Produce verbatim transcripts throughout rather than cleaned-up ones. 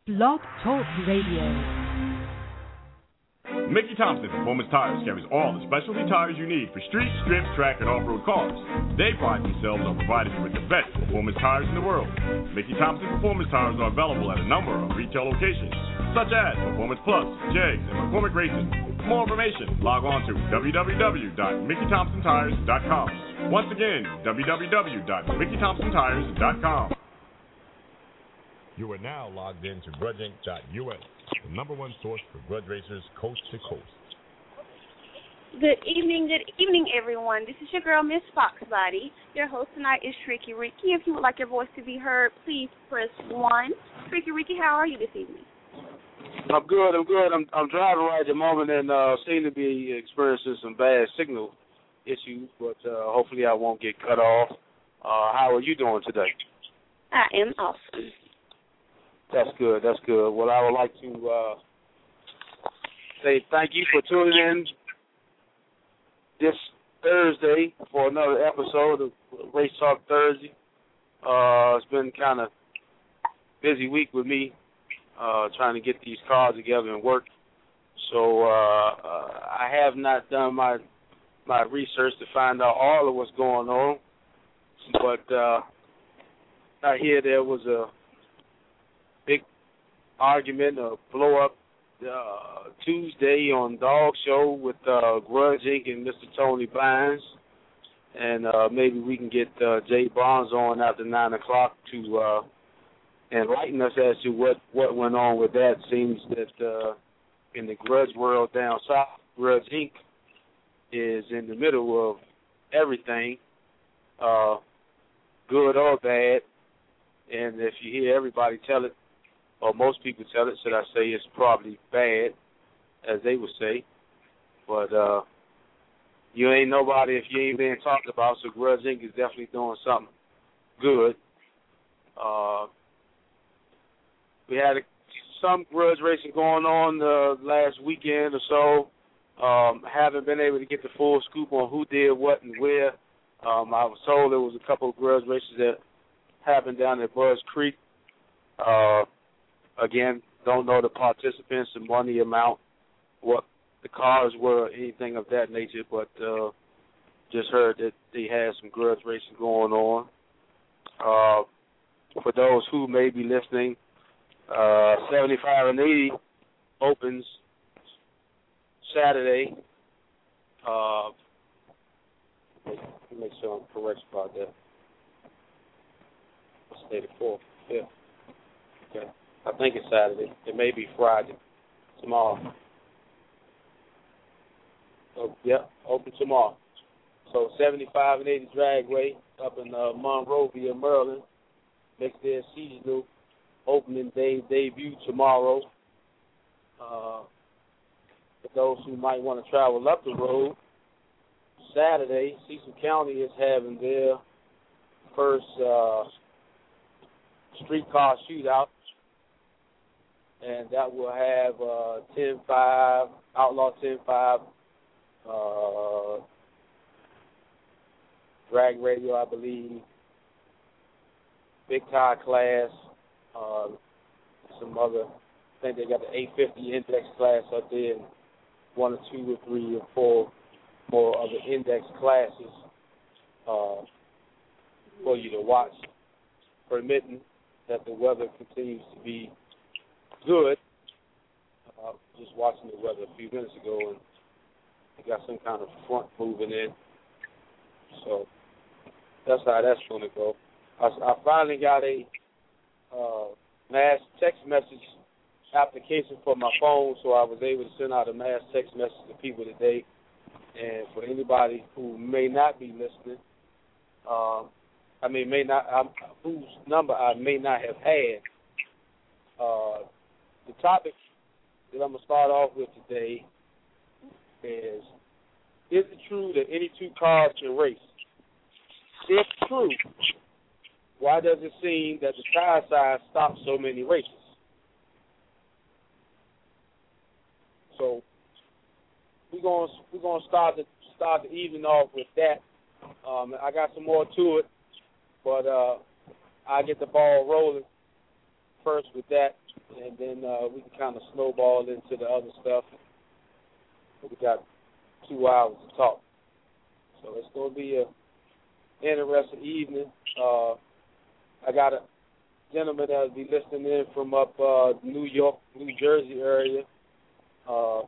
Blog Talk Radio. Mickey Thompson Performance Tires carries all the specialty tires you need for street, strip, track, and off-road cars. They pride themselves on providing you with the best performance tires in the world. Mickey Thompson Performance Tires are available at a number of retail locations, such as Performance Plus, Jegs, and McCormick Racing. For more information, log on to w w w dot mickey thompson tires dot com. Once again, w w w dot mickey thompson tires dot com. You are now logged in to grudge inc dot u s, the number one source for grudge racers coast to coast. Good evening, good evening, everyone. This is your girl, Miss Foxbody. Your host tonight is Tricky Ricky. If you would like your voice to be heard, please press one. Tricky Ricky, how are you this evening? I'm good, I'm good. I'm I'm driving right at the moment and uh, seem to be experiencing some bad signal issues, but uh, hopefully I won't get cut off. Uh, how are you doing today? I am awesome. That's good, that's good. Well, I would like to uh, say thank you for tuning in this Thursday for another episode of Race Talk Thursday. Uh, it's been kind of busy week with me, uh, trying to get these cars together and work. So uh, uh, I have not done my my research to find out all of what's going on, but uh, I hear there was a big argument, a blow-up uh, Tuesday on Dog Show with uh, Grudge Incorporated and Mister Tony Bynes. And uh, maybe we can get uh, Jay Barnes on after nine o'clock to uh, enlighten us as to what, what went on with that. Seems that uh, in the grudge world down south, Grudge Incorporated is in the middle of everything, uh, good or bad. And if you hear everybody tell it, or most people tell it, should I say, it's probably bad, as they would say. But uh, you ain't nobody if you ain't being talked about, so Grudge Incorporated is definitely doing something good. Uh, we had a, some grudge racing going on the last weekend or so. Um, haven't been able to get the full scoop on who did what and where. Um, I was told there was a couple of grudge races that happened down at Buzz Creek. Uh, again, don't know the participants, the money amount, what the cars were, anything of that nature, but uh, just heard that they had some grudge racing going on. Uh, for those who may be listening, uh, seventy-five and eighty opens Saturday. Uh, let me make sure I'm correct about that. What's the day before? Yeah. Okay. I think it's Saturday. It may be Friday. Tomorrow. So, yeah, open tomorrow. So seventy-five and eighty Dragway up in uh, Monrovia, Maryland. Makes their seasonal opening day debut tomorrow. Uh, for those who might want to travel up the road, Saturday, Cecil County is having their first uh, streetcar shootout, and that will have uh, ten five, Outlaw ten five, uh, Drag Radio, I believe, Big Car Class, uh, some other, I think they got the eight fifty Index Class up there, and one or two or three or four more of the Index classes uh, for you to watch, permitting that the weather continues to be good. Uh, just watching the weather a few minutes ago, and they got some kind of front moving in. So that's how that's going to go. I, I finally got a uh, mass text message application for my phone, so I was able to send out a mass text message to people today. And for anybody who may not be listening, um, I mean, may not, um, whose number I may not have had, uh, the topic that I'm going to start off with today is, is it true that any two cars can race? If true, why does it seem that the tire size stops so many races? So we're going we're going to start the start the evening off with that. Um, I got some more to it, but uh, I get the ball rolling first with that. and then uh, we can kind of snowball into the other stuff. We got two hours to talk. So it's going to be a interesting evening. Uh, I got a gentleman that will be listening in from up uh, New York, New Jersey area, uh,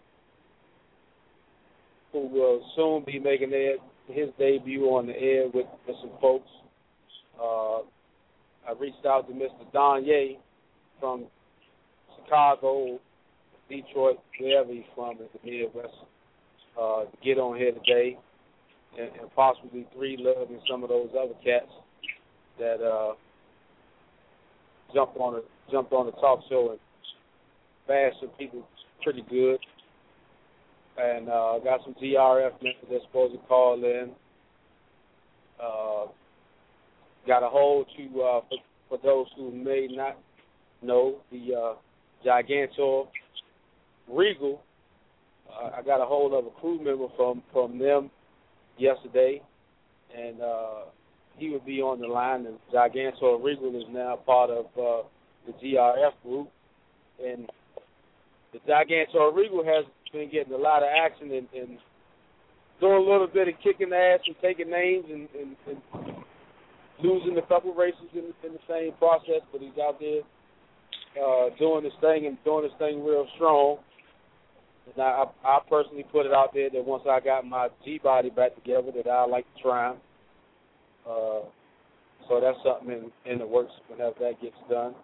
who will soon be making their, his debut on the air with, with some folks. Uh, I reached out to Mister Don Ye from Chicago, Detroit, wherever he's from in the Midwest, uh, to get on here today, and, and possibly Three Love and some of those other cats that uh, jumped on the jumped on the talk show and bashed some people pretty good. And uh, got some G R F members that's supposed to call in. Uh, got a hold to, uh, for, for those who may not know, the uh, Gigantor Regal. Uh, I got a hold of a crew member from, from them yesterday, and uh, he would be on the line. And Gigantor Regal is now part of uh, the G R F group. And the Gigantor Regal has been getting a lot of action and, and doing a little bit of kicking ass and taking names and, and, and losing a couple races in, in the same process, but he's out there uh, doing his thing and doing his thing real strong. And I, I personally put it out there that once I got my G-body back together that I like to try him. Uh, so that's something in, in the works whenever that gets done.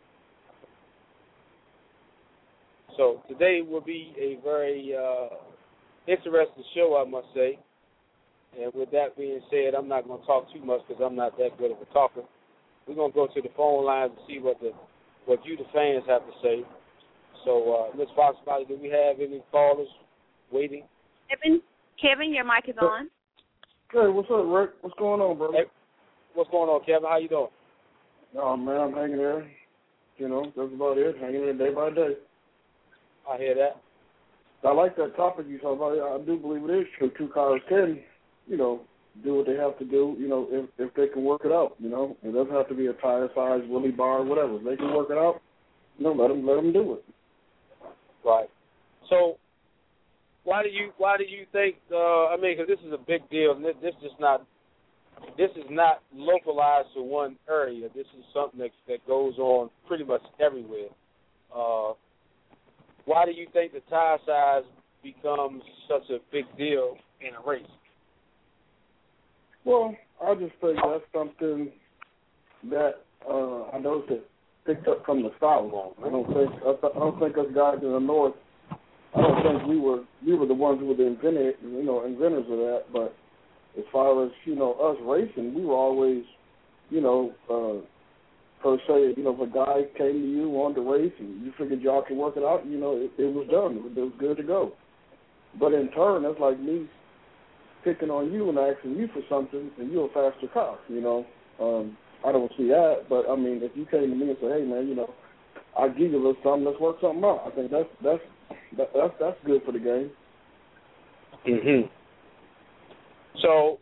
So today will be a very uh, interesting show, I must say. And with that being said, I'm not going to talk too much because I'm not that good of a talker. We're going to go to the phone lines and see what the what you, the fans, have to say. So, uh, Miz Foxbody, do we have any callers waiting? Kevin, Kevin, your mic is on. Hey, what's up, Rick? What's going on, brother? Hey, what's going on, Kevin? How you doing? Oh, man, I'm hanging there. You know, that's about it. Hanging there day by day. I hear that. I like that topic you talked about. I do believe it is true. Two cars can, you know, do what they have to do, you know, if if they can work it out, you know. It doesn't have to be a tire size, Willie bar, whatever. If they can work it out, you know, let them, let them do it. Right. So, why do you why do you think? Uh, I mean, because this is a big deal. And this, this is not this is not localized to one area. This is something that that goes on pretty much everywhere. Uh, why do you think the tire size becomes such a big deal in a race? Well, I just think that's something that uh, I noticed it picked up from the South. I don't think I, th- I don't think us guys in the North. I don't think we were we were the ones who were the inventor, you know, inventors of that. But as far as you know, us racing, we were always, you know, uh, per se, you know, if a guy came to you wanted to race and you figured y'all could work it out, you know, it, it was done. It was, it was good to go. But in turn, that's like me picking on you and asking you for something, and you're a faster car, you know. Um, I don't see that, but, I mean, if you came to me and said, hey, man, you know, I'll give you a little something, let's work something out, I think that's that's that, that's, that's good for the game. Mm-hmm. So,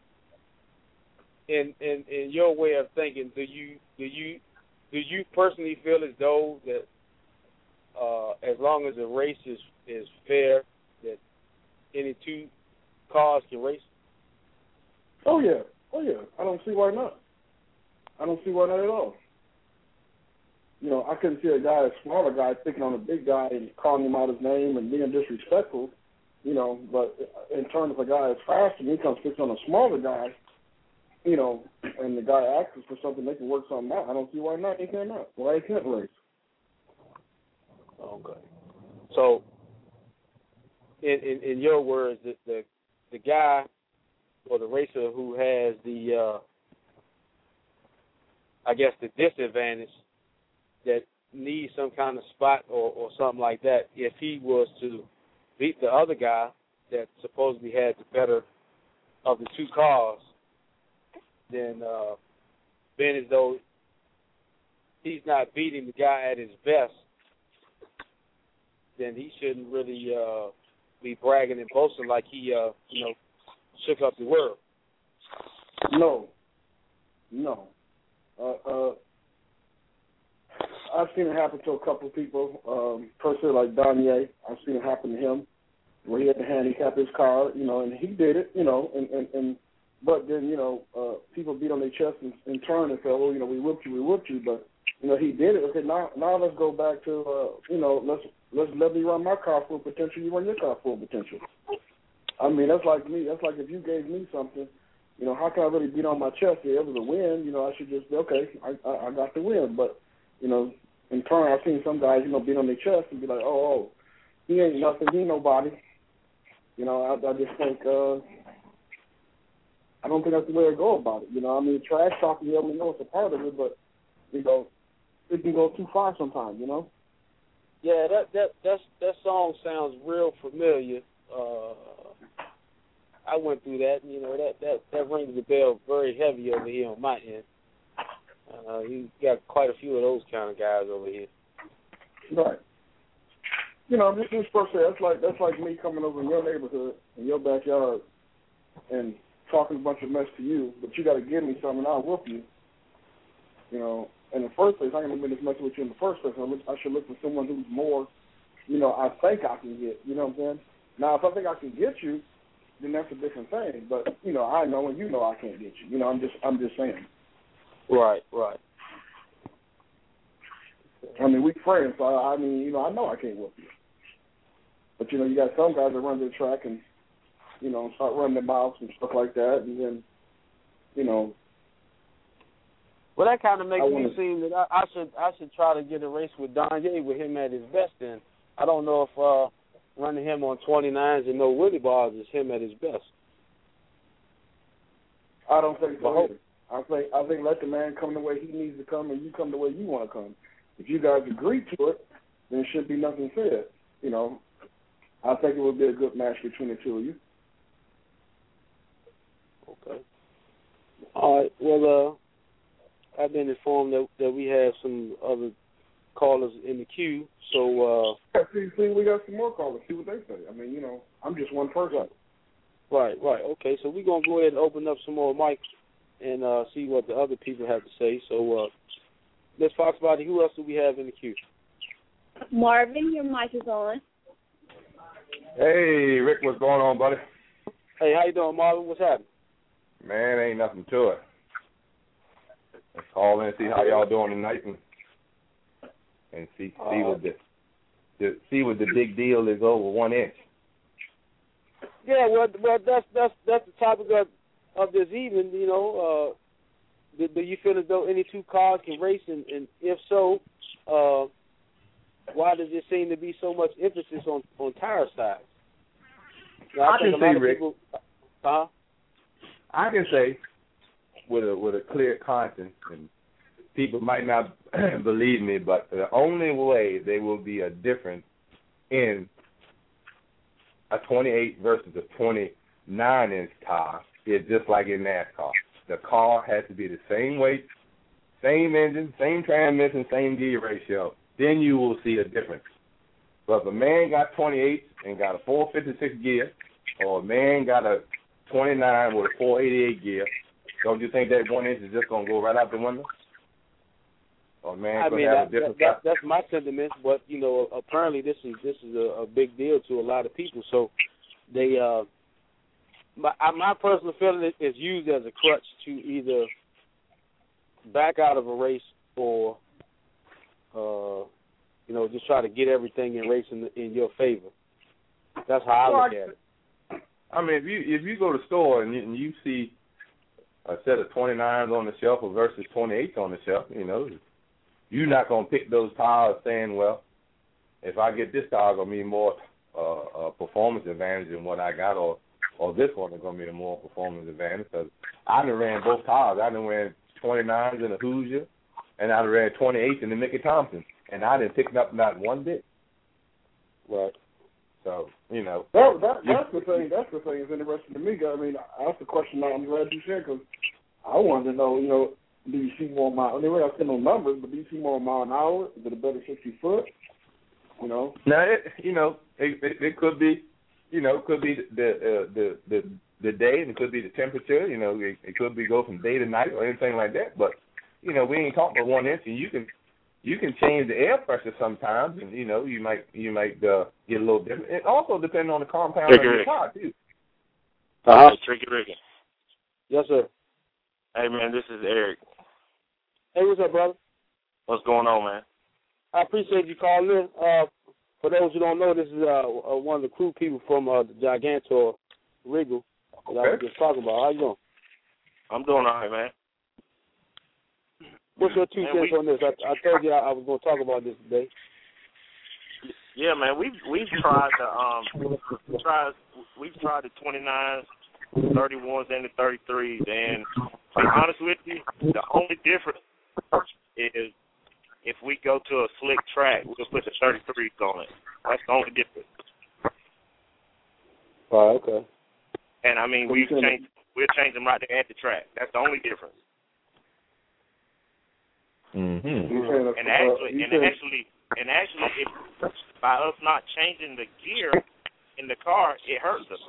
in, in in your way of thinking, do you do you do you personally feel as though that uh, as long as the race is, is fair, that any two cars can race? Oh, yeah. Oh, yeah. I don't see why not. I don't see why not at all. You know, I couldn't see a guy, a smaller guy, picking on a big guy and calling him out his name and being disrespectful, you know, but in terms of a guy that's faster and he comes picking on a smaller guy, you know, and the guy asks for something, they can work something out. I don't see why not. They cannot. Why they can't race. Okay. So, in, in, in your words, the, the the guy or the racer who has the, uh, I guess, the disadvantage that needs some kind of spot or, or something like that, if he was to beat the other guy that supposedly had the better of the two cars, then uh, being as though he's not beating the guy at his best, then he shouldn't really uh, be bragging and boasting like he, uh, you know, shook up the world. No. No. Uh, uh, I've seen it happen to a couple of people. Um, personally, like Donye, I've seen it happen to him, where he had to handicap his car, you know, and he did it, you know, and and, and but then you know, uh, people beat on their chest and, and turn and say, well, you know, we whipped you, we whipped you, but you know, he did it. Okay, now now let's go back to, uh, you know, let's let's let me run my car full potential, you run your car full potential. I mean, that's like me. That's like if you gave me something, you know, how can I really beat on my chest? If it was a win, you know, I should just be, okay, I, I, I got the win. But, you know, in turn, I've seen some guys, you know, beat on their chest and be like, oh, oh, he ain't nothing, he ain't nobody. You know, I, I just think, uh, I don't think that's the way to go about it. You know, I mean, trash talking, yeah, we know it's a part of it, but, you know, it can go too far sometimes, you know? Yeah, that that that's, that song sounds real familiar. Uh, I went through that, and, you know, that, that, that rings the bell very heavy over here on my end. Uh, you got quite a few of those kind of guys over here. Right. You know, this is per se, that's like, that's like me coming over in your neighborhood, in your backyard, and talking a bunch of mess to you, but you got to give me something, and I'll whoop you. You know, in the first place, I ain't going to be this messing with you in the first place. I, look, I should look for someone who's more, you know, I think I can get, you know what I'm saying? Now, if I think I can get you, then that's a different thing. But, you know, I know and you know I can't get you. You know, I'm just I'm just saying. Right, right. I mean, we friends, so I, I mean, you know, I know I can't whoop you. But, you know, you got some guys that run the track and, you know, start running their mouths and stuff like that, and then, you know. Well, that kind of makes I me wanna, seem that I, I should I should try to get a race with Donye with him at his best. Then I don't know if uh, running him on twenty-nines and no Willie bars is him at his best. I don't think so either. I think I think let the man come the way he needs to come, and you come the way you want to come. If you guys agree to it, then it should be nothing said. You know, I think it would be a good match between the two of you. Okay. All right. Well, uh, I've been informed that that we have some other callers in the queue. So, uh, yeah, see, see, we got some more callers. See what they say. I mean, you know, I'm just one person. Right, right. Okay, so we're gonna go ahead and open up some more mics and uh, see what the other people have to say. So, uh, Miz Foxbody, who else do we have in the queue? Marvin, your mic is on. Hey, Rick, what's going on, buddy? Hey, how you doing, Marvin? What's happening? Man, ain't nothing to it. Let's call in and see how y'all doing tonight, and and see see uh, what the, the see what the big deal is over one inch. Yeah, well, well, that's that's that's the topic of of this evening. You know, uh, do, do you feel as though any two cars can race, and, and if so, uh, why does there seem to be so much emphasis on, on tire size? Now, I, I think can a lot say, of Rick. People, huh? I can say with a with a clear conscience, and people might not believe me, but the only way there will be a difference in a twenty-eight versus a twenty-nine inch car is just like in NASCAR. The car has to be the same weight, same engine, same transmission, same gear ratio. Then you will see a difference. But if a man got twenty-eight and got a four fifty-six gear, or a man got a twenty-nine with a four eighty-eight gear, don't you think that one inch is just going to go right out the window? Or a man I could mean, have that, a different... that, that, that's my sentiment, but, you know, apparently this is this is a, a big deal to a lot of people. So they, uh, my, my personal feeling is, is used as a crutch to either back out of a race or, uh, you know, just try to get everything in racing in your favor. That's how I look at it. I mean, if you if you go to the store and you, and you see a set of twenty-nines on the shelf versus twenty-eights on the shelf, you know, you're not going to pick those tires saying, well, if I get this tire, it's going to be more uh, uh, performance advantage than what I got, or or this one is going to be the more performance advantage. Because I done ran both tires. I done ran twenty-nines in the Hoosier, and I done ran twenty-eights in the Mickey Thompson, and I didn't pick up not one bit. Right. So, you know. That, that, that's the thing. That's the thing that's interesting to me. I mean, that's the question I'm glad you said, because I wanted to know, you know, do you see more mile? I mean, we're not seeing no numbers, but do you see more mile an hour? Is it a better sixty foot? You know. Now, it, you know, it, it, it could be, you know, it could be the uh, the the the day, and it could be the temperature. You know, it, it could be go from day to night or anything like that. But you know, we ain't talking about one inch, and you can you can change the air pressure sometimes, and you know you might you might uh, get a little different. It also depends on the compound of your car too. Uh-huh. Hey, Tricky Ricky. Yes, sir. Hey, man, this is Eric. Hey, what's up, brother? What's going on, man? I appreciate you calling in. Uh, for those who don't know, this is uh, uh, one of the crew people from uh, the Gigantor Regal that Okay. I was just talking about. How you doing? I'm doing all right, man. What's your two Man, cents we- on this? I, I told you I, I was going to talk about this today. Yeah, man, we've we've tried the um tried we've tried the twenty-nines, thirty-ones, and the thirty-threes, and to be honest with you, the only difference is if we go to a slick track, we'll put the thirty-threes on it. That's the only difference. All right, okay. And I mean, we've changed we'll change them right there at the track. That's the only difference. Mm-hmm. And actually, and actually, and actually, if by us not changing the gear in the car, it hurts us.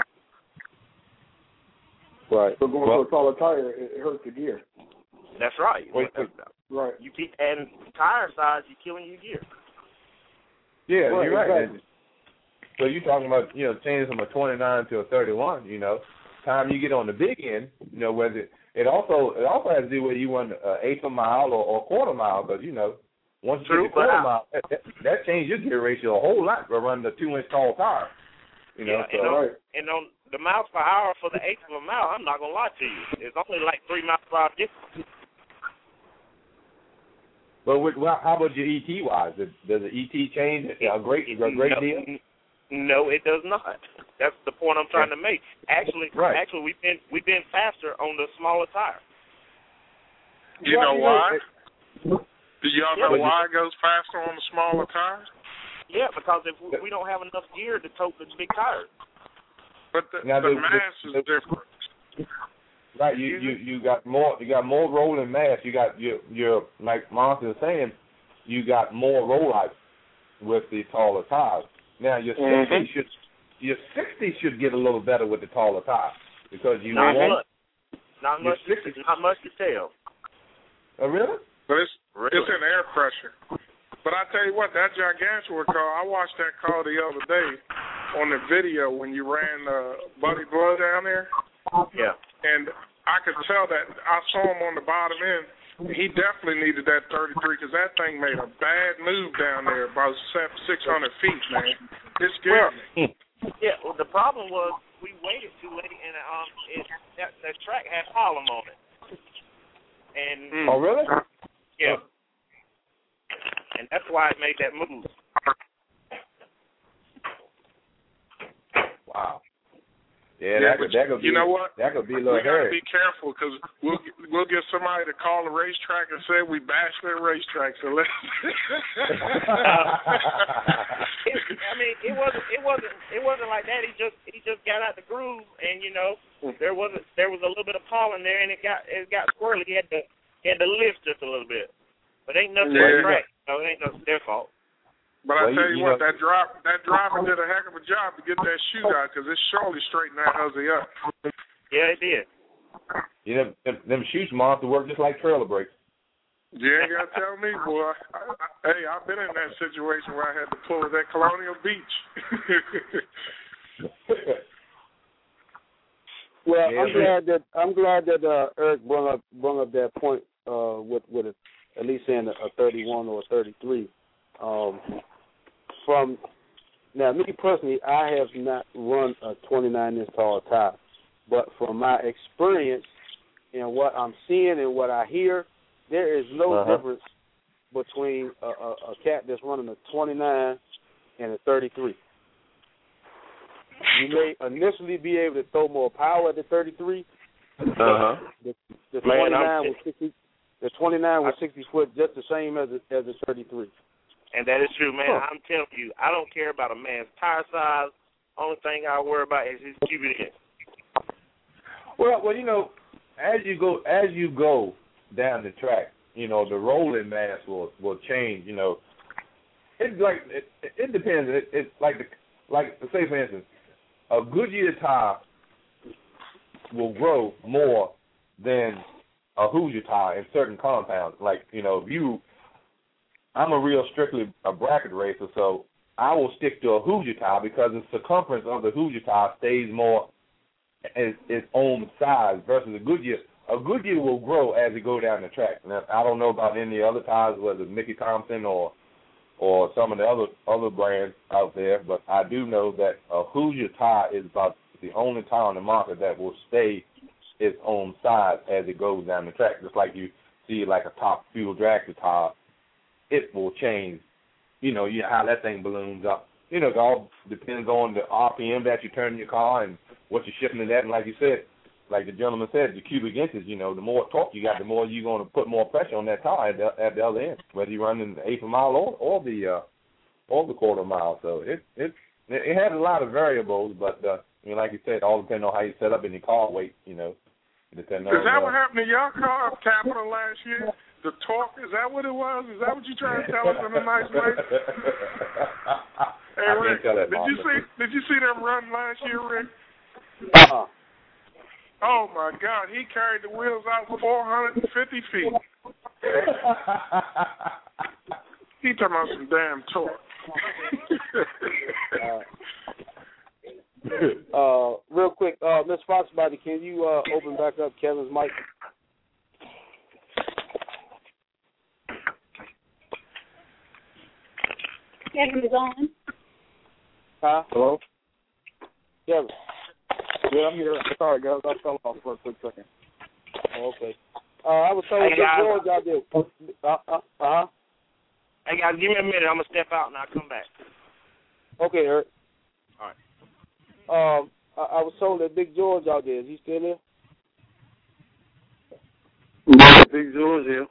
Right. So going Well- to a taller tire, it, it hurts the gear. That's right. Wait, wait. Right. You keep adding tire size, you're killing your gear. Yeah, Right, you're right. exactly. So you're talking about, you know, changing from a twenty-nine to a thirty-one, you know. Time you get on the big end, you know, whether it, it also it also has to do with you want uh, eighth of a mile or, or quarter mile, because, you know, once you True, get to quarter but I- mile, that, that, that changes your gear ratio a whole lot by running the two-inch tall tire. You know, Yeah, so, and on, right. and on the miles per hour for the eighth of a mile, I'm not gonna lie to you, it's only like three miles per hour difference. but with, well, how about your E T wise? Does, does the E T change a great a great no, deal? No, it does not. That's the point I'm trying to make. Actually, Right. actually, we've been we've been faster on the smaller tire. You know why? Do y'all know Yeah, but why it goes faster on the smaller tires? Yeah, because if we, we don't have enough gear to tote the big tires. But the, Now, the the- mass the- is different. Right, you, you you got more you got more rolling mass. You got your your like Monty was saying, you got more roll height with the taller tires. Now your Mm-hmm. sixty should your sixty should get a little better with the taller tires because you Not won't. much. Not Your much. sixty Not much to tell. Oh really? But it's Really? it's in air pressure. But I tell you what, that Gigantor car, I watched that car the other day on the video when you ran uh, Buddy Blood down there, Yeah. and I could tell that I saw him on the bottom end. He definitely needed that thirty-three because that thing made a bad move down there about six hundred feet, man. It scared me. Yeah. Well, the problem was we waited too late, and um, it, that that track had column on it. And Mm. Oh really? yeah. And that's why it made that move. Wow. Yeah, Yeah, that could but that could be you know what? that could be a little We gotta hairy. be careful because we'll we'll get somebody to call the racetrack and say we bashed their racetrack. So let's. It, I mean, it wasn't it wasn't it wasn't like that. He just he just got out the groove, and you know there wasn't there was a little bit of pollen there, and it got it got squirrely. He had to he had to lift just a little bit, but ain't nothing Yeah. right. No, it ain't no their fault. But Well, I tell you- you, you what, know- that driver that driver did a heck of a job to get that chute out because it surely straightened that huzzy up. Yeah, it did. You know, them, them chutes monster work just like trailer brakes. You ain't gotta tell me, boy. I, I, hey, I've been in that situation where I had to pull it at Colonial Beach. Well, Yeah, I'm man. glad that I'm glad that uh, Eric brought up brought up that point uh, with with a, at least saying a, a thirty-one or a thirty-three. Um, from now, me personally, I have not run a twenty-nine inch tall tire, but from my experience and what I'm seeing and what I hear, there is no Uh-huh. difference between a, a, a cat that's running a twenty-nine and a thirty-three. You may initially be able to throw more power at the thirty-three. Uh-huh. The, the Man, twenty-nine I'm- with sixty, the twenty-nine with sixty foot, just the same as a, as a thirty-three. And that is true, man. Huh. I'm telling you, I don't care about a man's tire size. Only thing I worry about is his cubic inch. Well, well, you know, as you go as you go down the track, you know, the rolling mass will will change. You know, it's like it, it depends. It, it's like the like say for instance, a Goodyear tire will grow more than a Hoosier tire in certain compounds. Like you know, if you I'm a real strictly a bracket racer, so I will stick to a Hoosier tire because the circumference of the Hoosier tire stays more its, its own size versus a Goodyear. A Goodyear will grow as it go down the track. Now, I don't know about any other tires, whether it's Mickey Thompson or or some of the other other brands out there, but I do know that a Hoosier tire is about the only tire on the market that will stay its own size as it goes down the track. Just like you see like a top fuel dragster tire, it will change. You know, you know how that thing balloons up. You know, it all depends on the R P M that you turn in your car and what you're shifting it at. And like you said, like the gentleman said, the cubic inches, you know, the more torque you got, the more you're going to put more pressure on that tire at the, at the other end, whether you're running the eighth of a mile or, or the uh, or the quarter mile. So it it it has a lot of variables, but uh, I mean, like you said, all depends on how you set up in your car weight. You know, depending on. Is that uh, what happened to your car up Capital last year? The torque, is that what it was? Is that what you trying to tell us in a nice way? Hey, Rick, did you see did you see them run last year, Rick? Uh-uh. Oh my God, he carried the wheels out four hundred fifty feet. He talking about some damn torque. uh, uh, real quick, uh, Miss Foxbody, can you uh, open back up Kevin's mic? Kevin is on. Huh? Hello? Kevin. Yeah, I'm here. Sorry, guys. I fell off for a quick second. Oh, okay. Uh, I was told Hey, Big guys. George out there. Uh, uh, uh-huh. Hey, guys, give me a minute. I'm going to step out and I'll come back. Okay, Eric. All right. Um, I, I was told that Big George out there. Is he still there? Yeah, Big George here.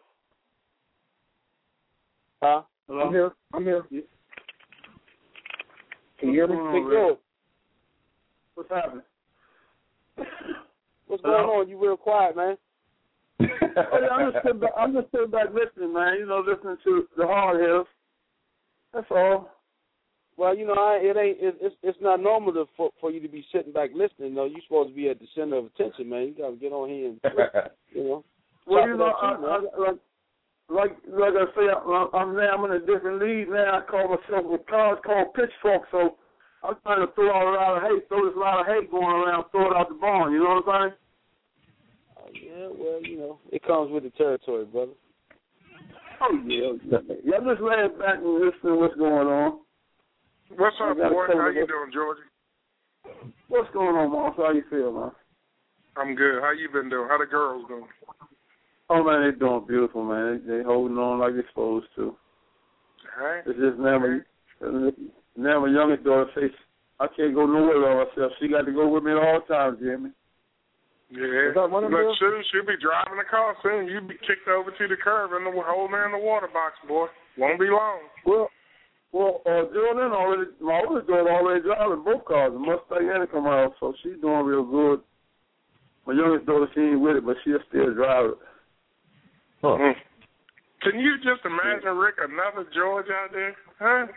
Huh? Hello? I'm here. I'm here. Can you hear me? Big George. What's happening? What's going Hello? on? You real quiet, man. Oh, yeah, I'm just sitting back. I'm just sitting back listening, man. You know, listening to the hard hills. That's all. Well, you know, I, it ain't. It, it's it's not normal to, for for you to be sitting back listening. Though you're supposed to be at the center of attention, man. You got to get on here and you know. Well, you know, I, I, like like like I say, I'm, I'm now I'm in a different league now. I call myself with cars called pitchfork. So I'm trying to throw out a lot of hate. Throw this lot of hate going around. Throw it out the barn. You know what I'm saying? Yeah, well, you know, it comes with the territory, brother. Oh, yeah. Yeah, I'm just laying back and listening to what's going on. What's up, boy? How you doing, Georgie? What's going on, Moss? How you feel, man? I'm good. How you been doing? How the girls doing? Oh, man, they doing beautiful, man. They, they holding on like they're supposed to. All right. It's just now my, now my youngest daughter says, I can't go nowhere by myself. She got to go with me at all times, Jimmy. Yeah. Look, soon she'll be driving the car soon. You'll be kicked over to the curb and the holding her in the water box, boy. Won't be long. Well, well, uh, Jordan already, my oldest daughter already driving both cars, the Mustang and the Camaro, so she's doing real good. My youngest daughter, she ain't with it, but she'll still drive it. Huh. Mm. Can you just imagine, Rick, another George out there? Huh?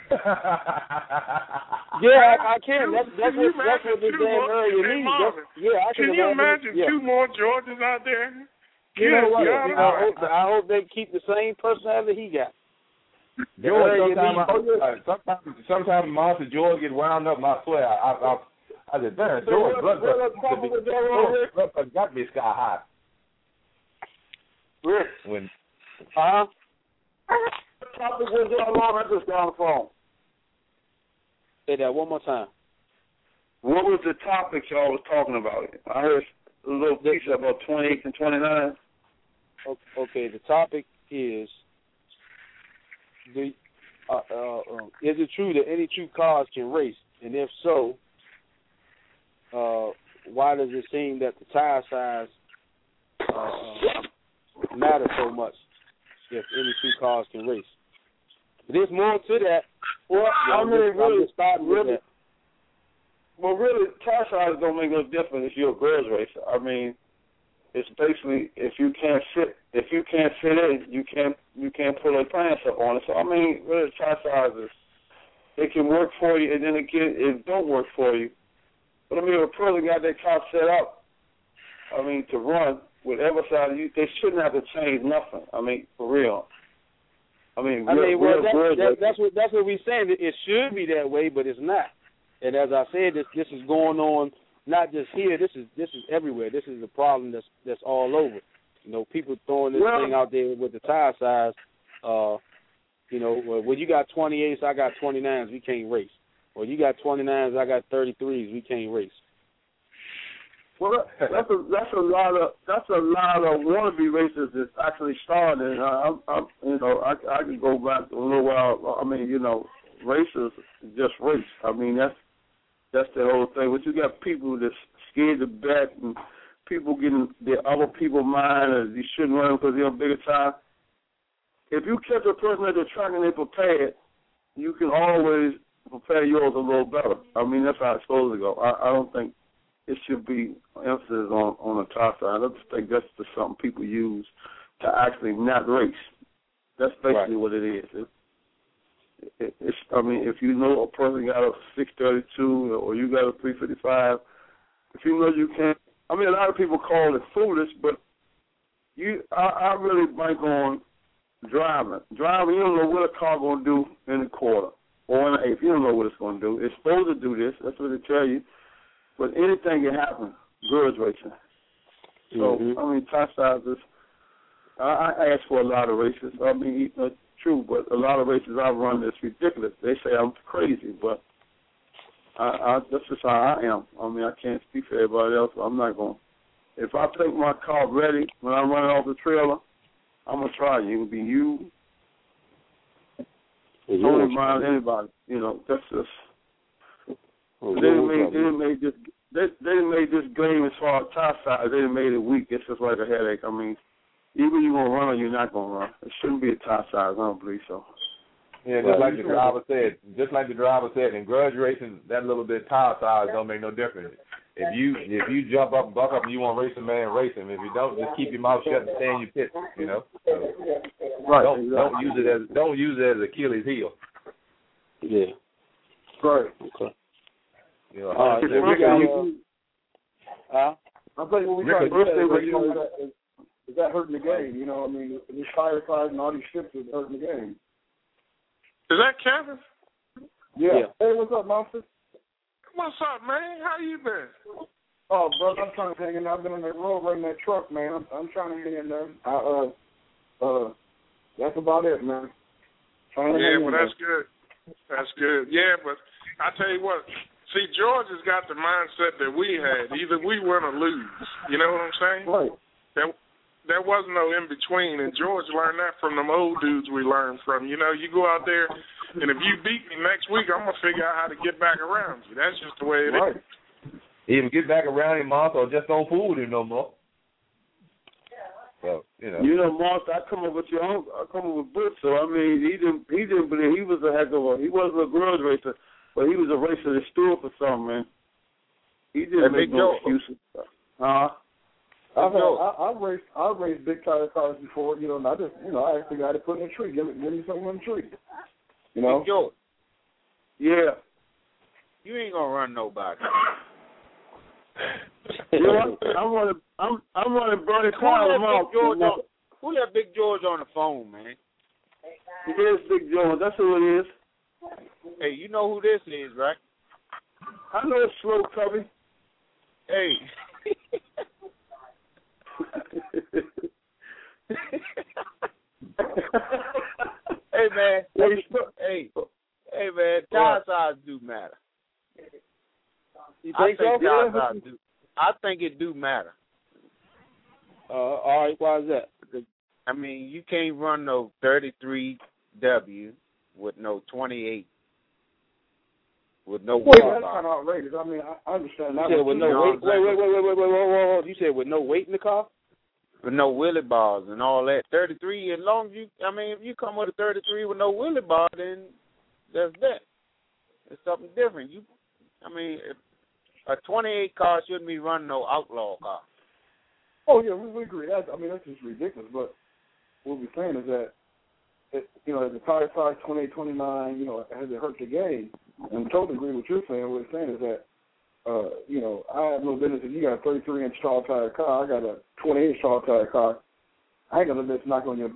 Yeah, I, I can. That's that's can what that's what this damn area hey, needs. That's, yeah, I can, can you imagine yeah. two more Georges out there? You know what? God, I, hope, I hope they keep the same personality he got. George, Yeah, sometimes, yeah, I, uh, sometimes, sometimes Monster George gets wound up. I swear, I, I, I, I said, damn, George, blood pressure got me sky high. Rick, when, huh? What topic was that long? I just got on the phone. Say that one more time. What was the topic y'all was talking about? I heard a little piece about twenty-eight and twenty-nine. Okay, the topic is, the uh, uh, uh, is it true that any two cars can race? And if so, uh, why does it seem that the tire size uh, uh, matters so much if any two cars can race? There's more to that. Well, yeah, I I'm mean, just, really, I'm just starting with really, that. well, really, tire size don't make no difference if you're a girls racer. I mean, it's basically if you can't fit, if you can't fit in, you can't, you can't put a pants up on it. So I mean, really, tire size is, it can work for you, and then it can, it don't work for you. But I mean, if a person got their car set up, I mean, to run whatever side of you, they shouldn't have to change nothing. I mean, for real. I mean, I mean, well, that, good, that, that's what that's what we're saying. It should be that way, but it's not. And as I said, this this is going on not just here. This is this is everywhere. This is a problem that's that's all over. You know, people throwing this well, thing out there with the tire size. Uh, you know, when you got twenty-eights, I got twenty-nines. We can't race. Or you got twenty-nines, I got thirty-threes. We can't race. Well, that's a that's a lot of that's a lot of wannabe racers that's actually started. I'm, I'm, you know, I I can go back a little while. I mean, you know, racers just race. I mean, that's that's the whole thing. But you got people that's scared to bet, and people getting their other people mind, or you shouldn't run because they're a bigger time. If you catch a person at the track and they're prepared, you can always prepare yours a little better. I mean, that's how it's supposed to go. I, I don't think it should be emphasis on, on the top side. I just think that's just something people use to actually not race. That's basically right. what it is. It, it, it's, I mean, if you know a person got a six thirty-two or you got a three fifty-five, if you know you can't, I mean, a lot of people call it foolish, but you, I, I really bank on driving. Driving, you don't know what a car going to do in the quarter or in the eighth. You don't know what it's going to do. It's supposed to do this. That's what they tell you. But anything can happen, grudge racing. So, mm-hmm. I mean, top sizes, I, I ask for a lot of races. I mean, it's true, but a lot of races I run that's ridiculous. They say I'm crazy, but I, I, that's just how I am. I mean, I can't speak for everybody else, but I'm not going to. If I take my car ready when I'm running off the trailer, I'm going to try you. It will be you. Mm-hmm. Don't mind anybody. You know, that's just... They didn't make, they didn't make this. They, they didn't make this game as far as top size. They didn't make it weak. It's just like a headache. I mean, either you're gonna run or you're not gonna run. It shouldn't be a top size. I don't believe so. Yeah, just like the driver said. Just like the driver said, in grudge racing, that little bit of tire size don't make no difference. If you if you jump up and buck up and you want to race a man, race him. If you don't, just keep your mouth shut and stay in your pit. You know. So right. Don't exactly. don't use it as don't use it as Achilles' heel. Yeah. Right. Okay. You know, uh, so we got, uh, uh, I think what we try to do is, you know, is, is that hurting the game? You know, I mean, these fire size and all these ships is hurting the game. Is that Kevin? Yeah. yeah. Hey, what's up, Monster? What's up, man? How you been? Oh, brother, I'm trying to hang in there. I've been on that road running that truck, man. I'm, I'm trying to hang in there. I, uh, uh, that's about it, man. Trying yeah, well, that's good. That's good. Yeah, but I tell you what. See, George has got the mindset that we had. Either we win or lose. You know what I'm saying? Right. There, there was no in-between, and George learned that from them old dudes we learned from. You know, you go out there, and if you beat me next week, I'm going to figure out how to get back around you. That's just the way it right. is. Either get back around him, Martha, or just don't fool with him no more. So, you know. You know, Martha, I come up with your own, I come up with Butch, so, I mean, he didn't, he didn't believe he was a heck of a, he wasn't a grudge racer. But he was a racer that stood for something, man. He didn't make no excuses. Uh, I've, had, I, I've raced, I've raced big tire cars before, you know. And I just, you know, I actually got to put in a tree. Give me, give me something in the tree. You know. Big George. Yeah. You ain't gonna run nobody. You know, I'm running, I'm, I'm running Bernie Clyde off. George on, who that Big George on the phone, man? It is Big George. That's who it is. Hey, you know who this is, right? I know it's Slow Cubby. Hey. Hey, man. Hey, hey, man. Tire size do matter. You I think think so? tire Yeah. size do. I think it do matter. Uh, all right, why is that? I mean, you can't run no thirty-three W with no twenty-eight. With no weight. Well, that's kind of outrageous. I mean, I understand that. You said with no weight. Wait, wait, wait, wait, wait, wait, wait, wait. You said with no weight in the car? With no wheelie bars and all that. thirty-three, as long as you, I mean, if you come with a thirty-three with no wheelie bar, then that's that. It's something different. You, I mean, if a twenty-eight car shouldn't be running no outlaw car. Oh, yeah, we, we agree. That's, I mean, that's just ridiculous. But what we're saying is that, it, you know, the tire size twenty-eight, twenty-nine, you know, has it hurt the game? And I totally agree with what you're saying. What we're saying is that, uh, you know, I have no business if you got a thirty-three inch tall tire car, I got a twenty-eight inch tall tire car, I ain't got no business knocking on your door.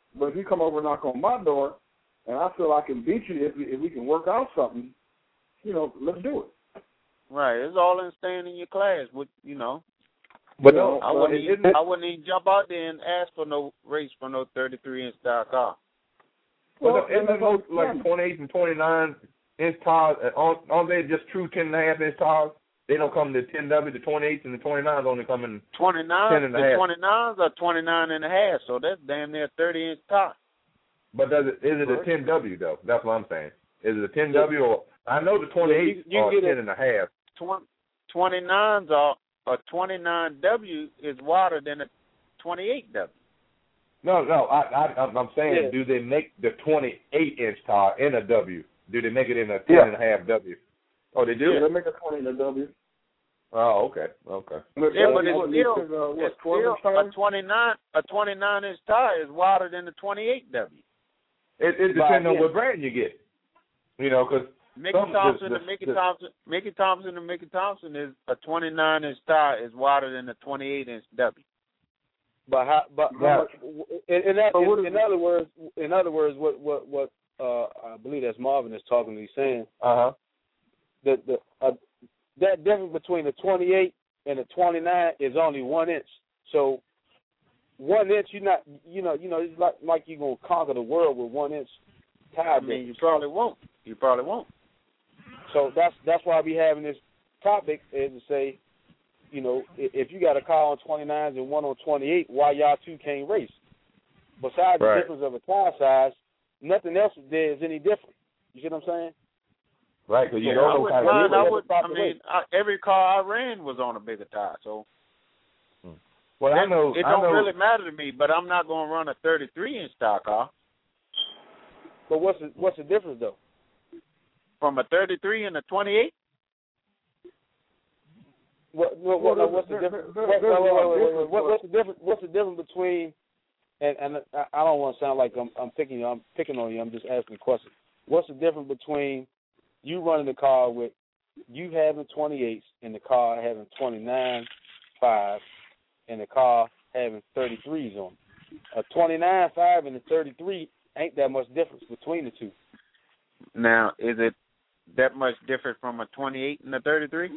But if you come over and knock on my door, and I feel I can beat you if we, if we can work out something, you know, let's do it. Right. It's all in staying in your class, with you know. But you know, no, I well, wouldn't it, even, it, I wouldn't even jump out there and ask for no race for no thirty-three inch style car. Well, Well, isn't it those like twenty-eight and twenty-nine inch tires? Aren't, aren't they just true ten and a half inch tires? They don't come to ten W, the twenty-eights and the twenty-nines only come in twenty-nine, ten and a the half. twenty-nines are twenty-nine and a half, so that's damn near thirty inch tire. But does it, is it a ten W though? That's what I'm saying. Is it a ten W or I know the twenty-eights you, you are get ten a, and a half. twenty-nines are a twenty-nine W is wider than a twenty-eight W. No, no, I, I, I'm saying, Yeah. do they make the twenty-eight inch tire in a W? Do they make it in a ten Yeah. and a half W? Oh, they do. Yeah, they make a twenty in a W. Oh, okay, okay. Look, Yeah, uh, but it's what, still, uh, what, it's twelve still inch tires? a twenty-nine a twenty-nine inch tire is wider than the twenty-eight W. It, it depends on what brand you get. You know, because Mickey Some- Thompson the- and Mickey the- Thompson, Mickey Thompson and Mickey Thompson is a twenty-nine inch tire is wider than a twenty-eight inch W. But how? But Yeah. how much, in, in, that, So what in, is in other words, in other words, what what what uh, I believe that's Marvin is talking. He's saying uh huh. that the uh, that difference between the twenty-eight and the twenty-nine is only one inch. So one inch, you're not, you know, you know, it's like like you're gonna conquer the world with one inch tire. I mean, you probably won't. You probably won't. So that's that's why we having this topic is to say, you know, if, if you got a car on twenty-nines and one on twenty-eight, why y'all two can't race? Besides Right. the difference of a tire size, nothing else there is any different. You see what I'm saying? Right, because you Yeah, don't I know would how to mind. do I it. would. I mean, I, every car I ran was on a bigger tire, so Well, it, I know. it I don't know. really matter to me. But I'm not going to run a thirty-three inch tire car. But what's the, what's the difference though? From a thirty-three and a twenty-eight. What, what, Well, what, what's the there- difference? there- What, there's a wait, lot wait, of wait, wait, difference, what, but- what's the difference? What's the difference between? And and I, I don't want to sound like I'm I'm picking you. I'm picking on you. I'm just asking a question. What's the difference between you running the car with you having twenty-eights and the car having twenty-nine five and the car having thirty-threes on it? A twenty-nine five and a thirty-three ain't that much difference between the two. Now, is it that much different from a twenty-eight and a thirty-three?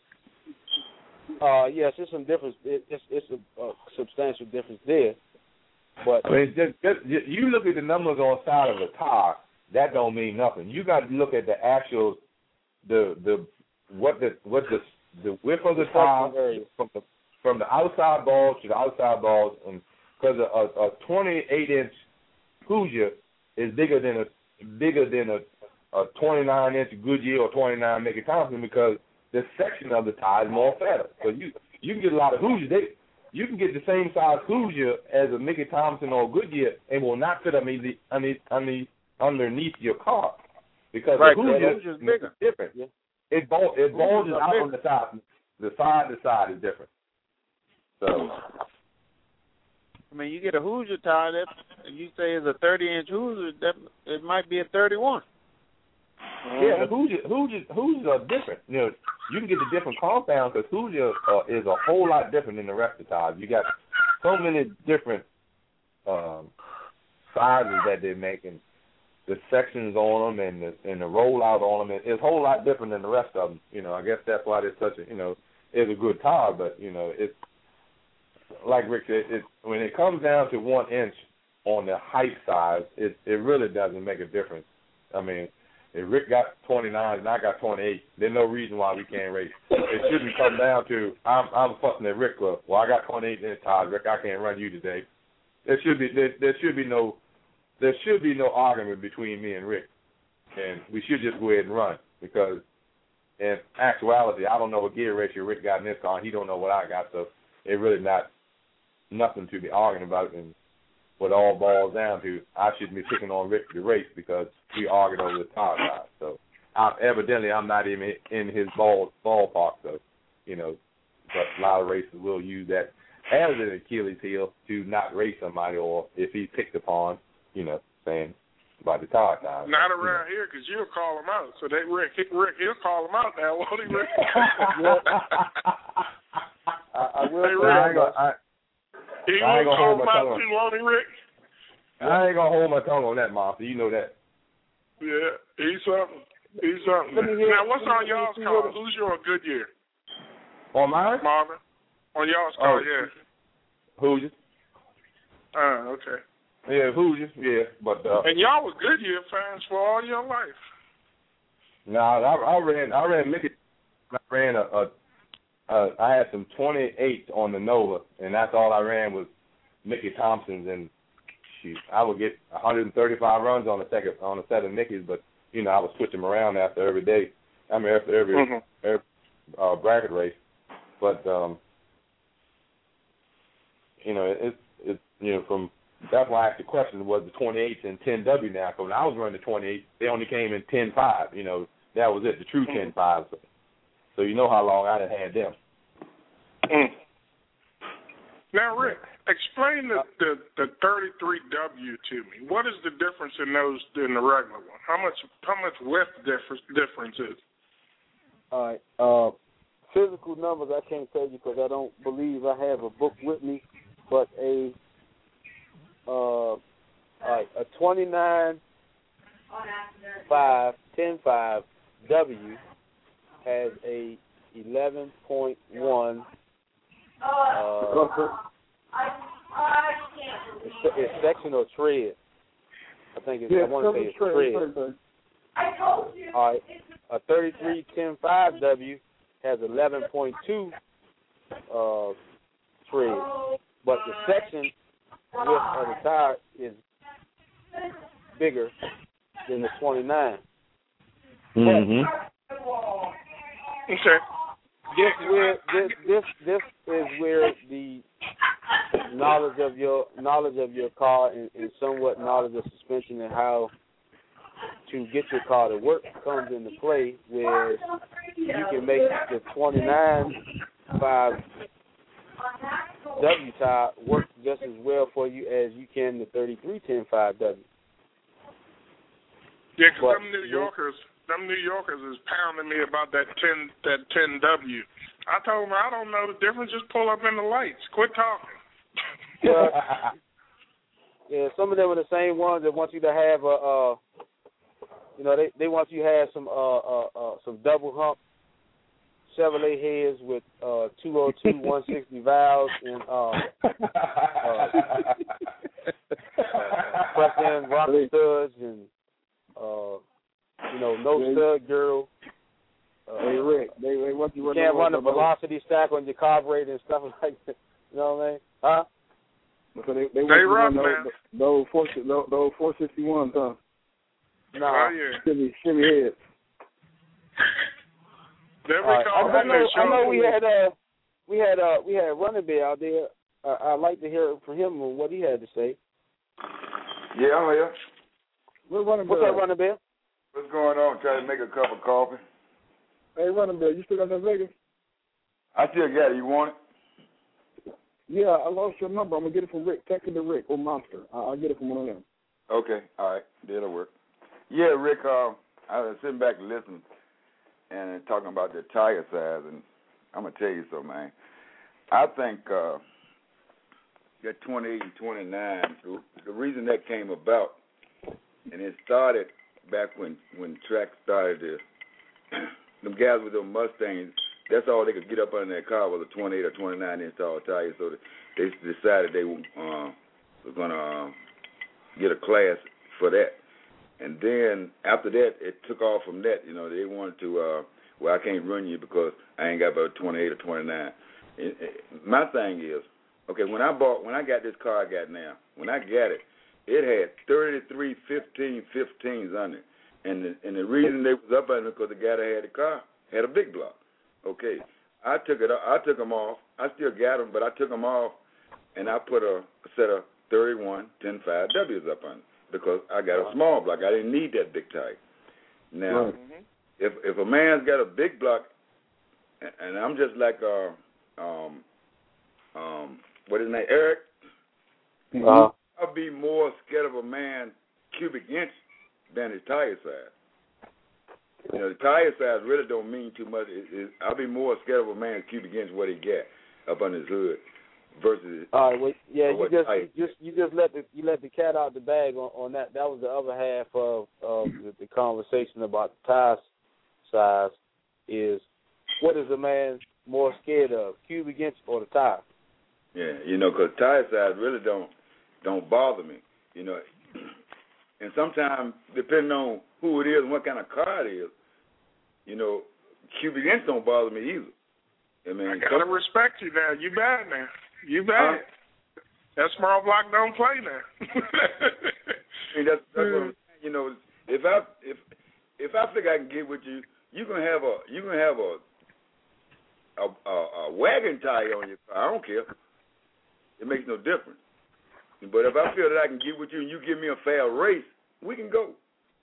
Uh, yes, there's some difference. It, it's it's a, a substantial difference there. But I mean, just, just you you look at the numbers on the side of the tire. That don't mean nothing. You got to look at the actual, the the what the what the the width of the tire from the from the outside balls to the outside balls, and because a, a, a twenty-eight inch Hoosier is bigger than a bigger than a, a twenty-nine inch Goodyear or twenty-nine Mickey Thompson because the section of the tire is more fatter. So you you can get a lot of Hoosiers. They, you can get the same size Hoosier as a Mickey Thompson or Goodyear and will not fit underneath, underneath, underneath your car because Right, the the Hoosier Hoosier's is bigger. different. Yeah. It, bul- it bulges Hoosiers are out bigger. on the side. The side to side is different. So I mean, you get a Hoosier tire that you say is a thirty inch Hoosier, that it might be a thirty-one. yeah, the Hoosier, Hoosier, Hoosiers are different. You know, you can get the different compounds because Hoosier uh, is a whole lot different than the rest of the tires. You got so many different um, sizes that they're making, the sections on them and the and the rollout on them. It's a whole lot different than the rest of them. You know, I guess that's why they're such a you know it's a good tire. But you know, it's like Rick said, it, when it comes down to one inch on the height size, it it really doesn't make a difference. I mean. If Rick got twenty-nine and I got twenty-eight, there's no reason why we can't race. It shouldn't come down to I'm I'm fussing at Rick. Well, well I got twenty-eight in the tires, Rick. I can't run you today. There should be there, there should be no there should be no argument between me and Rick, and we should just go ahead and run because in actuality, I don't know what gear ratio Rick got in this car, and he don't know what I got, so it really not nothing to be arguing about. And what all boils down to, I shouldn't be picking on Rick to race because we argued over the tire size. So I, evidently, I'm not even in his ball ballpark. So you know, but a lot of racers will use that as an Achilles heel to not race somebody, or if he's picked upon, you know, saying about the tire size. Not around here, because you'll call him out. So that Rick, Rick, he'll call him out now, won't he, Rick? I, I will Hey, say Rick, I ain't gonna, I, he I ain't will gonna call hold him my out tongue. too, won't he, Rick? I ain't gonna hold my tongue on that, Martha. You know that. Yeah, he's something. He's something. Hear, now, what's on y'all's car? Who's your Goodyear? On mine? Marvin. On y'all's car, oh, yeah. Who's? Uh, okay. Yeah, who's? Yeah, but. Uh, and y'all were Goodyear fans for all your life. No, nah, I, I ran. I ran Mickey. I ran a. a uh, I had some twenty-eights on the Nova, and that's all I ran was Mickey Thompsons, and shoot, I would get one hundred thirty-five runs on a second on a set of Mickeys, but you know I would switch them around after every day. I mean after every mm-hmm. every uh, bracket race, but um, you know it's it's you know from that's why I asked the question was the twenty-eights and ten W now. Because when I was running the twenty-eight, they only came in ten five. You know that was it, the true mm-hmm. ten fives. So, so you know how long I had had them. Mm. Now, Rick, explain the, the, the thirty-three W to me. What is the difference in those in the regular one? How much how much width difference difference is? All right. Uh, physical numbers I can't tell you because I don't believe I have a book with me. But a uh, all right, a twenty-nine five ten five W has a eleven point one. Uh, it's, it's section or tread. I think it's, yeah, I want to say it's tread. tread. I told you. All right. A thirty-three ten five W has eleven point two uh, tread, but the section width of the tire is bigger than the twenty-nine. Mm-hmm. Okay. This, where, this this this is where the knowledge of your knowledge of your car and, and somewhat knowledge of suspension and how to get your car to work comes into play, where you can make the twenty-nine five W tire work just as well for you as you can the thirty-three ten five W. Yeah, because them New Yorkers. Them New Yorkers is pounding me about that ten that ten W. I told them I don't know the difference. Just pull up in the lights. Quit talking. Well, yeah, some of them are the same ones that want you to have a, uh, you know, they they want you to have some uh, uh, uh some double hump Chevrolet heads with uh two oh two one sixty valves and uh, uh press in rocker studs and uh. You know, no stud girl. Uh, hey Rick, they, they want you, you can't run a velocity stack on your carburetor and stuff like that. You know what I mean? Huh? Because they they, they want rough, you to those four those four sixty ones, huh? No, oh, yeah. shimmy shimmy heads. There we right. go. I, I know. I know we had uh we had uh we had Running Bear out there. Uh, I'd like to hear from him on what he had to say. Yeah, I'm here. We're Running What's Bear. up, Running Bear? What's going on? Trying to make a cup of coffee. Hey, Running Bear, you still got that Vegas? I still got it. You want it? Yeah, I lost your number. I'm going to get it from Rick. Text it to Rick or Monster. I'll get it from one of them. Okay. All right. That'll work. Yeah, Rick, uh, I was sitting back and listening and talking about the tire size, and I'm going to tell you something, man. I think uh, that twenty-eight and twenty-nine, the reason that came about, and it started back when, when track started, to, them guys with them Mustangs, that's all they could get up under their car was a twenty-eight or twenty-nine inch tall tire. So they decided they uh, were going to uh, get a class for that. And then after that, it took off from that. You know, they wanted to, uh, well, I can't run you because I ain't got about twenty-eight or twenty-nine. It, it, my thing is, okay, when I bought, when I got this car I got now, when I got it, it had thirty-three fifteen fifteens on it. And the, and the reason they was up under it because the guy that had the car had a big block. Okay, I took it. I took them off. I still got them, but I took them off, and I put a, a set of thirty-one ten five W's up on it because I got a small block. I didn't need that big tire. Now, right. if if a man's got a big block, and, and I'm just like uh, um um what is his name, Eric? Uh-huh. I'll be more scared of a man cubic inch than his tire size. You know, the tire size really don't mean too much. It, it, I'll be more scared of a man cubic inch what he got up on his hood. versus. All right, well, yeah, you just tight. you just you just let the you let the cat out the bag on, on that. That was the other half of of the, the conversation about the tire size. Is what is a man more scared of, cubic inch or the tire? Yeah, you know, because tire size really don't don't bother me. You know, and sometimes depending on who it is and what kind of car it is, you know, cubic inch don't bother me either. I mean, I gotta some, respect you now. You bad now. You bad. Huh? That small block don't play now. I mean, that's, that's what I'm, you know. If I if if I think I can get with you, you can have a you can have a a, a a wagon tire on your car. I don't care. It makes no difference. But if I feel that I can get with you and you give me a fair race, we can go.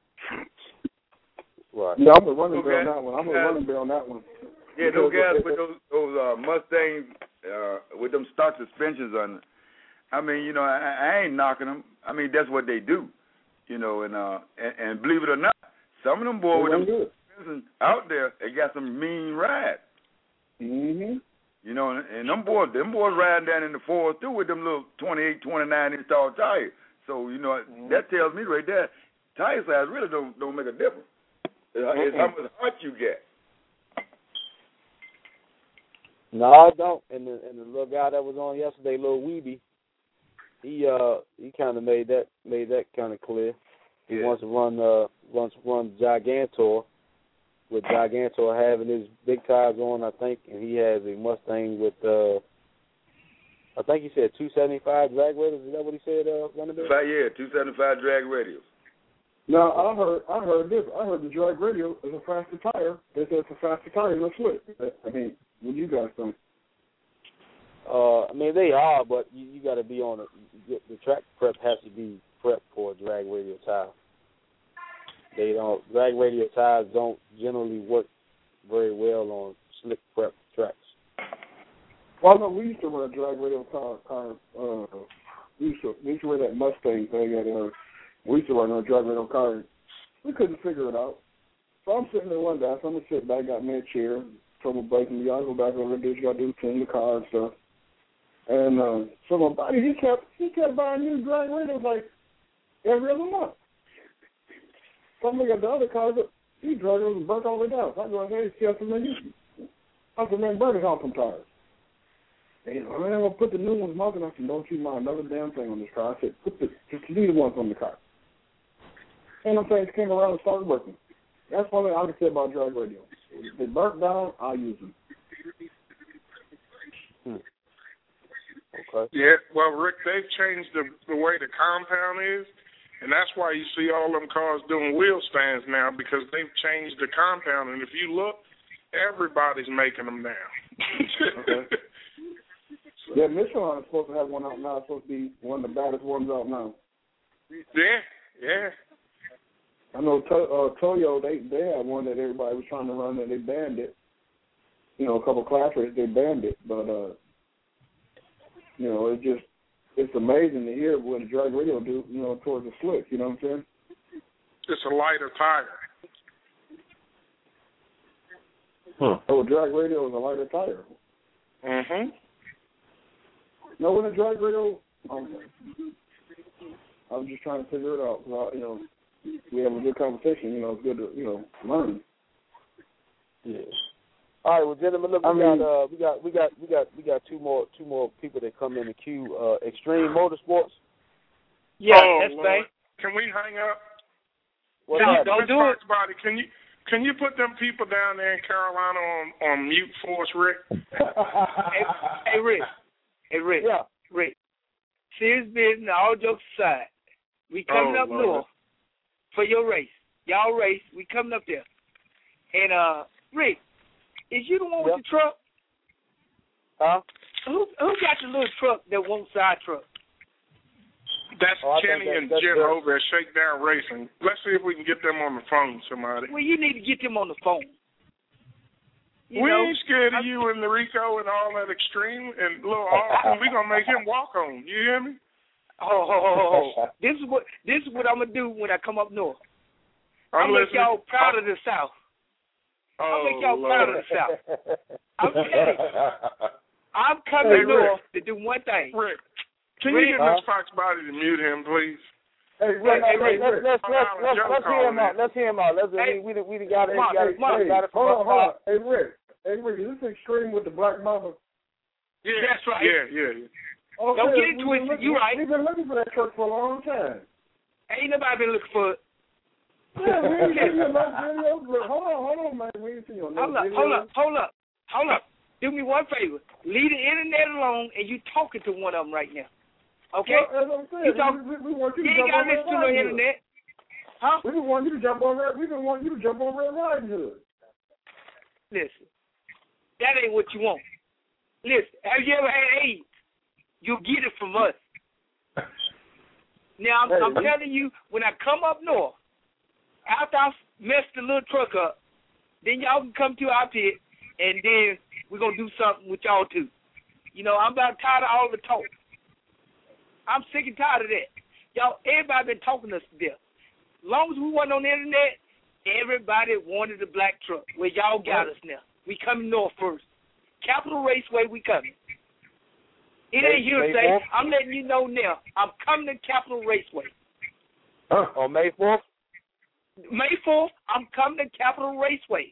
Right. Yeah, I'm a running bear on that one. I'm a running bear on that one. Yeah, those guys with those those uh, Mustangs uh, with them stock suspensions on. I mean, you know, I, I ain't knocking them. I mean, that's what they do. You know, and uh, and, and believe it or not, some of them boys with them suspensions out there, they got some mean rides. Mhm. You know, and, and them boys, them boys riding down in the forest too with them little twenty-eight, twenty-nine inch tall tires. So you know, mm-hmm. that tells me right there, tire size really don't don't make a difference. It's, mm-hmm. it's how much heart you get. No, I don't. And the and the little guy that was on yesterday, Lil Weeby, he uh he kind of made that made that kind of clear. He yeah. wants to run uh wants to run Gigantor, with Gigantor having his big tires on, I think, and he has a Mustang with uh I think he said two seventy-five drag radials. Is that what he said? Uh, running back? Yeah, two seventy-five drag radials. No, I heard I heard this. I heard the drag radial is a faster tire. They said it's a faster tire than a slick. I mean, what do you guys think? Uh, I mean, they are, but you, you got to be on a, the track prep has to be prepped for a drag radial tire. They don't drag radial tires don't generally work very well on slick prep tracks. Well, no, we used to run a drag radial tire. car uh, we used to we used to run that Mustang thing at uh, we used to run a drag radial car. We couldn't figure it out. So I'm sitting there one day, so I'm gonna sit back, got me a chair, trouble breaking me. I go back over there, you gotta do clean the car and stuff. And uh, so my buddy, he kept he kept buying new drag radials like every other month. So I'm looking at the other cars, these drag radials burnt all the way down. So I go, hey, see, I said, man, you, I said, man, burn it off some tires. And he's like, man, I'm gonna put the new ones on. I said, don't you mind another damn thing on this car. I said, put the just leave the ones on the car. And I'm saying, came around and started working. That's one thing I can say about drag radials. If they burnt down, I'll use them. Hmm. Okay. Yeah, well, Rick, they've changed the the way the compound is, and that's why you see all them cars doing wheel stands now, because they've changed the compound. And if you look, everybody's making them now. Okay. Yeah, Michelin is supposed to have one out now. It's supposed to be one of the baddest ones out now. Yeah, yeah. I know to- uh, Toyo, they they had one that everybody was trying to run, and they banned it. You know, a couple of class races, they banned it, but uh. You know, it just, it's amazing to hear what a drag radial do, you know, towards the slick, you know what I'm saying? It's a lighter tire. Huh. Oh, a drag radial is a lighter tire. Mm-hmm. No, when a drag radial, um, I was just trying to figure it out. Cause I, you know, we have a good conversation, you know, it's good to, you know, learn. Yeah. All right, well, gentlemen, look, we I mean, got uh, we got we got we got we got two more two more people that come in the queue. Uh, Extreme Motorsports. Yeah, oh, that's right. Can we hang up? Well, no, don't Miss do it. Body, can you can you put them people down there in Carolina on, on mute for us, Rick? hey, hey, Rick. Hey, Rick. Yeah. Rick. Serious business, all jokes aside. We coming oh, up Lord. north for your race. Y'all race. We coming up there. And uh, Rick. Is you the one with yep. the truck? Huh? Who who got your little truck that won't side truck? That's oh, Kenny that, and that's Jim good. over at Shakedown Racing. Let's see if we can get them on the phone, somebody. Well, you need to get them on the phone. You we know, ain't scared of I'm, you and the Rico and all that Extreme and little Austin. We gonna make him walk on. You hear me? Oh, oh, oh, oh. this is what this is what I'm gonna do when I come up north. I'm, I'm gonna make y'all proud of the South. Oh, I'll make y'all Lord. proud of the South. I'm telling you. I'm coming hey, north Rick. to do one thing. Rick, can Rick, you get Miss Fox Body to mute him, please? Hey, Rick, hey, hey, let's let's let's let's, let's hear him out. Let's hear him out. Let's hey, we we we got it. Got it. Got it. Got it. Hold on, hold on. Hey, Rick. Hey, Rick, is this Extreme with the Black Mama? Yeah, that's right. Yeah, yeah. yeah. Okay, Don't get it twisted. You right. We've been looking for that truck for a long time. Ain't nobody been looking for it. Yeah, we ain't seen your no videos. Hold on, hold on, man. We ain't seen your no hold up, videos. hold up, hold up, hold up. Do me one favor. Leave the internet alone, and you talking to one of them right now. Okay? Well, as I'm saying, you talk, we, we, we want you, you to ain't jump got on to listen to no internet. Huh? We just want you to jump on Red. We just want you to jump on Red Riding Hood. Listen, that ain't what you want. Listen, have you ever had AIDS? You'll get it from us. Now, I'm, hey, I'm telling you, when I come up north, after I mess the little truck up, then y'all can come to our pit, and then we're going to do something with y'all, too. You know, I'm about tired of all the talk. I'm sick and tired of that. Y'all, everybody been talking us to death. As long as we wasn't on the internet, everybody wanted the black truck. Where y'all got us now. We coming north first. Capitol Raceway, we coming. It May, ain't hearsay. I'm letting you know now. I'm coming to Capitol Raceway. Huh? On May fourth? May fourth, I'm coming to Capitol Raceway.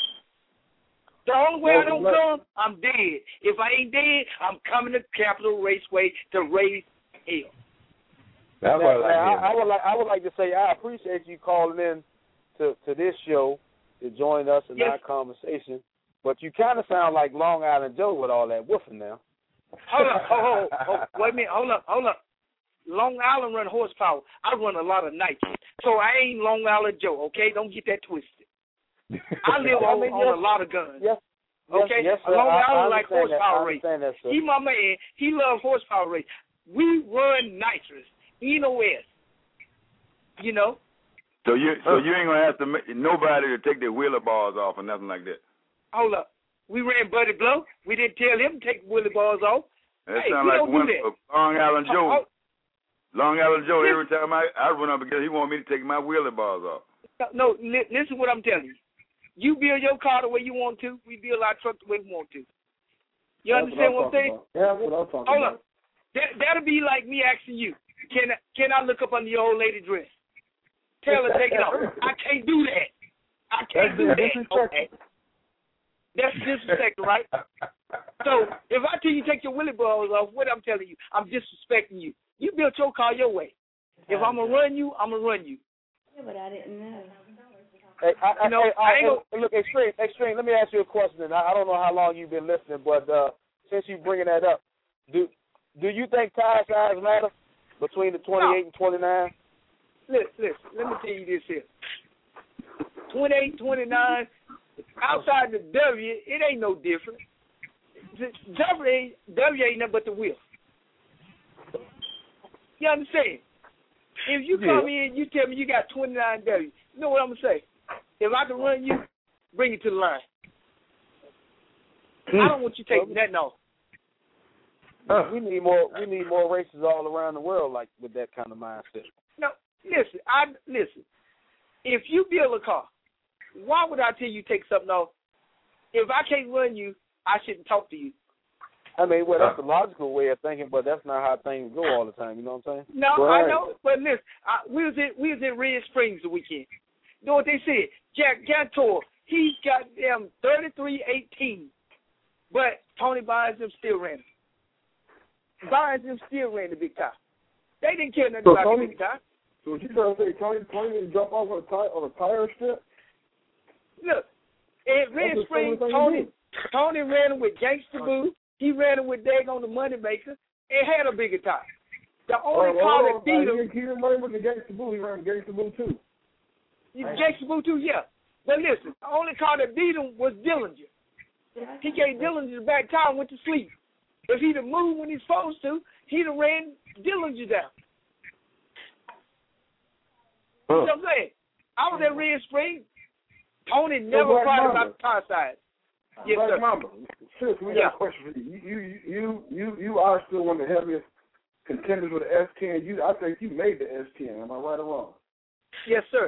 The only way I don't come, I'm dead. If I ain't dead, I'm coming to Capitol Raceway to raise hell. Now, now, I, I would like I would like to say I appreciate you calling in to, to this show to join us in yes. our conversation. But you kind of sound like Long Island Joe with all that woofing now. Hold up, hold, hold, hold, wait a minute, hold up, hold up. Long Island run horsepower. I run a lot of nitrous. So I ain't Long Island Joe, okay? Don't get that twisted. I live on, I mean, on yes, a lot of guns. Yes, okay? Yes, yes, Long I, Island I like horsepower race. That, he my man. He loves horsepower race. We run nitrous. E N O S. You know? So you so you ain't gonna have to make nobody to take their wheeler bars off or nothing like that. Hold up. We ran Buddy Blow. We didn't tell him to take the wheeler bars off. That hey, sounds like one of Long Island Joe. Oh, oh. Long Island Joe, every time I, I run up because he want me to take my wheeler bars off. No, li- listen what I'm telling you. You build your car the way you want to. We build our truck the way we want to. You that's understand what I'm, what I'm saying? About. Yeah, that's what I'm talking Hold about. up. That, that'll be like me asking you, can I, can I look up under your old lady dress? Tell her take it off. I can't do that. I can't that's do that. Okay. That's disrespectful, right? So if I tell you take your willy balls off, what I'm telling you, I'm disrespecting you. You built your car your way. If I'm gonna run you, I'm gonna run you. Yeah, but I didn't know. Hey, I, you know, I, I, I ain't I, look, Extreme, Extreme. Let me ask you a question. I, I don't know how long you've been listening, but uh, since you bringing that up, do do you think tire size matter between the twenty-eight no. and twenty-nine? Listen, listen, let me tell you this here. twenty-eight, twenty-nine, outside the W, it ain't no different. W ain't, W ain't nothing but the wheel. You understand? If you come yeah. in, you tell me you got twenty-nine W, you know what I'm going to say? If I can run you, bring it to the line. I don't want you taking nothing off. Uh, we need more. We need more races all around the world, like with that kind of mindset. No, listen. I listen. If you build a car, why would I tell you take something off? If I can't run you, I shouldn't talk to you. I mean, well, that's the logical way of thinking, but that's not how things go all the time. You know what I'm saying? No, right. I know. But listen, I, we was at we was at Red Springs the weekend. You know what they said? Jack Gantor, he's got them thirty-three eighteen, but Tony Bynes them still ran it. Bynes them still ran the big car. They didn't care nothing so about Tony, the big car. So what you trying to say? Tony, Tony didn't jump off on a tire on a tire strip? Look, at Red Springs, Tony Tony ran it with Gangsta Boo. He ran it with Dag on the Moneymaker. It had a bigger tire. The only oh, car oh, that beat him. He didn't run with the Gangsta Boo. He ran with Gangsta Boo too. Gangsta Boo too, yeah. But listen, the only car that beat him was Dillinger. He gave Dillinger the back tire and went to sleep. If he'd have moved when he's supposed to, he'd have ran Dillinger down. Huh. You know what I'm saying? I was at Red Springs. Tony never cried about the tire size. Yes, Black sir. Mamba, sis, we yeah. got a question for you. You, you, you, you, you are still one of the heaviest contenders with the S ten. You, I think you made the S ten. Am I right or wrong? Yes, sir.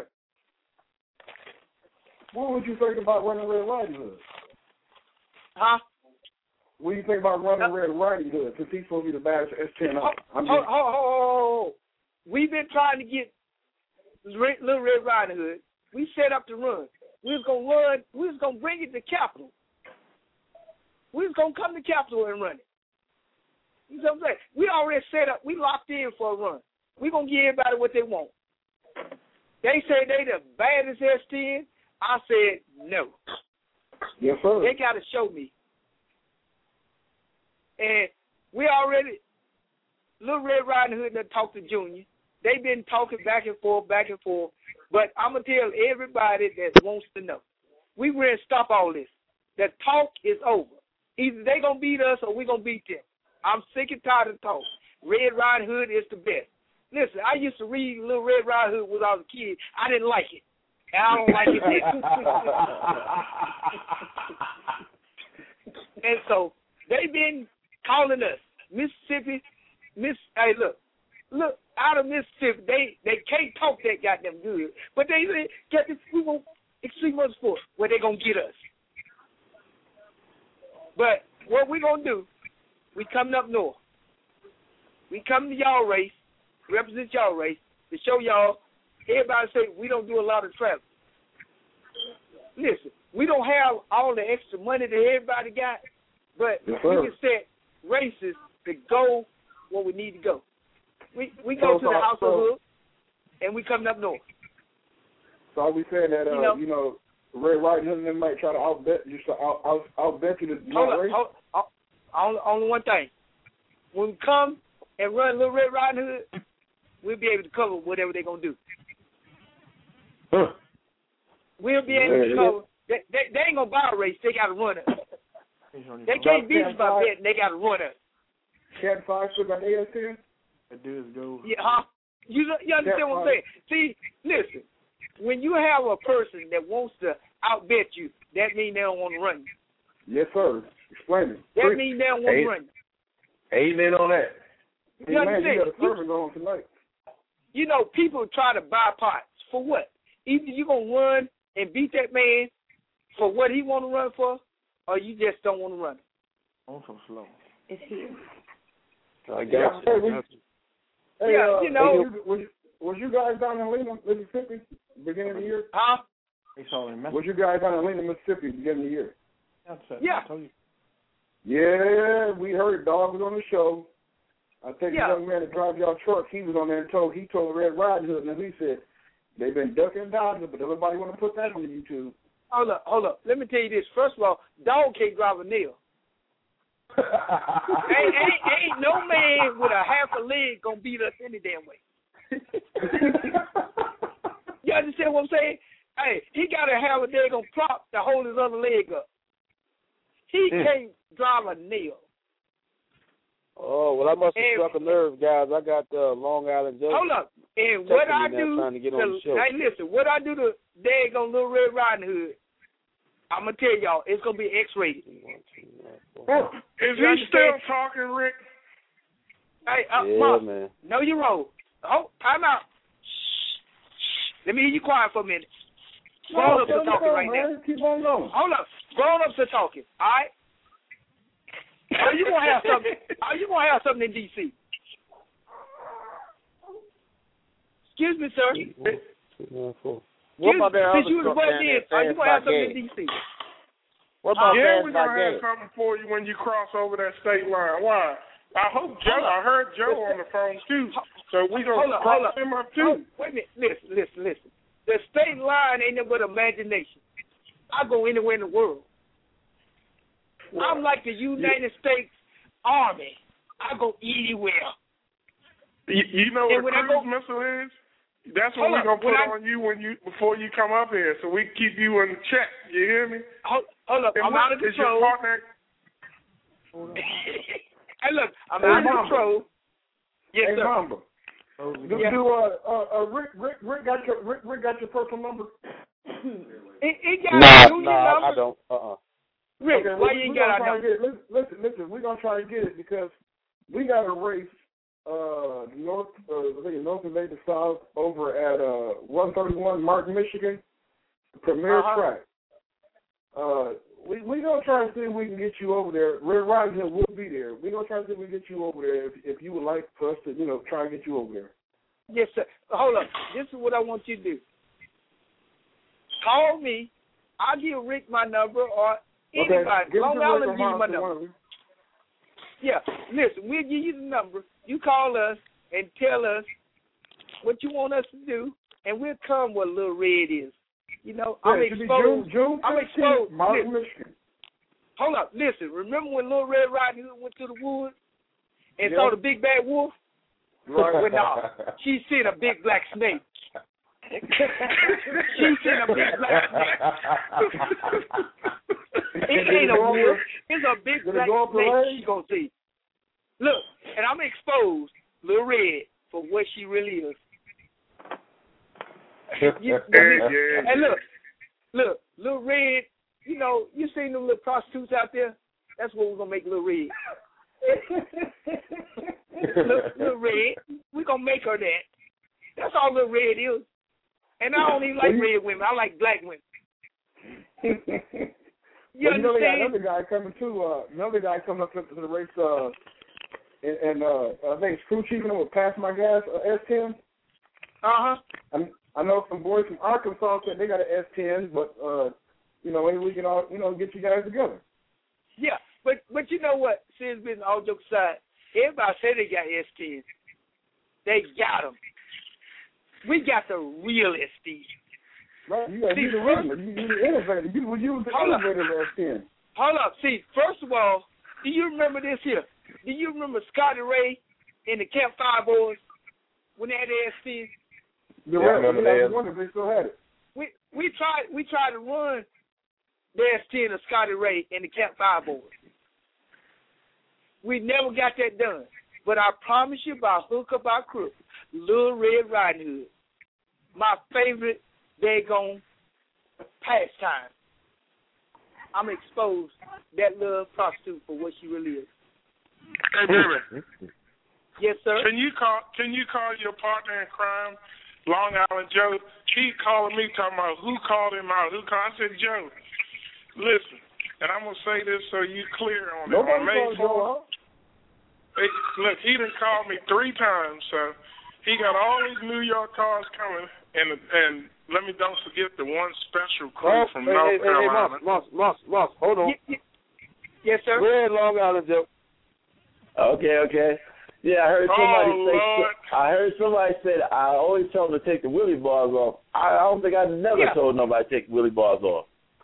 What would you think about running Red Riding Hood? Huh? what do you think about running Red Riding Hood? Since he's supposed to be the baddest S ten. Oh, I'm oh, just, oh, oh, oh, oh. We've been trying to get Little Red Riding Hood. We set up to run. We was gonna run. We was gonna bring it to Capitol. We was gonna come to Capitol and run it. You know what I'm saying? We already set up. We locked in for a run. We gonna give everybody what they want. They say they the baddest S ten. I said no. Yes, sir. They got to show me. And we already, Little Red Riding Hood done talked to Junior. They've been talking back and forth, back and forth. But I'm going to tell everybody that wants to know. We ready to stop all this. The talk is over. Either they going to beat us or we going to beat them. I'm sick and tired of talk. Red Riding Hood is the best. Listen, I used to read Little Red Riding Hood when I was a kid. I didn't like it. And I don't like it now. And so they've been calling us Mississippi. Miss, hey, look, look out of Mississippi. They they can't talk that goddamn good, but they get this. We want Extreme Motorsport where they gonna get us. But what we gonna do? We coming up north. We come to y'all race, represent y'all race to show y'all. Everybody say we don't do a lot of travel. Listen, we don't have all the extra money that everybody got, but yes, we can set races to go where we need to go. We we go so, to the so, House so, of Hood, and we coming up north. So are we saying that, uh, you know, you know Red Riding Hood and them might try to outbet you, so out, out, outbet you to hold not up, race? hold, hold, only, only one thing. When we come and run Little Red Riding Hood, we'll be able to cover whatever they're going to do. Huh. We'll be able to cover. They, they, they ain't going to buy a race. They got to run us. They can't beat us by betting. They got to run us. Cat five still got A S ten? That dude's go. Yeah, huh? You, you understand Cat what I'm five. saying? See, listen. When you have a person that wants to outbet you, that means they don't want to run you. Yes, sir. Explain it. That means they don't want to run you. Amen on that. Hey, You man, understand? you got a sermon going tonight. You know, people try to buy pots. For what? Either you're going to run and beat that man for what he want to run for, or you just don't want to run. I'm so slow. It's here. I got Yeah. you. Hey, we, hey, Yeah, uh, you know. hey, was, was you guys down in Lena, Mississippi, beginning of the year? Huh? They saw him. Was you guys down in Lena, Mississippi, beginning of the year? Yeah. I told you. Yeah, we heard Dog was on the show. I think Yeah. the young man that drives y'all trucks, he was on there and told, he told Red Riding Hood, and he said, they've been ducking and dodging, but everybody want to put that on the YouTube. Hold up, hold up. Let me tell you this. First of all, Dog can't drive a nail. ain't, ain't, ain't no man with a half a leg gonna beat us any damn way. You understand what I'm saying? Hey, he gotta have a daggone prop to hold his other leg up. He Mm. can't drive a nail. Oh, well, I must have And- struck a nerve, guys. I got uh, Long Island Joe. Hold up. And texting what me I now, do trying to get on to, the show. hey, listen, what I do to daggone Little Red Riding Hood, I'm gonna tell y'all, it's gonna be X-rated. Is You he understand? still talking, Rick? Hey, uh, Yeah, Mom, man. know your role. Oh, time out. Shh, shh. Let me hear you quiet for a minute. Grown ups are talking right now. Keep on going. Hold up. Grown ups are talking. All right. Are you gonna have something? Are you gonna have something in D C? Excuse me, sir. What about that Since other you was truck down buzzing in, there, are you gonna have Fast something by in D C? What about yeah, Fast we're by gonna have Gas? something for you when you cross over that state line. Why? I hope Joe. I heard Joe on the phone too. So we gonna Hold up, cross hold up. him up Oh, too. wait a minute. Listen, listen, listen. The state line ain't nothing but imagination. I go anywhere in the world. I'm like the United States Army. I go anywhere. You, you know And what when a I go- cruise missile is? That's what Hold we're up, gonna put when I- on you when you before you come up here, so we keep you in check. You hear me? Hold, hold up. And I'm what out of is your control. partner? Hey, look. I'm Hey, out of Mamba. control. Yes, Hey, sir. Mamba. Do, Yeah. do uh, uh, uh, Rick, Rick, Rick got your, Rick, Rick got your personal number? It, it got Nah, a union nah, number. I don't. Uh-uh. Rick, Okay, why we, you ain't we got gonna our try number? and get it. Listen, listen, listen, we're gonna try and get it because we got a race, uh, north, uh, I think north and the south over at uh one thirty-one Martin, Michigan, the premier Uh-huh. track. Uh, we we gonna try to see if we can get you over there. Red Riding Hood will be there. We gonna try to see if we can get you over there if if you would like for us to, you know, try and get you over there. Yes, sir. Hold up. This is what I want you to do. Call me. I'll give Rick my number or anybody. Okay. Long Island give you my number. Yeah. Listen, we'll give you the number. You call us and tell us what you want us to do, and we'll come where Little Red is. You know, yeah, I'm exposed. June, June I'm exposed. Martin, listen, Michigan. Hold up. Listen, remember when Little Red Riding Hood went to the woods and yep. saw the big bad wolf? Right. Well, no, she seen a big black snake. She seen a big black snake. It ain't a wolf. It's a big black snake she gonna see. Look, and I'm exposed Little Red for what she really is. You, you, yeah, and look, look, Little Red, you know, you seen them little prostitutes out there? That's what we're gonna make Little Red. Little, Little Red, we're gonna make her that. That's all Little Red is. And I don't even like red women. I like black women. You well, understand? You know, they got another guy coming too. Uh, another guy coming up to the race, uh, and, and uh, I think it's crew chief and with Pass My Gas uh, S ten. Uh huh. I know some boys from Arkansas said they got an S ten, but uh, you know, maybe we can all, you know, get you guys together. Yeah, but but you know what? Since been all jokes aside, everybody say they got S tens. They got them. We got the real S T. Right, you got to be the regular. You, you the innovator. You would use the innovator S ten. Hold up. See, first of all, do you remember this here? Do you remember Scotty Ray and the Campfire Boys when they had the S ten? The yeah, remember that. I was wondering if they still had it. We we tried we tried to run the S ten of Scotty Ray and the Campfire Boys. We never got that done. But I promise you, by hook or by crook, Little Red Riding Hood, my favorite daggone pastime. I'm exposed that little prostitute for what she really is. Hey, baby. Yes, sir. Can you call? Can you call your partner in crime, Long Island Joe? He calling me talking about who called him out. Who called? I said, Joe, listen, and I'm gonna say this so you clear on it. Nobody on May called Joe out. Hey, look, he done called me three times, so he got all these New York cars coming, and and let me don't forget the one special crew oh, from hey, North hey, Carolina. Hey, Moss, Moss, Moss, hold on. Y- y- yes, sir. We're in Long Island, Joe. Okay, okay. Yeah, I heard somebody oh, say. Lord. I heard somebody say that I always tell them to take the wheelie bars off. I, I don't think I never yeah. told nobody to take the wheelie bars off.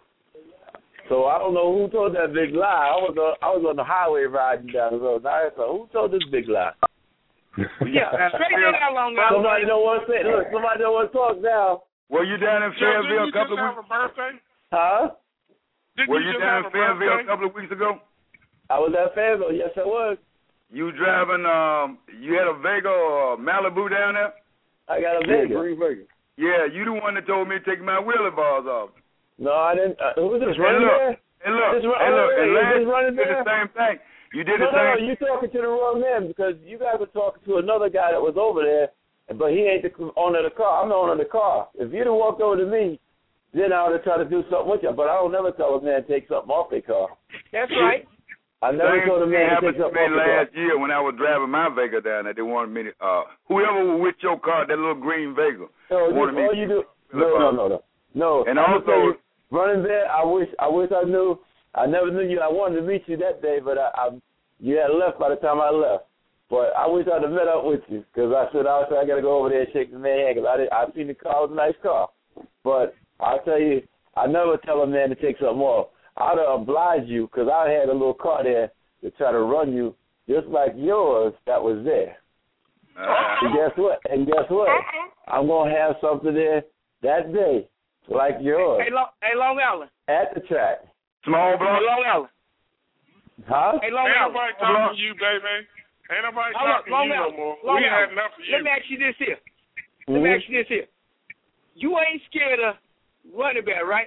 So I don't know who told that big lie. I was on, I was on the highway riding down the road. Now I thought, who told this big lie? Yeah, straight in that Long Island. Somebody don't want to say. Look, somebody don't want to talk now. Were you down in Fayetteville a couple of weeks? Have a birthday? Huh? Didn't Were you, you just down have in a Fayetteville birthday? a couple of weeks ago? I was at Fayetteville. Yes, I was. You driving? Um, you had a Vega or a Malibu down there? I got a Yeah, Vega. Green Vegas. Yeah, you the one that told me to take my wheelie bars off. No, I didn't. Uh, who was this Hey, running look, there? hey, look, This run- hey, look, oh, and wait, last is this running you did there? the same thing. You did No, the no, same. no, you talking to the wrong man because you guys were talking to another guy that was over there, but he ain't the owner of the car. I'm the owner of the car. If you'd have walked over to me, then I would have tried to do something with you. But I don't never tell a man to take something off their car. That's right. I never Same told a thing man to happened take to something me off their car. last year when I was driving my Vega down there. They wanted me to, uh, whoever was with your car, that little green Vega, So wanted just, me all to you do, no, no, no, no, no. And I'm also, gonna tell you, running there, I wish, I wish I knew. I never knew you. I wanted to meet you that day, but I, I you had left by the time I left. But I wish I'd have met up with you because I said I said I got to go over there and shake the man's hand because I did, I seen the car was a nice car. But I'll tell you, I never tell a man to take something off. I'd have obliged you because I had a little car there to try to run you just like yours that was there. Uh, and guess what? And guess what? I'm gonna have something there that day like yours Hey, Long, hey, Long Island. at the track. small block. Hey, Long Island. Huh? Hey, Long Ain't Island. nobody talking to you, baby. Ain't nobody Hold up, talking to Long you no Island. more. Long We Island. had enough of you. Let me ask you this here. Let Mm-hmm. me ask you this here. You ain't scared of running back, right?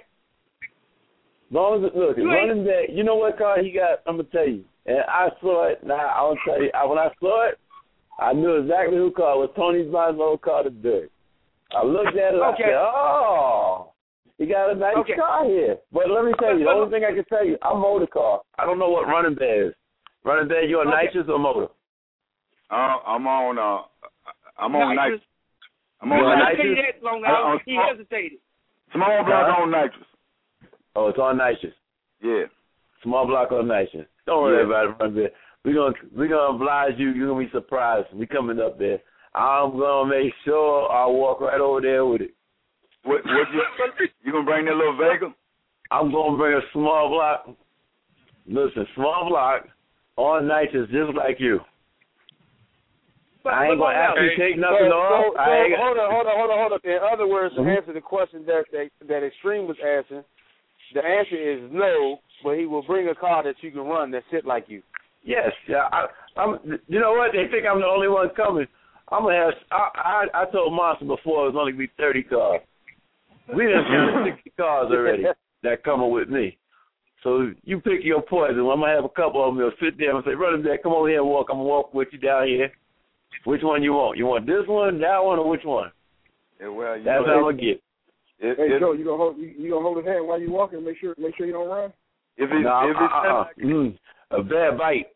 Long as it, look, You running back. You know what car he got? I'm gonna tell you. And I saw it. Now I'll tell you. I, when I saw it, I knew exactly who car it was. Tony's my old car to do. I looked at it. Okay. I said, "Oh." He got a nice Okay. car here. But let me tell you, the only thing I can tell you, I'm motor car. I don't know what running bed is. Running bed, you on Okay. nitrous or motor? Uh, I'm on. Uh, I'm on Nitrous. nitrous. I'm You on on I nitrous. tell you nitrous? that, Long Uh, Island. uh, He small- hesitated. Small block Huh? on nitrous. Oh, it's on nitrous. Yeah. Small block on nitrous. Don't worry Yeah. about it, running bed. We're going we gonna oblige you. You're going to be surprised. We coming up there. I'm going to make sure I walk right over there with it. What? What you? You gonna bring that little Vega? I'm going to bring a small block. Listen, small block on nitrous just like you. But, I ain't but going to Long actually Island, take nothing so, off. so, I ain't so, hold on, hold on, hold on, hold on. In other words, to Mhm. answer the question that, that that Extreme was asking, the answer is no, but he will bring a car that you can run that sit like you. Yes, yeah. I, I'm. You know what? They think I'm the only one coming. I'm gonna have. I I, I told Monster before it was only gonna be thirty cars. We done got sixty cars already that coming with me. So you pick your poison. I'm gonna have a couple of them. They'll sit there and say, "Brother, Dad, come over here and walk. I'm gonna walk with you down here. Which one you want? You want this one, that one, or which one?" Yeah, well, you That's know, how I'm gonna get. If, Hey if, Joe, you gonna hold you, you gonna hold his hand while you walking? Make sure make sure you don't run. if it, No, if uh, it's uh, uh, mm, a bad bite.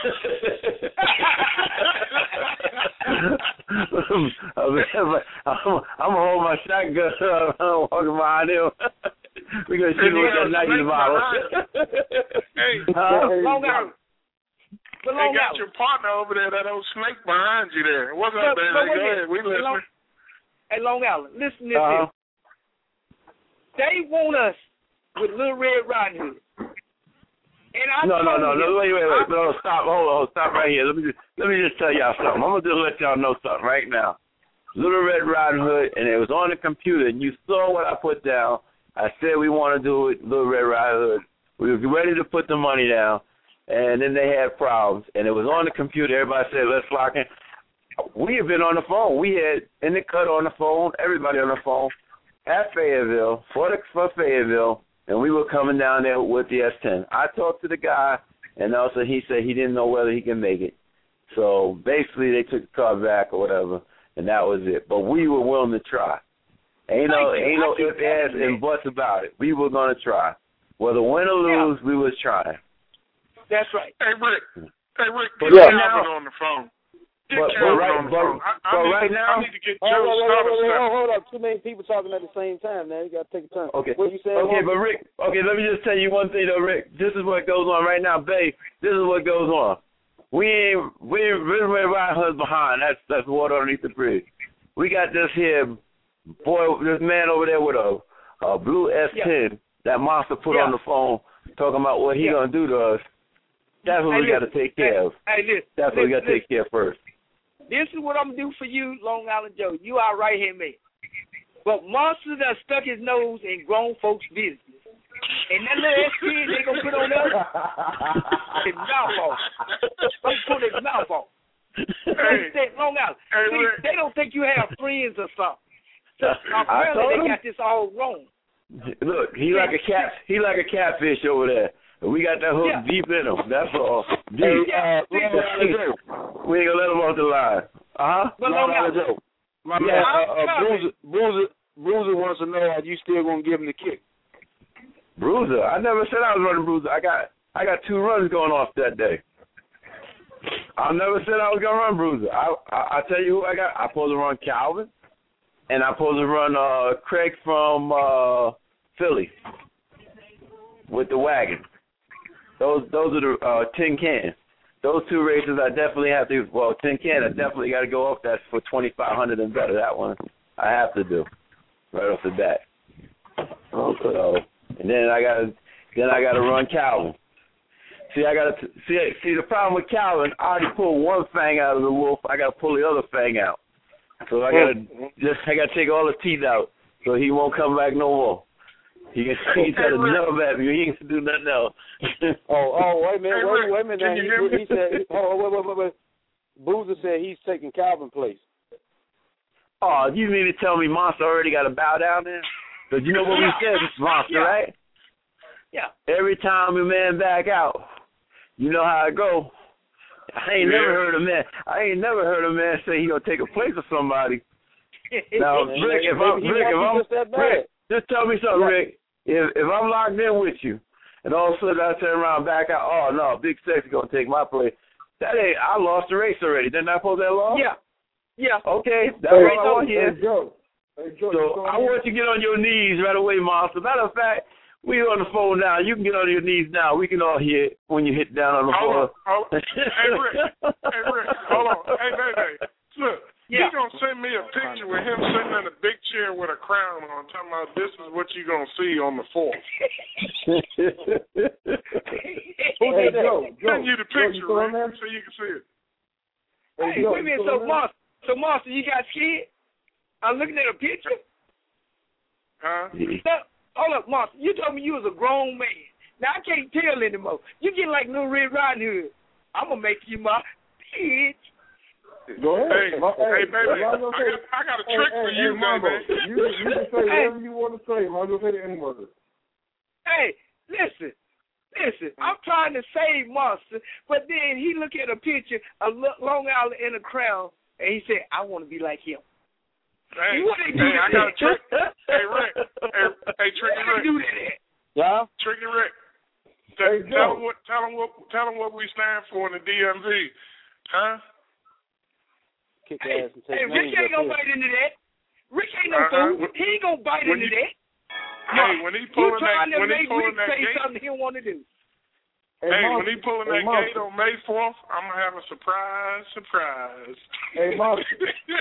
I'm, I'm gonna hold my shotgun. I'm walking behind him. We're gonna shoot with that ninety bottle. Hey, Huh? Long Island. But they Long got Island. your partner over there, that old snake behind you there. What's But- up, baby? but wait Go a minute. ahead. We Hey, Long- listening. Hey, Long Island, listen to Uh-huh. this. They want us with Little Red Riding Hood. And I No, no, told no, them, no, wait, wait, wait. I- No, stop, hold on, stop right here. Let me just, let me just tell y'all something. I'm gonna just let y'all know something right now. Little Red Riding Hood, and it was on the computer, and you saw what I put down. I said we want to do it, Little Red Riding Hood. We were ready to put the money down, and then they had problems, and it was on the computer. Everybody said, let's lock in. We have been on the phone. We had in the cut on the phone, everybody on the phone at Fayetteville, for, the, for Fayetteville, and we were coming down there with the S ten. I talked to the guy, and also he said he didn't know whether he can make it. So basically they took the car back or whatever, and that was it. But we were willing to try. Ain't no, Thank you. ain't no I keep ifs, ands, telling you and buts about it. We were going to try. Whether win or lose, we was trying. That's right. Hey, Rick. Hey, Rick, But get yeah. Calvin on the phone. Get But- but Calvin right- on the but- phone. I, I but need right to, now- I need to get Oh, Joe wait, wait, Stubbs. wait, wait, wait, hold up. Too many people talking at the same time, man. You got to take a turn. Okay. What you saying? Okay, Mark? but Rick, okay, let me just tell you one thing though, Rick. This is what goes on right now, babe. This is what goes on. We ain't we ain't really riding Hood behind. That's that's water underneath the bridge. We got this here boy, this man over there with a, a blue S ten that Monster put Yeah. on the phone talking about what he Yeah. gonna do to us. That's what Hey, we got to listen. take care Hey, of. Hey, listen. That's what we got to listen, take care of first. This is what I'm going to do for you, Long Island Joe. You are right here, man. But Monster done stuck his nose in grown folks' business. And that little S ten they going to put on us, his mouth off. I'm put his mouth off. Hey, They, Long Island, hey, see, Rick. they don't think you have friends or something. So I apparently told they him. got this all wrong. Look, he like a cat. He like a catfish over there. And we got that hook Yeah. deep in him. That's all. Deep. Hey, Yeah, uh, Long Island Joe. We ain't gonna let him off the line. Uh huh. But Long Long Island Island, Joe. My Yeah, man, I'm uh, uh, coming. Bruiser, Bruiser, Bruiser wants to know, are you still going to give him the kick? Bruiser. I never said I was running Bruiser. I got I got two runs going off that day. I never said I was gonna run Bruiser. I I, I tell you who I got. I supposed to run Calvin, and I supposed to run uh Craig from uh Philly with the wagon. Those those are the uh, tin cans. Those two races I definitely have to. Well, tin can I definitely got to go off. That's for twenty five hundred and better. That one I have to do right off the bat. Okay. So, and then I got to then I got to run Calvin. See, I got to see. See, the problem with Calvin, I already pulled one fang out of the wolf. I got to pull the other fang out. So I got to just I got to take all the teeth out, so he won't come back no more. He can he can tell the nub at me. He can do nothing else. Oh, oh, wait a minute, Hey, wait, Rick, wait a minute. can Now. you He, hear me? he said, he, oh, wait, wait, wait, wait. Boozer said he's taking Calvin's place. Oh, you mean to tell me Monster already got a bow down there? Because you know what we said, it's Monster, Yeah. right? yeah. Every time a man back out, you know how it go. I ain't Yeah. never heard a man. I ain't never heard a man say he gonna take a place of somebody. Now, Man, Rick, if maybe I'm he Rick, if wants I'm you just that bad. Rick, just tell me something, Rick. If if I'm locked in with you, and all of a sudden I turn around back out, oh no, Big Sexy gonna take my place. That ain't. I lost the race already. Didn't I post that law? Yeah. Yeah. Okay. That's hey, all I want here. Hey, Joe. Hey, Joe. So I want you to get on your knees right away, Monster. Matter of fact, we on the phone now. You can get on your knees now. We can all hear it when you hit down on the floor. Hold on. Hey, Rick. Hey, Rick. Hold on. Hey, baby. Look. Yeah. He gonna send me a picture with him sitting in a big chair with a crown on, talking about this is what you gonna see on the fourth. Hey, Joe, Joe, send you the picture, Joe, you Rick, so you can see it. Hey, hey Joe, wait a minute. So, Monster, so Monster, you got scared? I'm looking at a picture. Huh? No, hold up, Monster. You told me you was a grown man. Now I can't tell anymore. You get like Little Red Riding Hood. I'm gonna make you my bitch. Go ahead. Hey, my, hey, hey baby, I, say, got, I got a trick hey, for hey, you, hey, Mambo, baby. You, you can say whatever you want to say. I'm going to say the N-word. Hey, listen, listen. I'm trying to save Monster, but then he look at a picture of Long Island in a crown, and he said, I want to be like him. Hey, what they do hey I got a trick. Hey, Rick. Hey, hey Tricky Rick. do that at? Yeah? Tricky Rick. Hey, tell, him what, tell, him what, tell him what we stand for in the D M V. Huh? Kick hey, ass and take hey Rick ain't gonna bite into that. Rick ain't no uh-huh. fool. He ain't gonna bite when into you, that. Hey, when he pulling you trying that, to when make he pulling Rick that say gate, something he don't want to do. Hey, hey when he pulling hey, that Monster. gate on May fourth, I'm gonna have a surprise, surprise. Hey, Monster.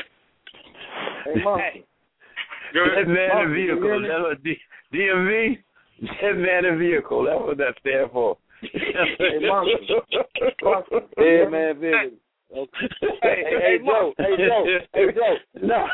Hey, Monster. That man in vehicle. That's what D- DMV. That man in vehicle. That's what that stands for. Hey, Monster. Monster. Dead man vehicle. Okay. Hey, hey, hey, Joe. Hey, Joe. Hey, Joe. No.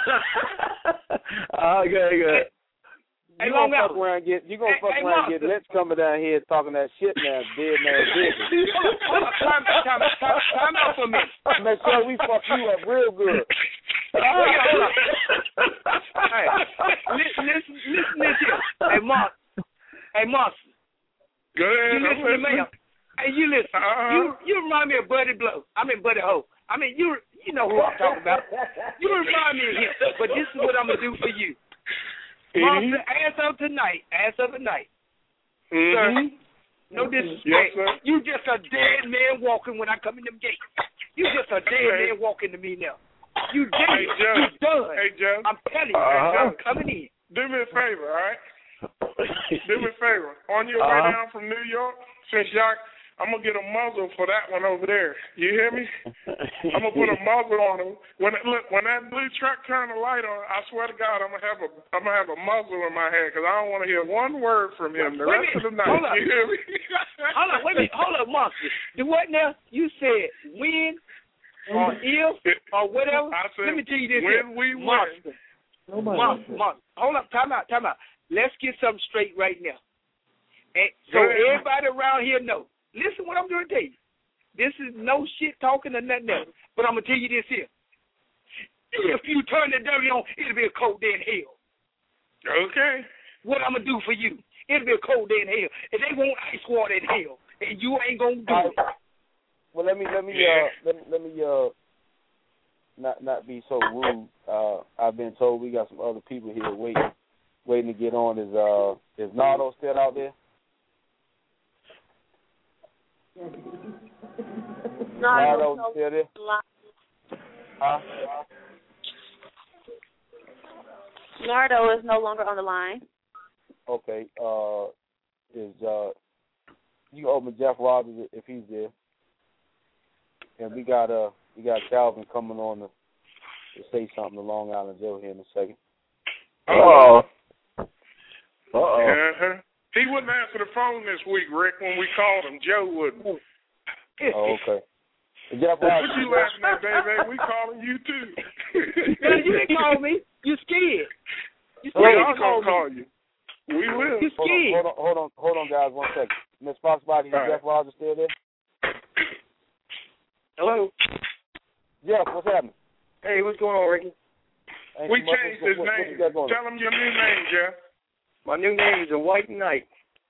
Oh, good, good. Hey, you Long gonna fuck Island. around and get you gonna Hey, fuck hey, around and get Let's coming down here talking that shit now, dead man business. Hold up, time, time, time, time out for me. Make sure we fuck you up real good. Hold up, hold up. Hey, listen, listen, listen, listen. Hey, Mark. Hey, Marcy. Go ahead. You listen to me. Hey, you listen. Uh-huh. You you remind me of Buddy Blow. I mean Buddy Ho. I mean you you know who I'm talking about. You remind me of him. But this is what I'm gonna do for you. Mm-hmm. Monster, as of tonight, as of tonight. Mm-hmm. Sir, no disrespect. Yes, sir. You just a dead man walking when I come in them gates. You just a dead Hey. man walking to me now. You dead. Hey, Joe. You done. Hey, Joe. I'm telling you, Uh-huh. I'm coming in. Do me a favor, all right? Do me a favor. On your way Uh-huh. down from New York, since y'all, I'm going to get a muzzle for that one over there. You hear me? I'm going to put a muzzle on him. When it, look, when that blue truck turn the light on, I swear to God, I'm going to have a I'm gonna have a muzzle in my head because I don't want to hear one word from him the Wait rest of the night. Hold up. You hear me? Hold up, wait a minute. Hold up, Monster. Do what now? You said when or if or whatever. I said, Let me tell you this. when here. we Monster. win. Monster, Monster. Hold up, time out, time out. Let's get something straight right now. And so Go ahead. everybody around here know. Listen what I'm going to tell you. This is no shit talking or nothing else. But I'm going to tell you this here. If you turn the dirty on, it'll be a cold day in hell. Okay. What I'm going to do for you, it'll be a cold day in hell. And they want ice water in hell. And you ain't going to do it. Well, let me let me Yeah. uh let me let me uh not not be so rude. Uh, I've been told we got some other people here waiting waiting to get on. Is uh is Nardo still out there? Nardo, Nardo still there? Huh? Nardo is no longer on the line. Okay. Uh, is uh you can open Jeff Rogers if he's there. And we got uh we got Calvin coming on to, to say something to Long Island Joe here in a second. Uh-oh. Uh-oh. Uh-huh. He wouldn't answer the phone this week, Rick, when we called him. Joe wouldn't. Oh, okay. Jeff What Rogers. you laughing at, baby? We calling you, too. Man, you didn't call me. You scared. You We scared are to call going to call me. you. We will. You Hold scared. on, hold on, hold on, hold on, guys, one second. Miss Foxbody, is All right. Jeff Rogers still there? Hello. Jeff, what's happening? Hey, what's going on, Ricky? Ain't We too much. changed What- his what- what name. you got going on? Tell him your new name, Jeff. My new name is a White Knight.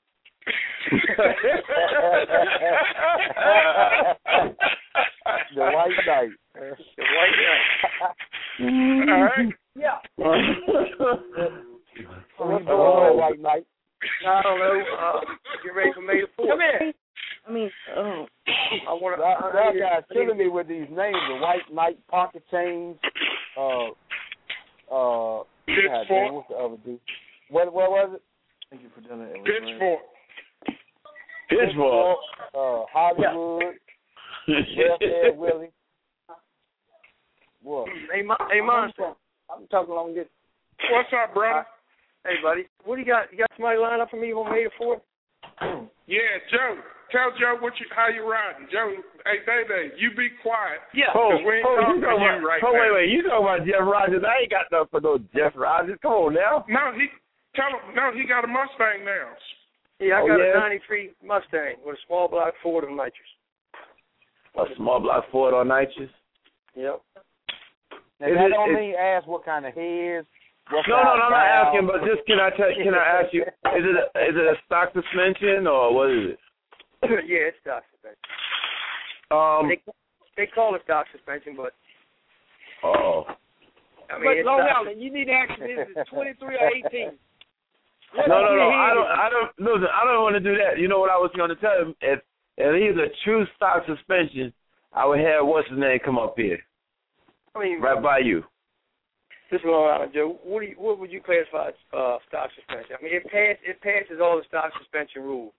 The White Knight. The White Knight. All right. Yeah. Oh, what's going on, White Knight? I don't know. Uh, get ready for May the fourth. Come here. I mean, oh. I want to. That, that guy's killing me with these names: the White Knight, Pocket Chains, uh, uh, Pitchfork. What's the other dude? What, what was it? Thank you for doing it. Pitchfork. Pitchfork. Uh, Hollywood. Welfare Willie. What? Hey, Mon- hey, Monster. I'm talking long distance. What's up, brother? Hey, buddy. What do you got? You got somebody lined up for me on May the fourth? Yeah, Joe. Tell Joe what you how you riding. Joe, hey, Day Day, you be quiet. Yeah. Oh, we ain't oh, talking you to talking you about, right oh, now. wait, wait. You talking about Jeff Rogers? I ain't got nothing for no Jeff Rogers. Come on now. No, he tell him. No, he got a Mustang now. Yeah, I Oh, got yeah? a ninety-three Mustang with a small block Ford on nitrous. A small block Ford on nitrous? Yep. Now, Is that it- don't is- mean ask what kind of heads. What No, no, kind no, of I'm not valve. asking, but just can I tell, can I ask you, is it a, is it a stock suspension or what is it? Yeah, it's stock suspension. Um. They, they call it stock suspension, but Oh. I mean, But it's Long stock- Island, you need to ask me, is it twenty-three or eighteen? No, no, no. I don't. I don't. Listen, I don't want to do that. You know what I was going to tell him? If if he's a true stock suspension, I would have what's his name come up here, I mean, right by you. This is Long Island, Joe. What do you, what would you classify as uh, stock suspension? I mean, it pass it passes all the stock suspension rules.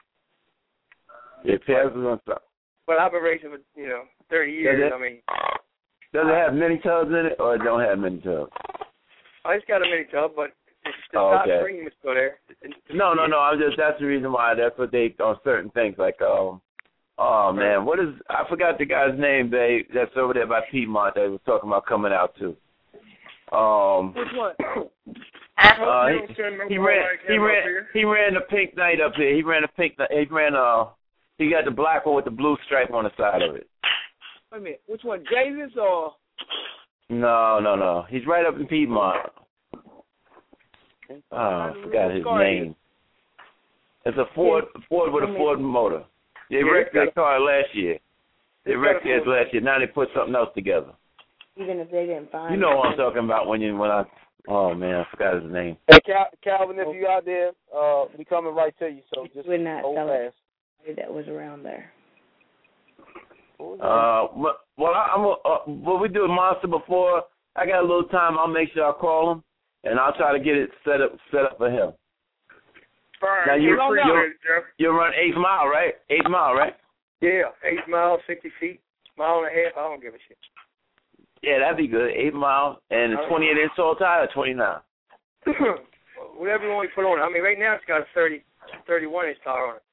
It passes on stock. But I've been racing for you know thirty years. Does it- I mean, Does it have mini tubs in it, or it don't have mini tubs? I just got a mini tub, but the the Oh, stock okay. premium is still there. No, no, no. I'm just that's the reason why. That's what they on certain things like um. Oh man, what is I forgot the guy's name, babe. That's over there by Piedmont. They was talking about coming out too. Um. Which one? I hope Uh, you he, don't send no he boy ran. like He him up ran. here. He ran the pink knight up here. He ran the pink. He ran uh. He got the black one with the blue stripe on the side of it. Wait a minute. Which one, Davis or? No, no, no. He's right up in Piedmont. Oh, I forgot his name. It's a Ford. Ford with a Ford motor. They wrecked that car last year. They wrecked theirs last year. Now they put something else together. Even if they didn't find You know what I'm talking about when you when I. Oh man, I forgot his name. Hey, Cal- Calvin, if you out there, uh, we coming right to you. So just would not hold sell it. fast. that was around there. Uh, well, well I, I'm. A, uh, well, we do a monster before. I got a little time. I'll make sure I call him, and I'll try to get it set up set up for him. All right, Now you we appreciate you it, Jeff. you run eighth mile, right? Eighth mile, right? Yeah, eight miles, sixty feet, mile and a half. I don't give a shit. Yeah, that'd be good. Eight mile and a twenty-eight inch tall tire, or twenty-nine. Whatever you want to put on it. I mean, right now it's got a thirty, thirty-one inch tire on it.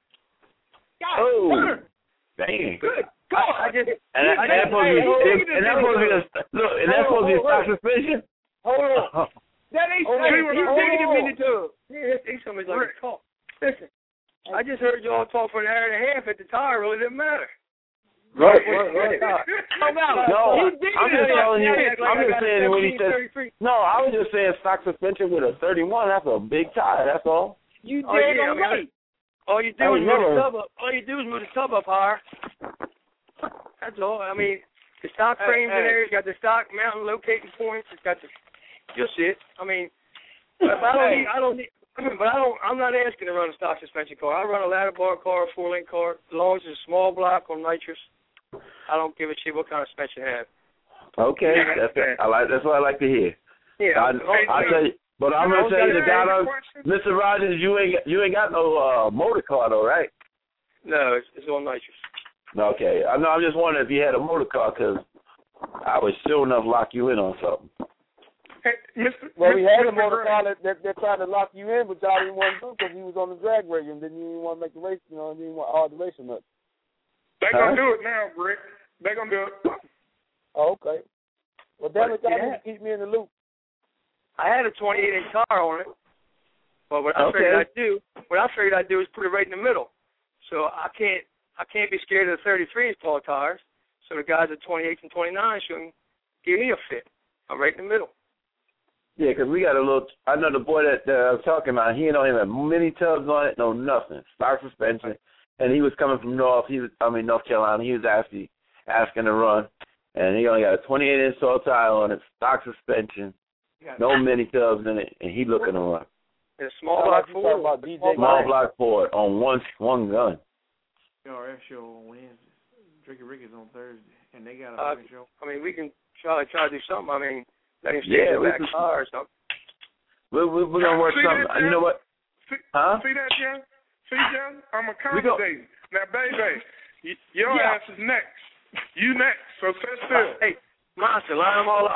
Oh, dang. Good. I, I just. And that, and that supposed to be, and that supposed to be a, look, and that's supposed to be a stock suspension. Hold on. That ain't Hold straight. on. He's Hold digging him on. in the tub. Yeah, they somebody's like to talk. Listen, I just heard y'all talk for an hour and a half at the tire. Really didn't matter. Right. Right, right. No, He's digging I'm just it. telling you. Like I'm I just got a saying when he said. seventeen thirty-three. No, I was just saying stock suspension with a thirty-one. That's a big tire. That's all. You Oh, dead yeah, on I mean, right. All you do I is move never- the tub up. All you do is move the tub up higher. That's all. I mean, the stock Hey, frames in hey. there. It's got the stock mountain locating points. It's got the. You'll see it. I mean, but I don't. Need, I don't. Need, but I don't. I'm not asking to run a stock suspension car. I run a ladder bar car, a four link car. As long as it's a small block on nitrous, I don't give a shit what kind of suspension it has. Okay, that's I like. That's what I like to hear. Yeah. I, I tell you, but I'm gonna tell you the guy, does, Mister Rogers, you ain't you ain't got no uh, motor car though, right? No, it's, it's on nitrous. Okay, I know. I'm just wondering if you had a motor car, because I would sure enough lock you in on something. Hey, Mister Well, we had a Mister motor Gray. car that, that they're trying to lock you in, but y'all didn't want to do because he was on the drag race, and then you didn't want to make the race, you know, you didn't want all the racing much. They Huh? gonna do it now, Rick. They gonna do it. Oh, okay. Well, damn it, y'all Yeah. need to keep me in the loop. I had a twenty-eight inch tire on it, but what I Okay. figured I'd do, what I figured I'd do is put it right in the middle. So I can't, I can't be scared of the thirty-three inch tall tires. So the guys at twenty-eight and twenty-nine shouldn't give me a fit. I'm right in the middle. Yeah, because we got a little. I know the boy that, that I was talking about. He don't even have many tubs on it, no nothing. Stock suspension, and he was coming from North. He was, I mean North Carolina. He was asking asking to run, and he only got a twenty-eight inch tall tire on it, stock suspension, no mini tubs in it, and he looking to run. A small block Ford. About D J small block Ford on one one gun. P R F show on Wednesday. Tricky Ricky's on Thursday, and they got a uh, show. I mean, we can try try to do something. I mean, let him stay yeah, in the back car or something. We're, we're, we're gonna work see something. That, you know what? See, huh? see that, John? See, John? I'm accommodating. Now, baby, y- your yeah. ass is next. You next. So sit still. Hey, Monster, line them all up.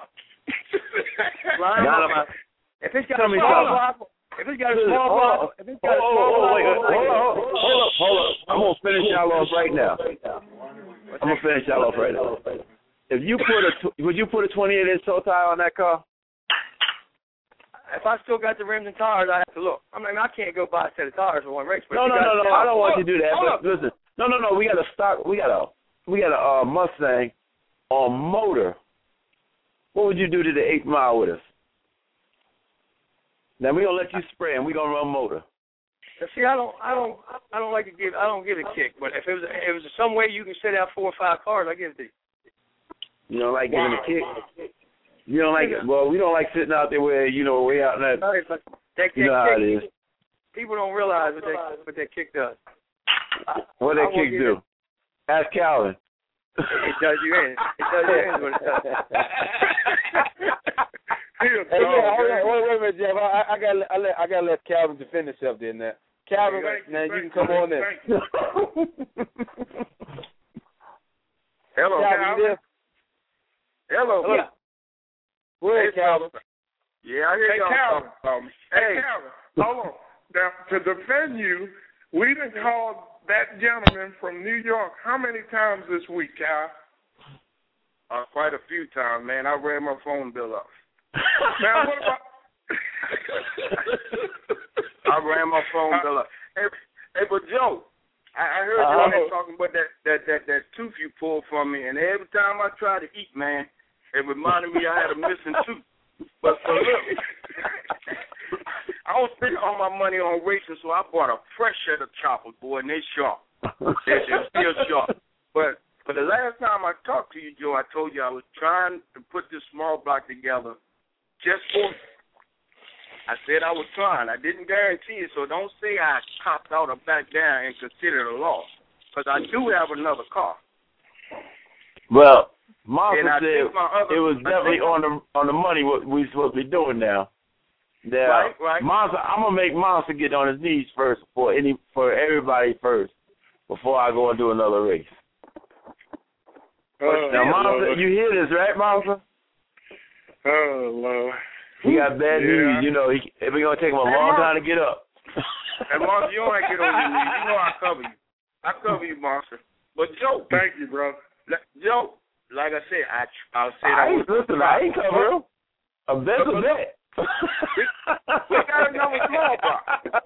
line them up. If it's got a small block, if it's got a small block, if it's got a small block, wait, hold on, hold up, hold up. I'm gonna finish y'all off right now. I'm gonna finish y'all off right now. If you put a, would you put a twenty-eight inch toe tie on that car? If I still got the rims and tires, I have to look. I mean, I can't go buy a set of tires for one race. But no, no, no, no. I don't want you to do that. But up. listen, no, no, no. We got a stock. We got a, we got a uh, Mustang on motor. What would you do to the eighth mile with us? Now we gonna let you spray and we gonna run motor. See, I don't, I don't, I don't like to give, I don't give a kick. But if it was, if it was some way you can set out four or five cars, I give it to you. You don't like giving a kick. You don't like it. Well, we don't like sitting out there where you know way out in that. that, that you know how it is. People don't realize what that what that kick does. What that kick do? Ask Calvin. It does you in. It does you in. What it does. Hey, yeah, hold on, wait, wait a minute, Jeff. I, I got, I, let, I got to let Calvin defend himself there. Now, Calvin, thank now you, you can come on in. Hello, Calvin. Calvin. You Hello. Hello. Yeah. Go ahead, hey, Calvin. Yeah, I hear hey, y'all Calvin. talking about me. Hey, Hey, Calvin, hold on. Now, to defend you, we done called that gentleman from New York how many times this week, Cal? uh, quite a few times, man. I ran my phone bill up. Now, what about... I ran my phone bill up. Hey, hey, but Joe, I, I heard you Uh-huh. on there talking about that, that, that, that tooth you pulled from me, and every time I try to eat, man, it reminded me I had a missing tooth. But, but look, I was spending all my money on racing, so I bought a fresh set of choppers, boy, and they sharp. They're, they're still sharp. But but the last time I talked to you, Joe, I told you I was trying to put this small block together just for I said I was trying. I didn't guarantee it, so don't say I copped out or backed down and consider it a loss, because I do have another car. Well, Martha And I said think my other- it was I definitely think- on the on the money what we supposed to be doing now. Now, Right, right. Monster, I'm gonna make Monster get on his knees first for any for everybody first before I go and do another race. Oh, now, Monster, Lord. you hear this, right, Monster? Oh, Lord. He got bad Yeah. news. You know, he, it's gonna take him a Hey, long Monster. time to get up. And Monster, you don't have to get on your knees. You know I cover you. I cover you, Monster. But Joe, Thank you, brother. like, Joe, like I said, I I said I I was ain't listen. I ain't cover him. A bet's a bet. We got another small block.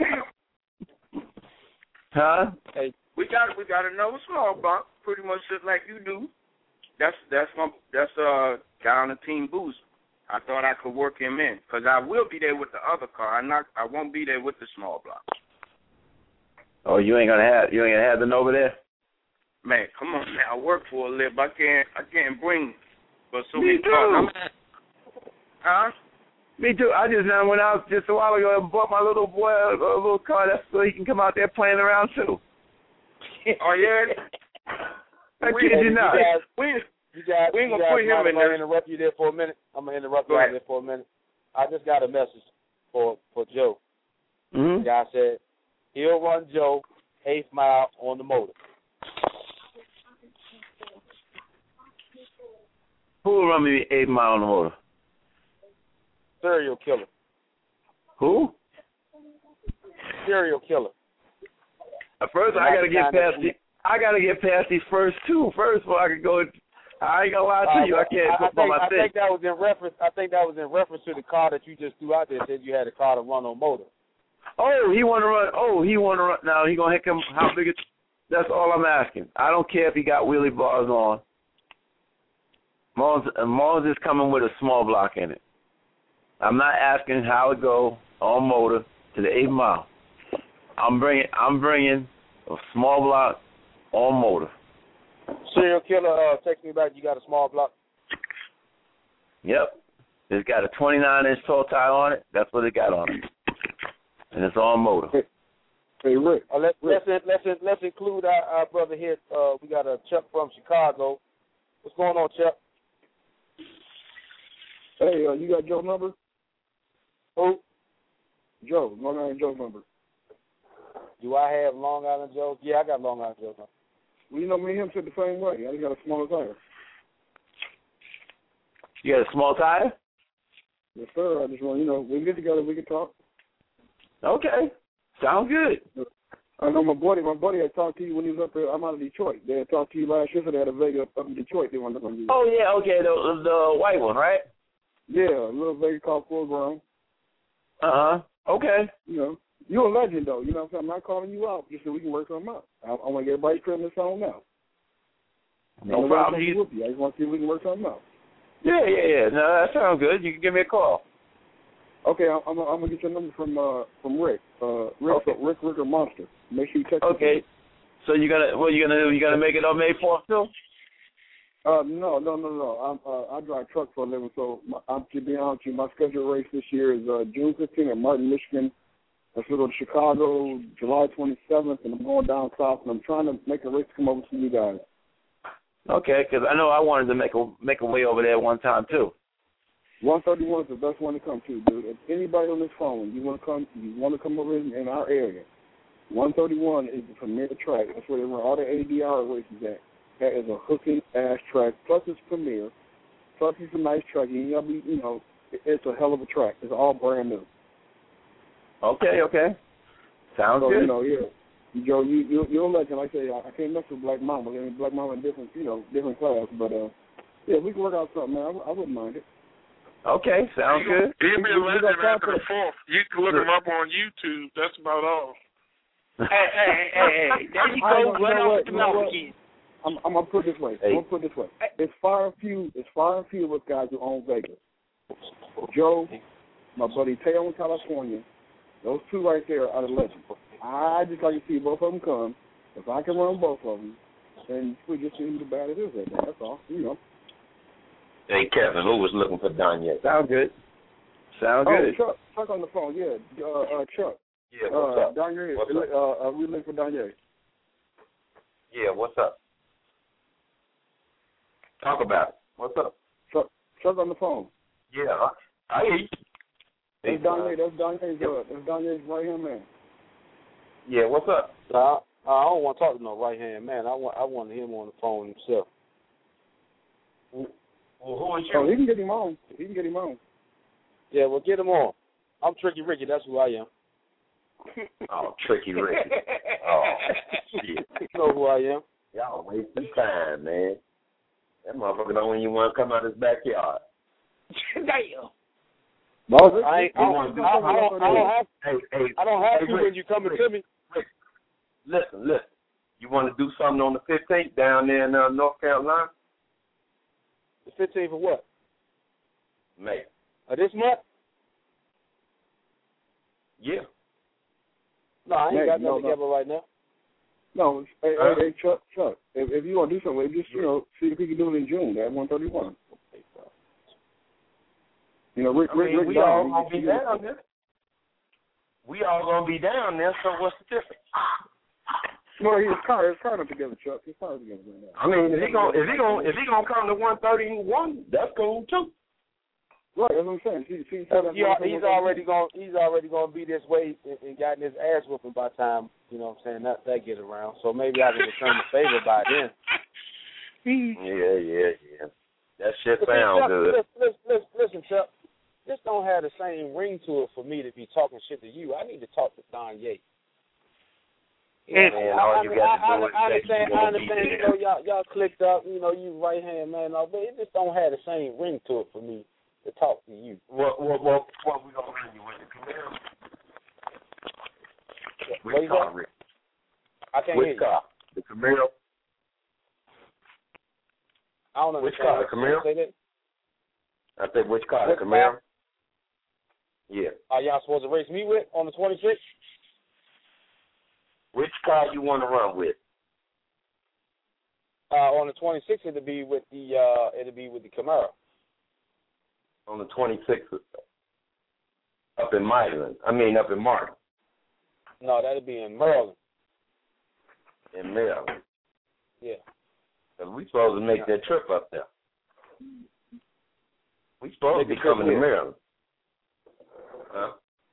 Huh? Hey, we got we got another small block, pretty much just like you do. That's that's my that's uh down the Team Boost. I thought I could work him in because I will be there with the other car. I not I won't be there with the small block. Oh, you ain't gonna have you ain't gonna have them over there. Man, come on, man. I work for a living. I can't I can't bring but so Me many too. cars. I'm- Huh? Me too. I just now went out just a while ago and bought my little boy a, a little car that's so he can come out there playing around too. Oh yeah. I We- kid you not. You guys, We you guys, We ain't you gonna guys put him mind in if I there. interrupt you there for a minute? I'm gonna interrupt Go you out ahead. there for a minute. I just got a message for for Joe. Mm-hmm. The guy said he'll run Joe eighth mile on the motor. Who will run me eight mile on the motor? Serial killer. Who? Serial killer. At first, I gotta get past the. I gotta get past these first two first before I can go. I ain't gonna lie to Uh, you. I can't I, I put think, my I thing. think that was in reference. I think that was in reference to the car that you just threw out there. Said you had a car to run on motor. Oh, he want to run. Oh, he want to run. Now he gonna hit him. How big? It, that's all I'm asking. I don't care if he got wheelie bars on. Mons, Mons is coming with a small block in it. I'm not asking how it go on motor to the eight mile. I'm bringing. I'm bringing a small block on motor. Serial killer. Uh, text me back. You got a small block. Yep. It's got a twenty-nine inch toe tie on it. That's what it got on it. And it's all motor. Hey, hey Rick. Uh, let, Rick. let's, let's, let's include our, our brother here. Uh, we got a Chuck from Chicago. What's going on, Chuck? Hey, uh, you got Joe's number? Who? Joe. Long Island Joe's number. Do I have Long Island Joe's? Yeah, I got Long Island Joe's number. Well, you know, me and him said the same way. I just got a smaller tire. You got a small tire? Yes, sir. I just want, you know, we can get together, we can talk. Okay. Sounds good. I know my buddy, my buddy had talked to you when he was up there. I'm out of Detroit. They had talked to you last year, so they had a Vega up in Detroit. They wanted to come to you. Oh, yeah, okay, the, the white one, right? Yeah, a little Vega called Full Grown. Uh-huh. Okay. You know, you're a legend, though. You know what I'm saying? I'm not calling you out just so we can work something out. I, I want to get everybody trim this song out. No problem. You, I just want to see if we can work something out. Yeah, yeah, yeah. No, that sounds good. You can give me a call. Okay, I'm, I'm, I'm going to get your number from uh, from Rick. Uh, Rick, okay. Rick, Rick or Monster. Make sure you text Okay. me. So you gonna what you gonna do? You gonna make it on May fourth too? Uh, no, no, no, no. I'm, uh, I drive truck for a living, so my, I'm, to be honest with you, my scheduled race this year is uh, June fifteenth at Martin, Michigan. Let's go to Chicago, July twenty-seventh, and I'm going down south, and I'm trying to make a race to come over to you guys. Okay, because I know I wanted to make a make a way over there one time too. one thirty-one is the best one to come to, dude. If anybody on this phone, you want to come, you want to come over in, in our area, one thirty-one is the premier track. That's where they run all the A D R races at. That is a hooking ass track. Plus it's premier. Plus it's a nice track. You know, you know, it's a hell of a track. It's all brand new. Okay, okay. Sounds so, good. You know, yeah. Joe, you you you're a legend. Like I say, I, I can't mess with Black Mama. I mean, Black Mama in different, you know, different class. But uh, yeah, we can work out something, man. I, I wouldn't mind it. Okay, sounds good. He'll be a legend after the fourth. You can look him up on YouTube. That's about all. Hey, hey, hey, hey, there you go. Run off the mouth again. I'm, I'm gonna put it this way. Hey. I'm gonna put it this way. It's far and few. It's far and few of us guys who own Vegas. Joe, my buddy Teo in California. Those two right there are the legends. I just like to see both of them come. If I can run both of them, then we just see who the bad it is right there. That's all. You know. Hey, Kevin, who was looking for Danye? Sound good. Sound oh, good. Chuck, Chuck on the phone. Yeah, uh, uh, Chuck. Yeah, what's uh, up? Danye, What's uh, up? Uh, uh, we looking for Danye. Yeah, what's up? Talk about it. What's up? Chuck, Chuck on the phone. Yeah, I, I hear you. That's Danye. That's Danye's. Uh, that's Danye's right hand man. Yeah, what's up? Uh, I don't want to talk to no right hand man. I want I want him on the phone himself. Well, who is you? Oh, he can get him on. He can get him on. Yeah, well, get him on. I'm Tricky Ricky. That's who I am. Oh, Tricky Ricky. Oh, shit. You know who I am. Y'all wasting time, man. That motherfucker know when you want to come out of his backyard. Damn. Well, I, ain't, I, don't, I, I, don't, I don't have, hey, hey, I don't have hey, to Rick, when you coming Rick, to me. Rick, listen, listen. You want to do something on the fifteenth down there in uh, North Carolina? The fifteenth of what? May. Of this month? Yeah. No, I ain't Hey, got no, nothing no. together right now. No, hey, Huh? hey, hey, Chuck, Chuck. If, if you want to do something, just you know, see if we can do it in June at one thirty-one. You know, Rick, I mean, Rick, Rick we down, all he- gonna be he- down there. We all gonna be down there. So what's the difference? No, his car, his car not together, Chuck. His car together right now. I mean, if he gonna if he gonna if he gonna come to one thirty-one, that's cool too. Right, that's what I'm saying. See, see, see Uh, that's he, what I'm he's saying. already going. He's already going to be this way and, and gotten his ass whooping by the time you know what I'm saying that that get around. So maybe I can return the favor by then. Yeah, yeah, yeah. That shit But then, sounds Chuck, good. Listen, listen, listen, listen, Chuck. This don't have the same ring to it for me to be talking shit to you. I need to talk to Don Yates. Yeah, man, all I, you I, got to I, do I, is I say understand. you I wanna be understand. You there. know, y'all y'all clicked up. You know, you right hand man. No, but it just don't have the same ring to it for me to talk to you. What what what what we gonna run you with the Camaro? What Which you car, got? Rick? I can't Which hear you. car? The Camaro? I don't understand. Which car? The Camaro? Say that? I said which car? Which The Camaro? car? Yeah. Are y'all supposed to race me with on the twenty-sixth? Which car you want to run with? Uh, on the twenty-sixth, it'll be with the uh, it'll be with the Camaro. on the twenty-sixth up in Milan. I mean, up in Martin. No, that'll be in Maryland. In Maryland. Yeah. So we supposed to make that trip up there. We supposed Make to be a trip coming to here. Maryland. Huh?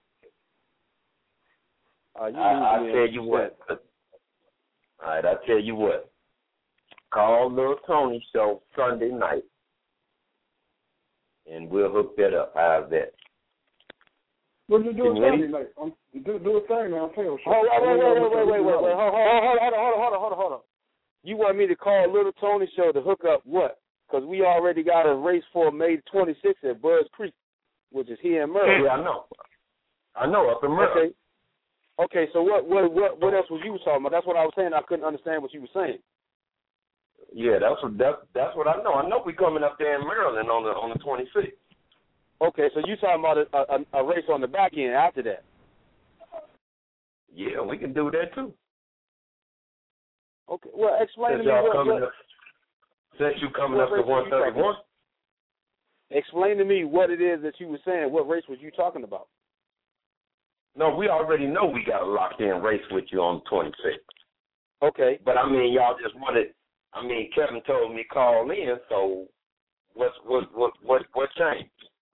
Uh, you I, I need to tell you what. All right, I tell you what. Call Little Tony show Sunday night, and we'll hook that up. How's that? What did you do Can Sunday we- night? Um, do, do a thing now, Tail Show. Hold on, wait, wait, wait, wait, wait, wait, wait. Hold on, hold on, hold on, hold on, hold on, hold on. You want me to call Little Tony show to hook up what? Because we already got a race for May twenty-sixth at Budds Creek, which is here in Maryland. Yeah, I know. I know, up in Maryland. Okay. Okay, so what, what, what, what else was you talking about? That's what I was saying. I couldn't understand what you were saying. Yeah, that's what that's that's what I know. I know we coming up there in Maryland on the on the twenty-sixth. Okay, so you talking about a, a, a race on the back end after that? Yeah, we can do that too. Okay, well, explain Since to me y'all what, coming what, up, since you coming what up to race was one you talking thirty-one. about? Explain to me what it is that you were saying. What race was you talking about? No, we already know we got a locked in race with you on the twenty-sixth. Okay. But I mean, y'all just wanted. I mean, Kevin told me call in. So what's what what what what changed?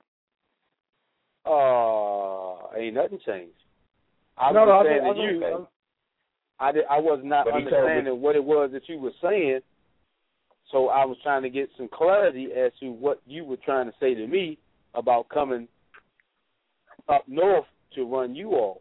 Uh, ain't nothing changed. I was No, no, I saying think- that I you. think- I did, I was not But he told me- understanding what it was that you were saying, so I was trying to get some clarity as to what you were trying to say to me about coming up north to run you all.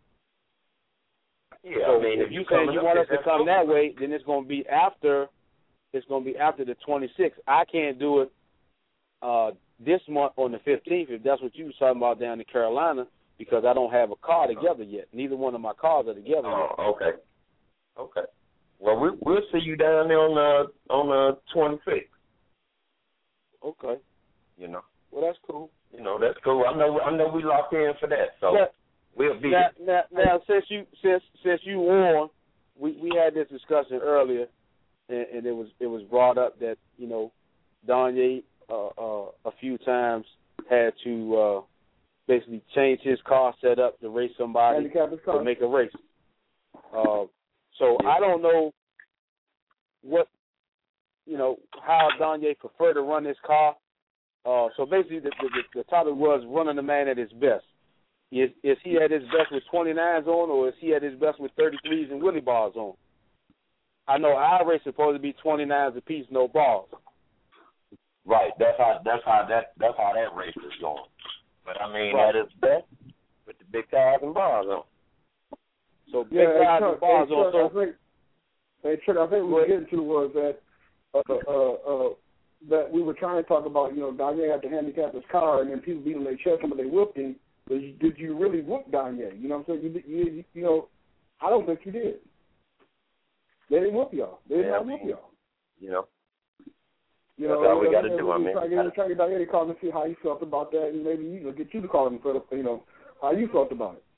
Yeah, so I mean, if if you you saying coming you up want there, us to that's come cool. that way, then it's going to be after. It's going to be after the twenty-sixth. I can't do it uh, this month on the fifteenth if that's what you were talking about down in Carolina, because I don't have a car together yet. Neither one of my cars are together Oh, yet. okay, okay. Well, we we'll see you down there on the on the twenty-sixth. Okay. You know. Well, that's cool. You know, that's cool. I know I know we locked in for that, so Now- we'll be Now, there. now, now, since you since since you won, we we had this discussion earlier, and, and it was it was brought up that you know, Donye uh, uh, a few times had to uh, basically change his car setup to race somebody Handicap his car. to make a race. Uh, so I don't know what you know how Donye preferred to run his car. Uh, so basically, the, the the topic was running the man at his best. Is is he at his best with twenty-nines on, or is he at his best with thirty-threes and Willie bars on? I know our race is supposed to be twenty-nines apiece, no bars. Right. That's how that's how that that's how that race is going. But I mean, Right. that is best with the big tires and bars on. So big Yeah, hey, tires Chuck, and bars hey, on. Chuck, So I think, hey, Chuck, I think what we were getting to was that uh, uh, uh, that we were trying to talk about, you know, Donye had to handicap his car, and then people beat him, they chest him, but they whipped him. But you, did you really whoop Donye? You know what I'm saying? You, you, you, you know, I don't think you did. They didn't whoop y'all. They did Yeah, not I whoop mean, y'all. You know. You That's know, all we uh, gotta and do, we I were mean. trying to get, trying to get Donye to call and see how he felt about that, and maybe you know, get you to call him for the, you know, how you felt about it.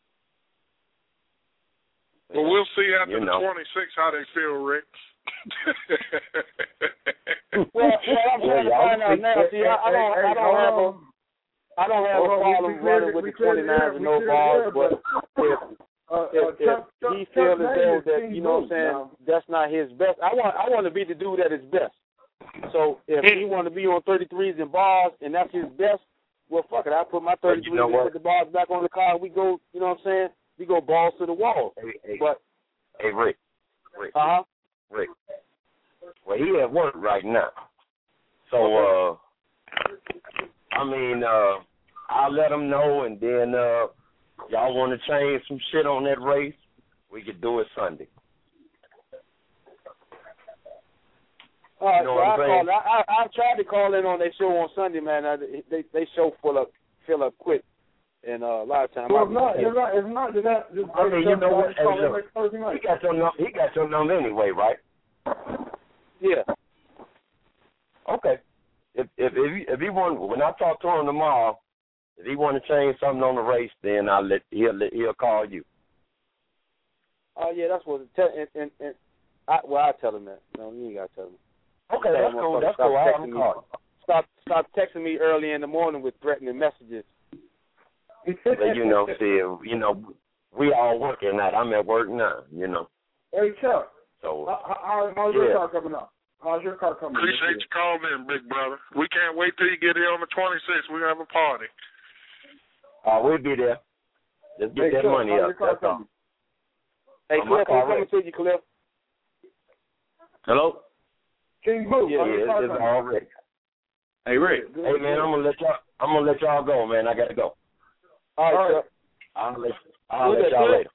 Well, we'll see after You the know. twenty-sixth how they feel, Rick. well, well, I'm trying to find out now. See, I, I don't, I don't have a, I don't have a problem running with the twenty-nines and no bars, but if Uh, if, uh, if Chuck, Chuck, he Chuck feels as Mann though is that King you know what I'm Blues saying now. that's not his best, I want I want to be the dude at his best. So if he want to be on thirty-threes and bars and that's his best, well fuck it, I put my But thirty-threes you know and what? put the bars back on the car and we go, you know what I'm saying? We go balls to the wall. Hey, hey, But hey Rick. Rick. uh huh. Rick. Well, he at work right now. So, uh, I mean, uh, I'll let him know, and then uh, y'all want to change some shit on that race, we could do it Sunday. All right, You know so what I I'm saying? called. I, I I tried to call in on their show on Sunday, man. I, they they show full up fill up quick, and uh, a lot of times. Well, it's not. It's not. It's not. It's not just, I mean, you know what? Hey, call him look, next Thursday night. he got your number. He got your number anyway, right? Yeah. Okay. If if if he, if he want, when I talk to him tomorrow, if he want to change something on the race, then I'll let he'll let, he'll call you. Oh yeah, that's what. Tell, and and, and I, well, I tell him that. No, you ain't gotta tell him. Okay, Tell that's him, cool. motherfucker, That's stop cool. I texting haven't me. called. stop stop texting me early in the morning with threatening messages. But, you know, see, you know, we all working that. I'm at work now, you know. Hey, Chuck. So, how, how, how's yeah. your car coming up? How's your car coming? Appreciate you calling in, big brother. We can't wait till you get here on the twenty-sixth. We're going to have a party. Uh, we'll be there. Let's get hey, that Chuck, money how's up. your car That's all. coming? Hey, Oh, Cliff, I'm coming to you, Cliff. Hello? King Boo, Yeah, how's your yeah, car it's coming? all Rick. Hey, Rick. Hey, man, I'm going to let y'all, I'm going to let y'all go, man. I got to go. All right, All right. Chuck. I'll let, I'll Cliff, let y'all Cliff. later.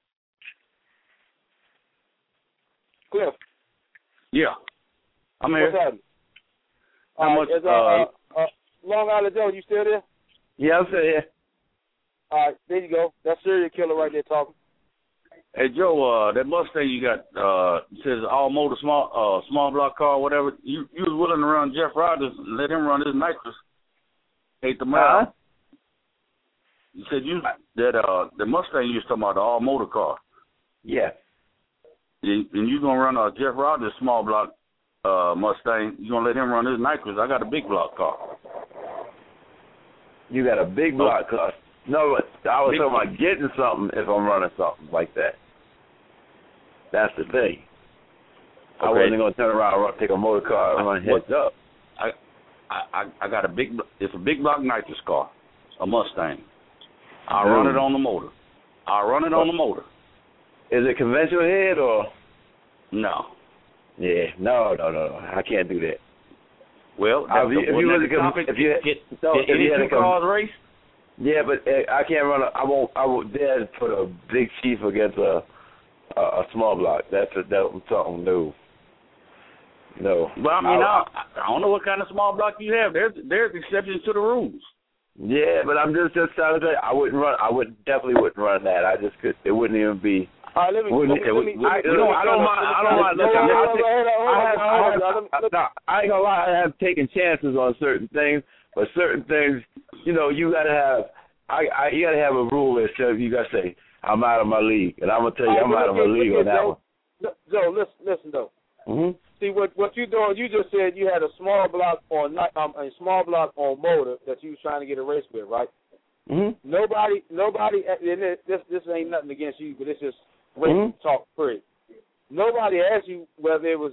Cliff, Yeah. I'm here. what's happening? How All much, right, is, uh, uh, uh, uh, Long Island Joe, you still there? Yeah, I'm still here. All right, there you go. That's serial killer right there talking. Hey, Joe, uh, that Mustang you got, uh, says all motor small, uh, small block car, whatever. You, you was willing to run Jeff Rogers and let him run his nitrous. Eight the mile. Uh-huh. You said you, that, uh, the Mustang you was talking about, the all motor car. Yeah. And, and you gonna run a Jeff Rogers small block, uh, Mustang. You gonna let him run his nitrous. I got a big block car. You got a big block car. No, but I was Big talking about getting something if I'm running something like that. That's the thing. I Okay. wasn't going to turn around and run, take a motor car and run heads up. I, I, I got a big, it's a big block nitrous car, a Mustang. I'll Mm. run it on the motor. I'll run it on the motor. Is it conventional head or? No. Yeah, no, no, no, no. I can't do that. Well, Uh, that's if you, the, if you well, really that's the can, topic. if you, Get, no, get if any you had two a com- cars race? Yeah, but uh, I can't run. A, I won't. I won't dare put a big chief against a a, a small block. That's a, that's something new. No. Well, I mean, I, I, I don't know what kind of small block you have. There's there's exceptions to the rules. Yeah, but I'm just just trying to say I wouldn't run. I would definitely wouldn't run that. I just could. It wouldn't even be. All right, let me. Wouldn't, Let me, let me, I, let me, you know, I don't mind. I don't mind. Look, I, I, have, I, have, I, I, I ain't gonna lie. I have taken chances on certain things, but certain things, you know, you gotta have. I, I you gotta have a rule that says you gotta say I'm out of my league, and I'm gonna tell you I'm out of my league on that one. Joe, listen, listen though. Mm-hmm. See what what you doing? You just said you had a small block on um a small block on motor that you was trying to get a race with, right? Mm-hmm. Nobody, nobody. And this this ain't nothing against you, but it's just racing Mm-hmm. talk free. Nobody asked you whether it was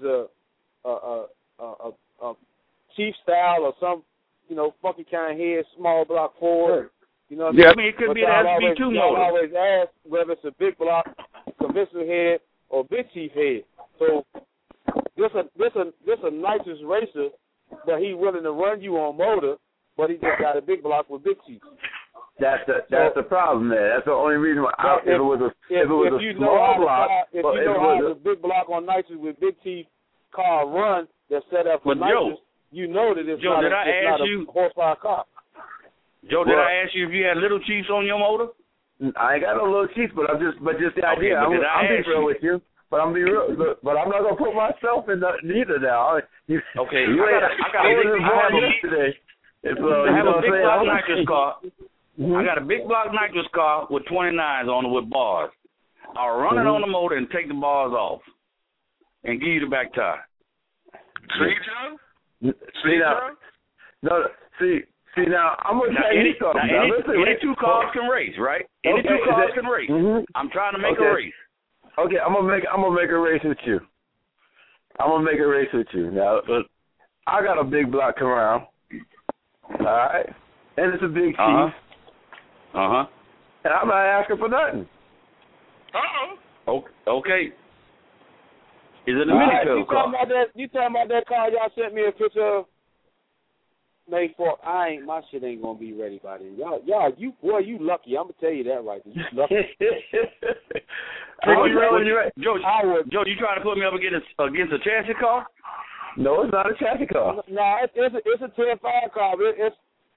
a a a a, a, a Chief style or some you know funky kind of head small block Ford. You know what yeah, I mean? I mean it could but be an S B two y'all motor. always ask whether it's a big block, conventional head, or big chief head. So this a this a this a nitrous racer, but he willing to run you on motor, but he just got a big block with big chief. That's the that's the problem there. That's the only reason why. I, if, if it was a if, if, it was if a you small know how block, car, if well, you if know it how was the big block on nitrous with big chief car run that's set up for But nitrous, Joe, you know that it's Joe, not, did a, I it's ask not a you- horsepower car. Joe, did Well, I ask you if you had little chiefs on your motor? I ain't got no little chief, but I'm just but just the Okay, idea. but I'm, did I I'm being ask real you? with you, but I'm be real. Look, but I'm not gonna put myself in the, neither now. You, Okay, you I got a, ain't- I got a I big, wasn't I born have a, yesterday. If, uh, I you have know a what big I'm saying? block I'm- nitrous car. Mhm. I got a big block nitrous car with twenty-nines on it with bars. I'll run it Mhm. on the motor and take the bars off and give you the back tire. See, Joe? See now, no, see, see now. I'm gonna Now, tell any, you something. now, Now, any, listen, any wait. two cars can race, right? Any Okay, two is cars that- can race. Mhm. I'm trying to make Okay. a race. Okay, I'm gonna make I'm gonna make a race with you. I'm gonna make a race with you. Now, look, I got a big block around. All right, and it's a big chief, Uh-huh. Uh-huh. and I'm not asking for nothing. Uh-oh. Okay. Is it a All mini right, you field talking car? about that? You talking about that car y'all sent me a picture of? May fourth. I ain't. My shit ain't gonna be ready by then. Y'all, y'all, you boy, you lucky. I'm gonna tell you that right. You lucky. Joe, What you, you- what what you, you- Joe, I would. Joe, you trying to put me up against a, against a chassis car? No, it's not a chassis car. No, it's it's a, it's a ten five car. But it's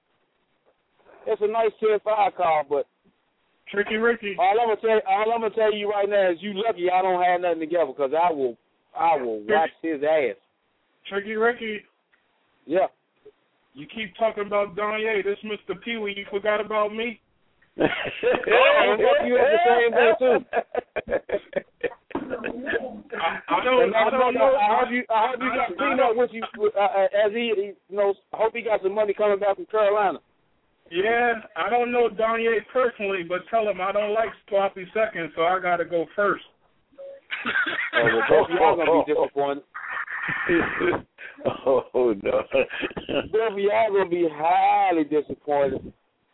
it's a nice ten five car, but Tricky Ricky. all I'm gonna tell all I'm gonna tell you right now is you lucky I don't have nothing together because I will I will wax his ass. Tricky Ricky. Yeah. You keep talking about Donye. This Mister Pee Wee. You forgot about me? Oh, you had the same day too. I, I don't, I don't know. I hope you, I hope you got Peanut with you uh, as he, he, you know. I hope he got some money coming back from Carolina. Yeah, I don't know Danye personally, but tell him I don't like sloppy seconds, so I got to go first. Oh, well, both of y'all gonna be disappointed. Oh no! Both of y'all gonna be highly disappointed.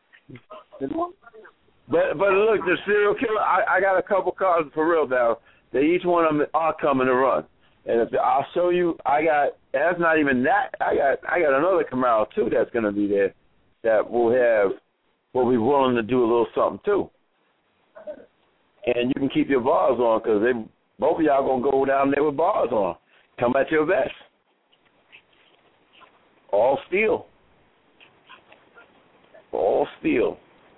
But but look, the serial killer. I, I got a couple cars for real now. They each one of them are coming to run, and if I'll show you, I got. That's not even that. I got I got another Camaro too that's gonna be there, that will have, will be willing to do a little something too. And you can keep your bars on because they both of y'all gonna go down there with bars on. Come at your best. All steel. All steel.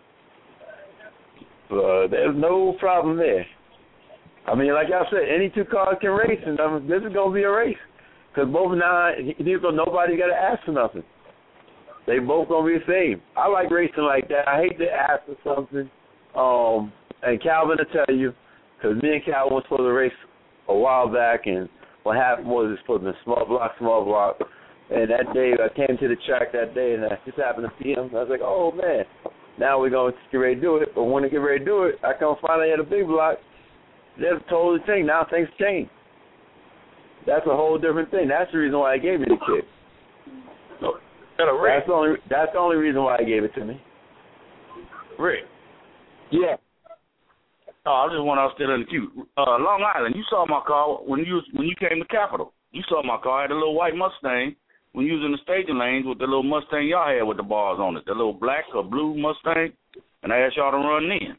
Uh, there's no problem there. I mean, like I said, any two cars can race, and I mean, this is going to be a race. Because both now, nobody got to ask for nothing. They both going to be the same. I like racing like that. I hate to ask for something. Um, and Calvin will tell you, because me and Calvin were supposed to race a while back, and what happened was it's supposed to be small block, small block. And that day, I came to the track that day, and I just happened to see him. I was like, oh, man, now we're going to get ready to do it. But when I get ready to do it, I come finally at a big block. That's a totally thing. Now things change. That's a whole different thing. That's the reason why I gave you the kid. So, Rick. That's the only. That's the only reason why I gave it to me. Rick. Yeah. Oh, I just want to still in the queue. Uh, Long Island, you saw my car when you when you came to Capitol. You saw my car. I had a little white Mustang when you was in the staging lanes with the little Mustang y'all had with the bars on it, the little black or blue Mustang, and I asked y'all to run in.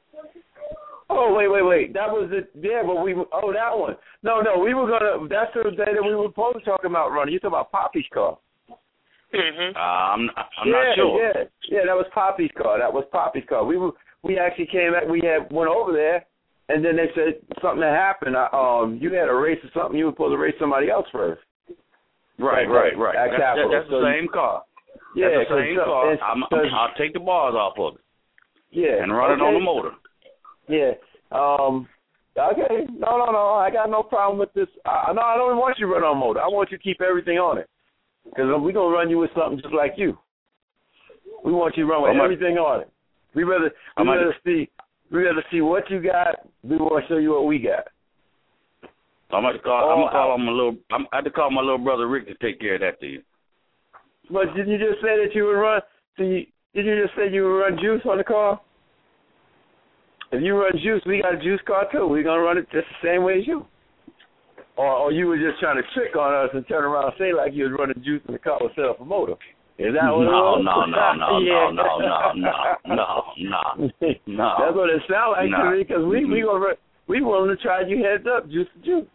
Oh, wait, wait, wait. That was it. Yeah, but we, oh, that one. No, no, we were going to, that's the day that we were supposed to talk about running. You talking about Poppy's car. Mm-hmm. Uh, I'm, I'm yeah, not sure. Yeah, yeah, that was Poppy's car. That was Poppy's car. We were, we actually came back, we had went over there, and then they said something had happened. I, um, you had a race or something. You were supposed to race somebody else first. Right, right, right. At That's, Capitol. that's the so, same car. Yeah, that's the same so, car. I'm, I'm, I'll take the bars off of it. Yeah. And run okay. it on the motor. Yeah. Um, okay. No, no, no. I got no problem with this. Uh, no, I don't want you to run on motor. I want you to keep everything on it. Because we're going to run you with something just like you. We want you to run with I'm everything a, on it. We rather, we rather see we rather see what you got. We want to show you what we got. I'm going to call, oh, I'm gonna call my little, I'm, I had to call my little brother Rick to take care of that to you. But didn't you just say that you would run, so you, did you just say you would run juice on the car? If you run juice, we got a juice car too. We're going to run it just the same way as you. Or, or you were just trying to trick on us and turn around and say like you was running juice in the car with set up a motor. Is that what no, it was? No, no, no, yeah. no, no, no, no, no, no, no. That's what it sounds like no. to me because we, we, gonna, we willing to try you heads up, juice to juice.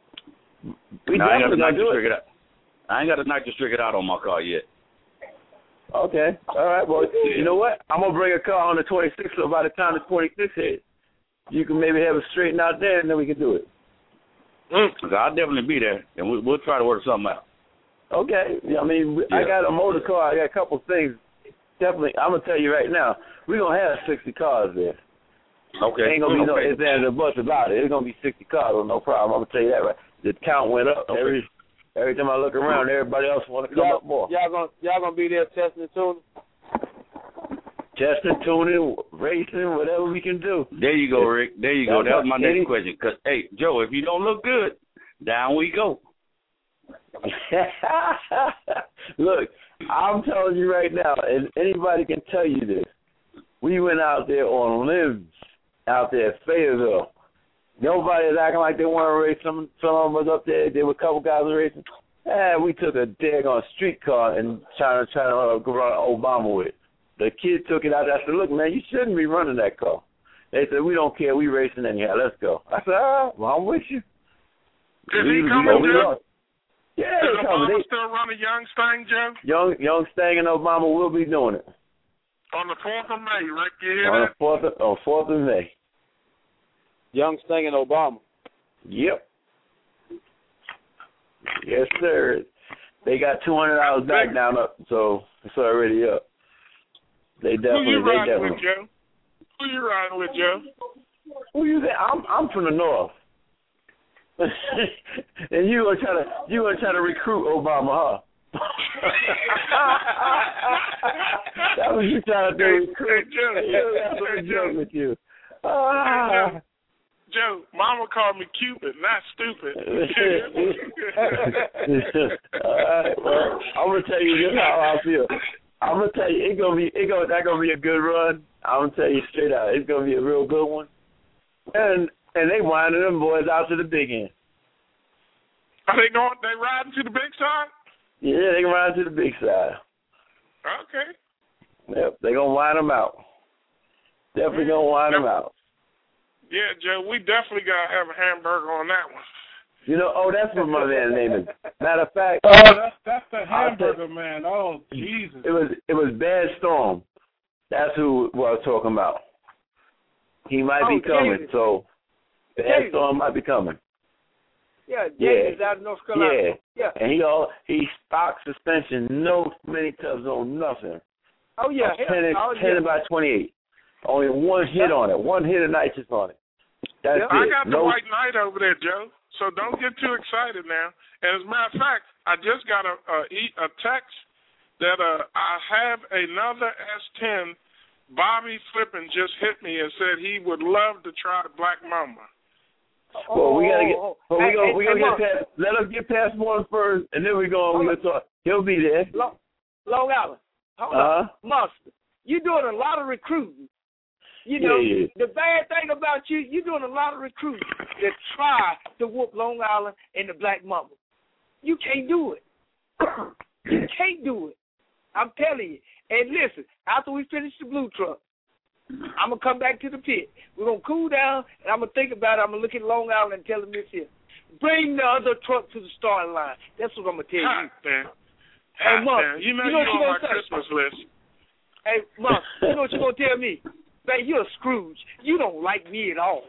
We no, I ain't got the nitrous triggered out. I ain't got the nitrous triggered out on my car yet. Okay. All right. Well, you know what? I'm gonna bring a car on the twenty-sixth. So by the time the twenty-sixth hits, you can maybe have it straightened out there, and then we can do it. Mm. I'll definitely be there, and we, we'll try to work something out. Okay. I mean, yeah. I got a motor car. I got a couple of things. Definitely, I'm gonna tell you right now. We're gonna have sixty cars there. Okay. Ain't gonna be no okay. ifs, ands, or buts about it. It's gonna be sixty cars, no problem. I'm gonna tell you that right. The count went up okay. every every time I look around. Everybody else want to come y'all, up more. Y'all gonna y'all gonna be there testing and tuning? Testing, tuning, racing, whatever we can do. There you go, Rick. There you go. That was my next any, question. Cause hey, Joe, if you don't look good, down we go. Look, I'm telling you right now, and anybody can tell you this. We went out there on limbs out there at Fayetteville. Nobody is acting like they want to race. Some some of them was up there. There were a couple guys racing. Eh, we took a daggone street car and trying to try to uh, go run Obama with it. The kid took it out. I said, look, man, you shouldn't be running that car. They said, we don't care. We racing anyhow. Let's go. I said, all right, well, I'm with you. Is he coming, Joe? Yeah, Is he's Obama coming. They, still running Young Stang, Joe? Young, Young Stang and Obama will be doing it. On the fourth of May, Rick, you hear on that? the fourth of, on fourth of May. Young Stang and Obama. Yep. Yes, sir. They got two hundred dollars back down up, so it's already up. They definitely, Who you they riding definitely. with, Joe? Who you riding with, Joe? Who you think? I'm I'm from the north. And you gonna try to you gonna try to recruit Obama, huh? That was you trying to do. Hey, Joe. That's what I'm joking with you. Ah. Hey, Joe. Joe, Mama called me Cupid, not stupid. All right, well, I'm gonna tell you just how I feel. I'm gonna tell you, it's gonna be, it gonna, that gonna be a good run. I'm gonna tell you straight out, it's gonna be a real good one. And and they winding them boys out to the big end. Are they going? They riding to the big side? Yeah, they can ride to the big side. Okay. Yep, they gonna wind them out. Definitely gonna wind them out. Yeah, Joe, we definitely gotta have a hamburger on that one. You know, oh, that's what my man's name is. Matter of fact, oh, that's that's the hamburger man. Oh, Jesus! It was it was Bad Storm. That's who I was talking about. He might oh, be coming, David. so Bad David. Storm might be coming. Yeah, Yeah. David's out of North Carolina. Yeah, yeah. And he all he stock suspension, no mini tubs on nothing. Oh yeah, A ten, yeah. Oh, ten yeah. by twenty-eight. Only one hit on it. One hit of nitrous on it. That's yeah, it. I got the no, White Knight over there, Joe. So don't get too excited now. And as a matter of fact, I just got a a, a text that uh, I have another S ten. Bobby Flippin just hit me and said he would love to try the Black Mamba. Well, we gotta get. Oh, Well, we hey, gonna hey, we gonna hey, get past. Let us get past one first, and then we go. We gonna talk. He'll be there. Long, Long Island. Hold Uh-huh. on, Monster. You doing a lot of recruiting. You know, Yeah, yeah. the bad thing about you, you're doing a lot of recruiting that try to whoop Long Island and the Black Mamba. You can't do it. You can't do it. I'm telling you. And listen, after we finish the blue truck, I'm going to come back to the pit. We're going to cool down, and I'm going to think about it. I'm going to look at Long Island and tell them this here. Bring the other truck to the starting line. That's what I'm going to tell Hot, you. man. Hey, Hot, Monk, man. You know, you know you're what on my you gonna say? Christmas list. Hey, Monk, you know what you're going to tell me? Man, you're a Scrooge. You don't like me at all.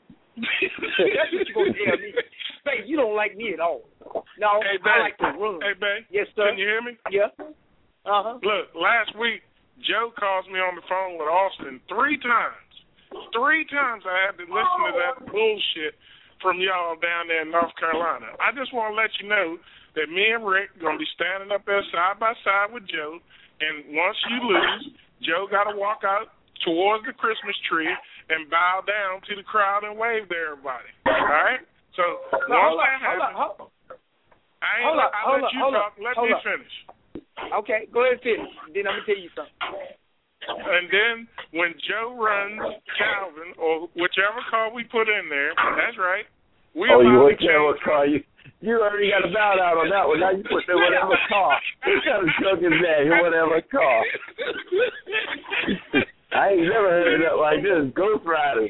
That's what you're going to tell me. Man, you don't like me at all. No, Hey, I babe. like to run. Hey, babe. Yes, sir. Can you hear me? Yeah. Uh-huh. Look, last week, Joe calls me on the phone with Austin three times. Three times I had to listen to that bullshit from y'all down there in North Carolina. I just want to let you know that me and Rick going to be standing up there side by side with Joe, and once you lose, Joe got to walk out towards the Christmas tree and bow down to the crowd and wave to everybody. All right? So No, once hold that on, hold on, happens, hold on. I ain't Hold let, up, I hold let up, you hold talk. up, Let hold me up. finish. Okay, go ahead and finish. Then I'm going to tell you something. And then when Joe runs Calvin or whichever car we put in there, that's right. We Oh, you allow what to what change. car you? You already got a bow out on that one. Now you put the whatever car. What kind of truck is that? Whatever car. I ain't never heard of that like this. Ghost Riders.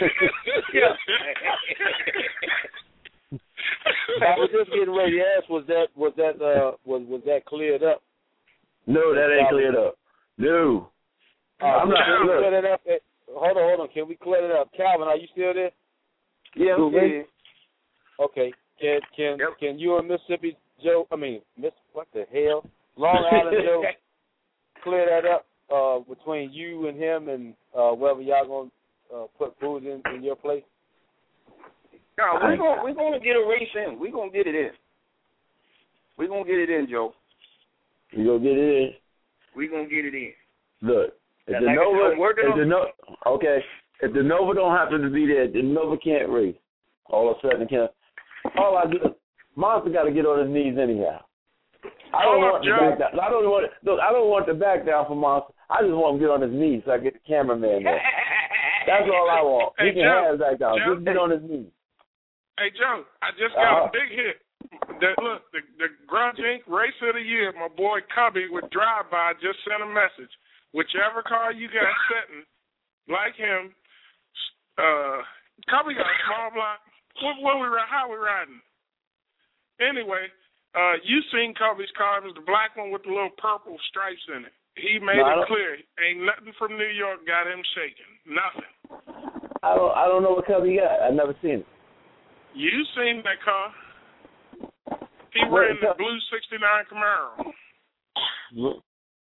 I was just getting ready to ask, was that was that uh was was that cleared up? No, that ain't cleared up. No. Uh, I'm not. can we Look. clear that up? Eh, Hold on, hold on. Can we clear that up? Calvin, are you still there? Yeah, I'm Okay. here. Okay. Can can Yep. can you and Mississippi Joe? I mean, Miss what the hell? Long Island Joe, clear that up uh, between you and him, and uh, whether y'all gonna uh, put food in, in your place. No, we're gonna we're gonna get a race in. We're gonna get it in. We're gonna get it in, Joe. You gonna get it in? We're gonna get it in. Look. If Now, the like I Nova, said, working if on- the no, okay, if the Nova don't happen to be there, the Nova can't race. All of a sudden, it can't. All I do, Monster got to get on his knees anyhow. I don't Hold want up, to Joe. back down. I don't want. Look, I don't want to back down for Monster. I just want him to get on his knees so I get the cameraman there. That's all I want. Hey, he can Joe, have back down. Joe, Just get on his knees. Hey, Joe, I just got Uh-huh. a big hit. The, look, the, the Grudge Incorporated Race of the Year, my boy Cubby with Drive By just sent a message. Whichever car you got sitting, like him, uh, Cubby got a small block. What, what we ri- how we riding? Anyway, uh, you seen Cubby's car. It was the black one with the little purple stripes in it. He made No, I it don't- clear. Ain't nothing from New York got him shaking. Nothing. I don't. I don't know what color he got. I've never seen it. You seen that car. He What ran the color? blue sixty-nine Camaro.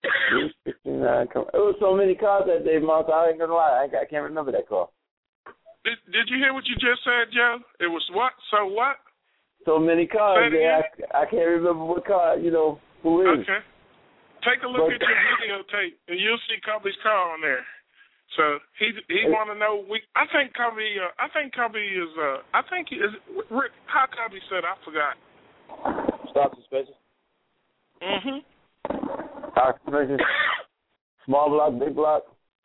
sixty-nine. It was so many cars that day, Monk. I ain't gonna lie. I, I can't remember that car. Did Did you hear what you just said, Joe? It was what? So what? So many cars there. I, I can't remember what car. You know who is. Okay. Take a look but, at your videotape, and you'll see Cubby's car on there. So he he want to know. We I think Cubby. Uh, I think Cubby is. Uh, I think he is. Rick, how Cubby said? I forgot. Stop suspension. Mhm. Stock suspension. Small block, big block.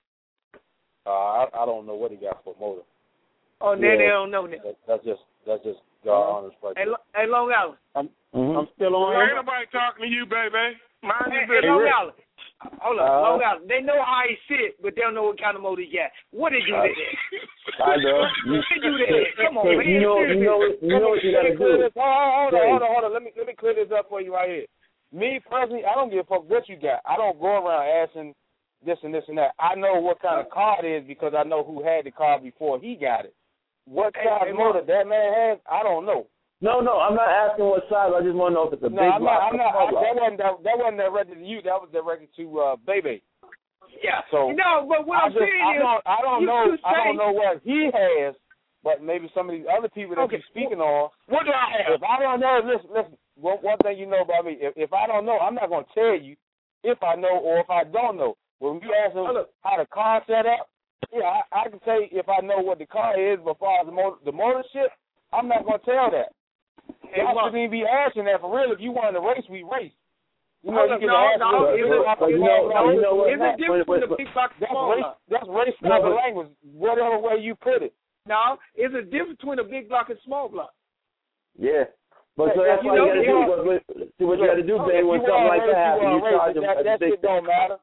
Uh, I I don't know what he got for a motor. Oh, now yeah. They don't know that. that. That's just that's just God honest right there. Hey, Long Island. I'm mm-hmm. I'm still on. Well, ain't nobody talking to you, baby. Mind hey, your hey, Long business. Island. Hold on, uh, Long Island. They know how he sit, but they don't know what kind of motor he got. What did you uh, do there? I know. What did you do there? Come on, man. You know, you know, you know what you got to do. Hold on, hold on, hold on, hold on. Let me let me clear this up for you right here. Me personally, I don't give a fuck what you got. I don't go around asking this and this and that. I know what kind of car it is because I know who had the car before he got it. What kind of motor that man has, I don't know. No, no, I'm not asking what size. I just want to know if it's a no, big I'm block. Not, I'm not. I, that wasn't that, that wasn't directed to you. That was directed to uh, Baby. Yeah. So no, but what I I'm just, saying I is, don't, I don't know. Say, I don't know what he has, but maybe some of these other people that okay. you're speaking on. What do I have? If I don't know, listen, listen. One, one thing you know about me, if, if I don't know, I'm not going to tell you if I know or if I don't know. When you ask them how the car set up, yeah, I, I can tell you if I know what the car is, but as far as the motor, the motor shit, I'm not going to tell that. Hey, I shouldn't even be asking that for real. If you want to race, we race. You know, no, you can no, ask no, me. Is it, you know, no, you know what? Is it different from the big block and small race, block? That's race no, type of language, whatever way you put it. No, is it different between a big block and small block? Yeah. But so that's you why know, you got to do. What, what, see what you got to do, baby. When something like that happens, you charge them. That, that shit don't matter.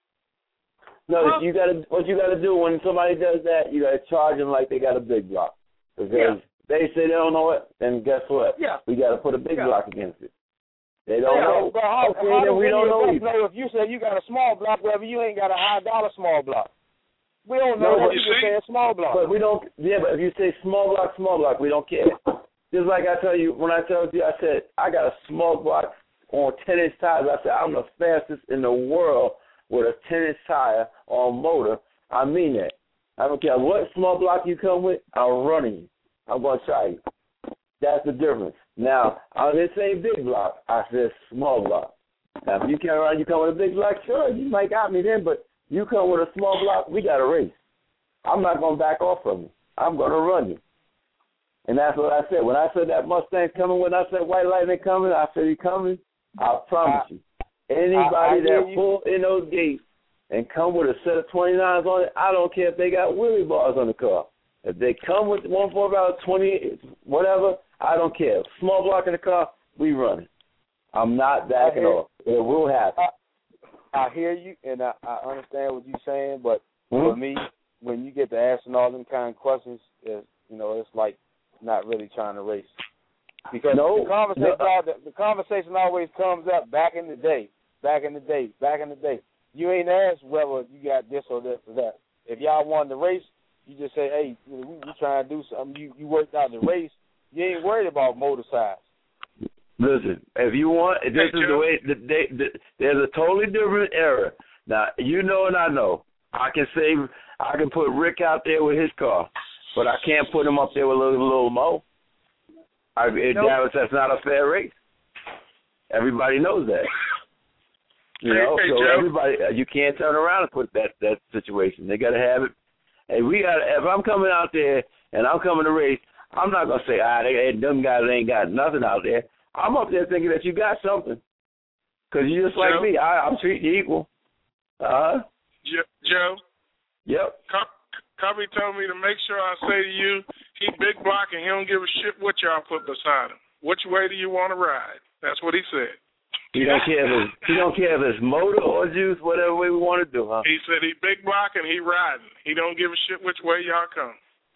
No, huh? you got to. What you got to do when somebody does that, you got to charge them like they got a big block. Because yeah. they say they don't know it, then guess what? Yeah. We got to put a big yeah. block against it. They don't yeah, know. But how, okay, how then we don't know. know if you say you got a small block, whether you ain't got a high dollar small block. We don't know no, what you just say a small block. But we don't. Yeah, but if you say small block, small block, we don't care. Just like I tell you, when I told you, I said I got a small block on ten inch tires. I said I'm the fastest in the world with a ten inch tire on motor. I mean that. I don't care what small block you come with. I'm running you. I'm gonna try you. That's the difference. Now I didn't say big block. I said small block. Now if you come around, you come with a big block. Sure, you might got me then, but you come with a small block. We got a race. I'm not gonna back off from you. I'm gonna run you. And that's what I said. When I said that Mustang's coming, when I said White Lightning coming, I said he coming. I promise I, you. Anybody I, I that pull in those gates and come with a set of twenty-nines on it, I don't care if they got wheelie bars on the car. If they come with one for about twenty, whatever, I don't care. Small block in the car, we running. I'm not backing off. It will happen. I, I hear you, and I, I understand what you're saying, but mm-hmm. for me, when you get to asking all them kind of questions, it's, you know, it's like not really trying to race. Because no, the conversation, no. the, the conversation always comes up back in the day, back in the day, back in the day. You ain't asked whether you got this or this or that. If y'all wanted to race, you just say, hey, you know, we, we trying to do something. You, you worked out the race. You ain't worried about motor size. Listen, if you want, this hey, is the way, the, they, the, there's a totally different era. Now, you know and I know. I can say, I can put Rick out there with his car, but I can't put him up there with a little, little Mo. I, it, nope. that, that's not a fair race. Everybody knows that. You know, hey, hey, so Joe. everybody, you can't turn around and put that, that situation. They got to have it. Hey, we got. If I'm coming out there and I'm coming to race, I'm not gonna say, ah, they, them guys ain't got nothing out there. I'm up there thinking that you got something, cause you just like Joe? me. I, I'm treating you equal. Uh huh. Joe. Yep. Cubby told me to make sure I say to you, he big block and he don't give a shit what y'all put beside him. Which way do you want to ride? That's what he said. He don't care if it's, he don't care if it's motor or juice, whatever way we want to do, huh? He said he big block and he riding. He don't give a shit which way y'all come.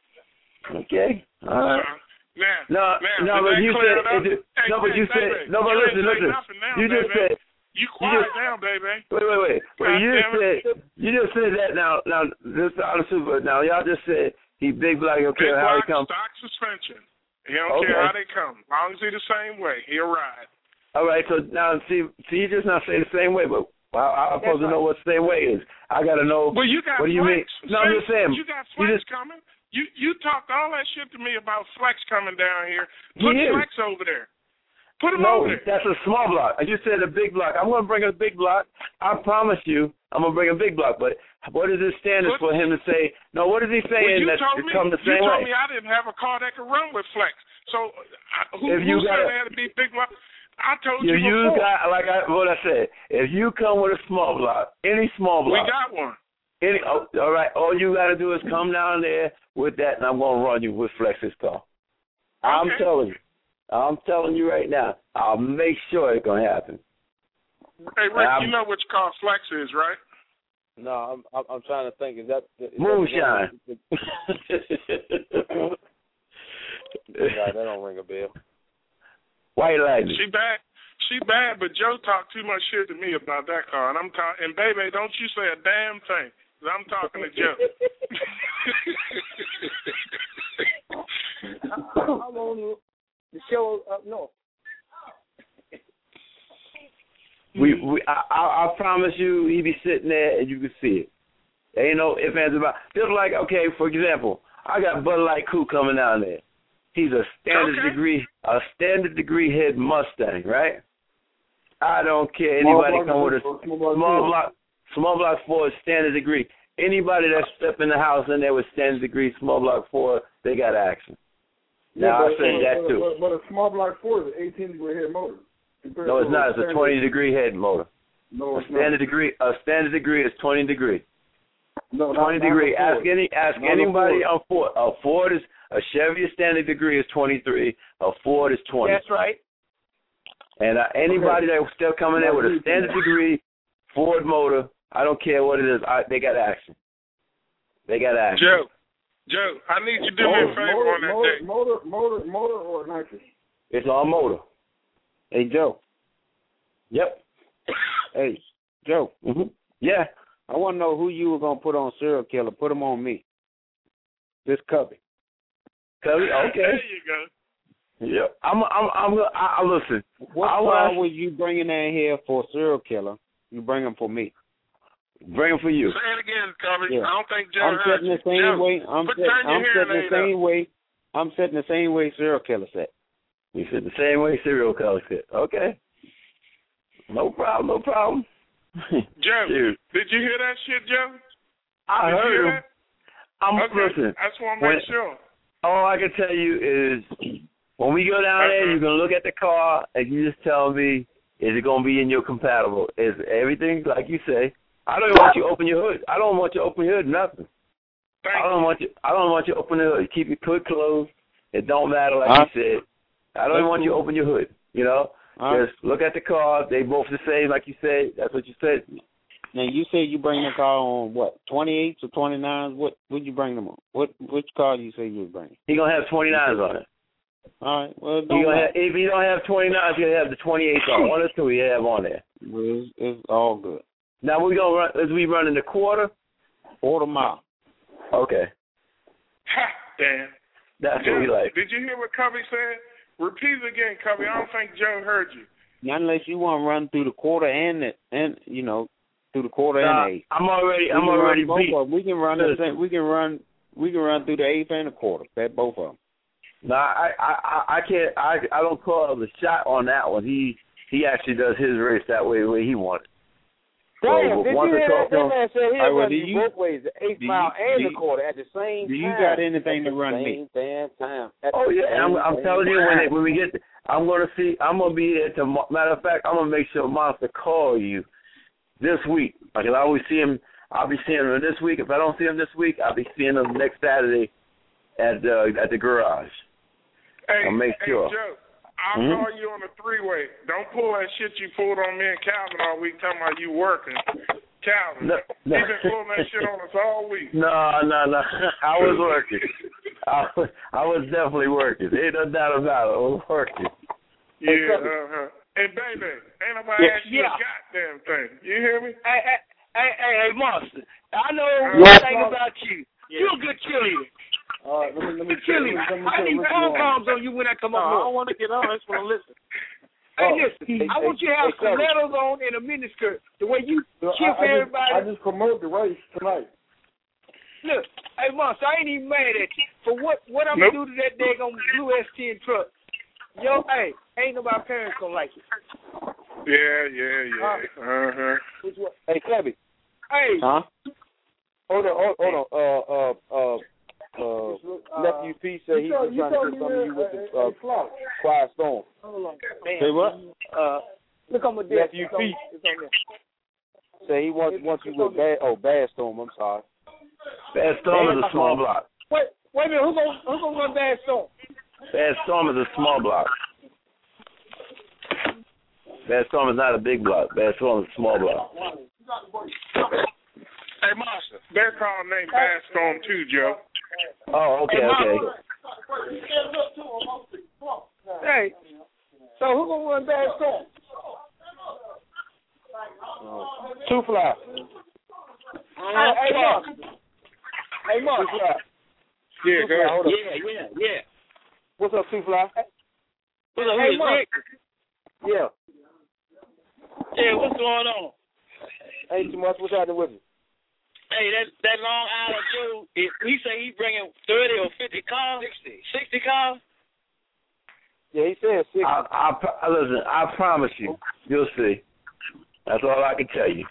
Okay. All right. Uh, now, no, now, no, but you said, it, hey, no, but hey, you baby, said, no, but you listen, listen. now, You just baby. said. You quiet you just, down, baby. Wait, wait, wait. Wait, you just said, you just said that now, now, this honestly, but now y'all just said he big block, he don't care how he comes. Stock suspension. He don't okay. care how they come. As long as he the same way, he'll ride. All right, so now, see, see, you just not saying the same way, but Well, I'm supposed That's to know what the same way is. I got to know. Well, you got what do you flex. mean? No, I'm just saying. You got flex you just, coming. You you talked all that shit to me about flex coming down here. Put He is. flex over there. Put him no, over there. that's a small block. You said a big block. I'm going to bring a big block. I promise you, I'm going to bring a big block. But what is his standards for him to say? No, what is he saying well, you that told it me, come the same you told way? me I didn't have a car that could run with flex. So uh, who, If who you said gotta- it had to be big block? I told If you you before. got, like I, what I said, if you come with a small block, any small we block. got one. Any, oh, all right, all you got to do is come down there with that, and I'm going to run you with Flex's car. I'm Okay. telling you. I'm telling you right now. I'll make sure it's going to happen. Hey, Rick, you know which car flex is, right? No, I'm I'm, I'm trying to think. Is that is Moonshine. That yeah, that don't ring a bell. White lightning. She bad. She bad, but Joe talked too much shit to me about that car, and I'm talking. And baby, don't you say a damn thing, 'cause I'm talking to Joe. I'm on the show up north. We, we, I, I, I promise you, he be sitting there and you can see it. There ain't no ifs, ands, about. Just like, okay, for example, I got Bud Light Cool coming down there. He's a standard Okay. degree, a standard degree head Mustang, right? I don't care. Small Anybody block come with a Ford, small block small Ford. block, small block Ford standard degree. Anybody that step in the house in there with standard degree small block Ford, they got action. Now Yeah, I say but, that but, too. But, but a small block Ford is an eighteen degree head motor. compared No, to it's not. It's a standard- twenty degree head motor. No, A it's standard not. degree. A standard degree is twenty degree. No, twenty not, degree. Not the Ask Ford. any. Ask Not the anybody Ford. on Ford. A Ford is a Chevy standard degree is twenty three. A Ford is twenty. That's right. And uh, anybody Okay. that's still coming in with a standard degree Ford motor, I don't care what it is, I, they got action. They got action. Joe, Joe, I need you to do me a favor motor, on that motor, day. motor, motor, motor, or nitrous? It's all motor. Hey, Joe. Yep. Hey, Joe. Mm-hmm. Yeah. I want to know who you were going to put on serial killer. Put him on me. This Cubby. Cubby? Okay. There you go. Yeah. I'm. I'm. I'm. I, I listen. What I car want was you bringing in here for a serial killer? You bring him for me. bring him for you. Say it again, Cubby. Yeah. I don't think Joe I'm heard setting you. the same Joe, way. I'm, put, set, turn your I'm setting the hearing aid same up. way. I'm setting the same way serial killer set. You said the same way serial killer said. Okay. No problem. No problem. Joe, Dude, did you hear that shit, Joe? I Did you heard hear him. that? I'm Okay, listen. I just want to when- make sure. All I can tell you is when we go down there, you're gonna look at the car and you just tell me, is it gonna be in your compatible? Is everything like you say? I don't even want you to open your hood. I don't want you to open your hood. Nothing. Thank I don't want you. I don't want you to open the hood. Keep your hood closed. It don't matter, like Huh? you said. I don't even want you to open your hood. You know, Huh? just look at the car. They both the same, like you said. That's what you said. Now you say you bring the car on what? twenty-eights or twenty-nines? What would you bring them on? What which car do you say you would bring? He gonna have twenty-nines on it. All right. Well, it He don't gonna matter. have, if he don't have twenty-nines, he'll have the twenty-eights on. One or two he have on there. Well, it's, it's all good. Now we gonna run. As we run in the quarter. Quarter mile. Okay. Ha, damn. That's Joe, what we like. did you hear what Cubby said? Repeat it again, Cubby. I don't think Joe heard you. Not unless you want to run through the quarter and the and you know through the quarter Nah, and the eighth. I'm already. We I'm can already run both beat. of them. We can run the same. We can run. We can run through the eighth and the quarter. That both of them. Nah, I, I, I, I can't. I, I don't call the shot on that one. He, he actually does his race that way, the way he wants. Damn, did you once I hear talk that? to That him- man said All he'll right, well, run do you you- both ways, the eighth do you- mile and do the you- quarter at the same Do you time. got anything to At run the me? same damn time. At Oh the yeah, I'm, same I'm damn telling you when time. it, when we get, I'm gonna see. I'm gonna be there. To, matter of fact, I'm gonna make sure Monster call you this week. Like I always see him. I'll be seeing him this week. If I don't see him this week, I'll be seeing him next Saturday at uh, at the garage. Hey, I'll make hey sure. Joe, I'll Mhm. call you on the three-way. Don't pull that shit you pulled on me and Calvin all week talking about you working. Calvin, No, no. he's been pulling that shit on us all week. No, no, no. I was working. I was, I was definitely working. Ain't no doubt about it. I was working. Yeah, uh-huh. And baby, ain't nobody Yeah. asked you a goddamn thing. You hear me? Hey, hey, hey, hey, hey, Monster. I know Uh, one thing about you. You're a good cheerleader. All right, let me let me Good cheerleader. let me I tell need you what you phone want. calls on you when I come No, up I north. don't want to get on. I just want to listen. Hey, Oh, listen, hey, I want you to hey, have hey, Kevin. stilettos on and a miniskirt. The way you So kiss I, I everybody. Just, I just promote the race tonight. Look, hey, Monster, I ain't even mad at you. For what, what I'm Nope. going to do to that daggone blue S ten truck, yo, hey, ain't nobody parents going to like it. Yeah, yeah, yeah. Uh-huh. Which one? Hey, Clebby. Hey. Huh? Hold on, hold, hold on. Uh, uh, uh, uh, nephew P said he's told- been you trying to told get me some of you with that, the uh, uh, Clark. Quiet Storm. Hold on. Damn. Say what? Uh, look on my desk. Nephew It's on, P it's on there. say he wants wants you with bad. Oh, Bad Storm. I'm sorry. Bad Storm is a small block. Wait, wait a minute. Who gonna who gonna run Bad Storm? Bad Storm is a small block. Bad Storm is not a big block. Bad Storm is a small block. Hey, Master. Their call named Bad Storm too, Joe. Oh, okay, okay. Hey, so who gonna run Bad Storm? Two Fly. Hey, hey, Mark. Hey, Mark. Two Fly. Yeah, Two go Fly, ahead. hold up. Yeah, yeah, yeah. What's up, Two Fly? What's up, Hey, who's Mark. Rick? Yeah. Yeah, what's going on? Ain't too much. What's happening with you? Hey, that that Long Island dude, if he say he bringing thirty or fifty cars, sixty, sixty cars. Yeah, he said sixty. I, I, I listen. I promise you, you'll see. That's all I can tell you.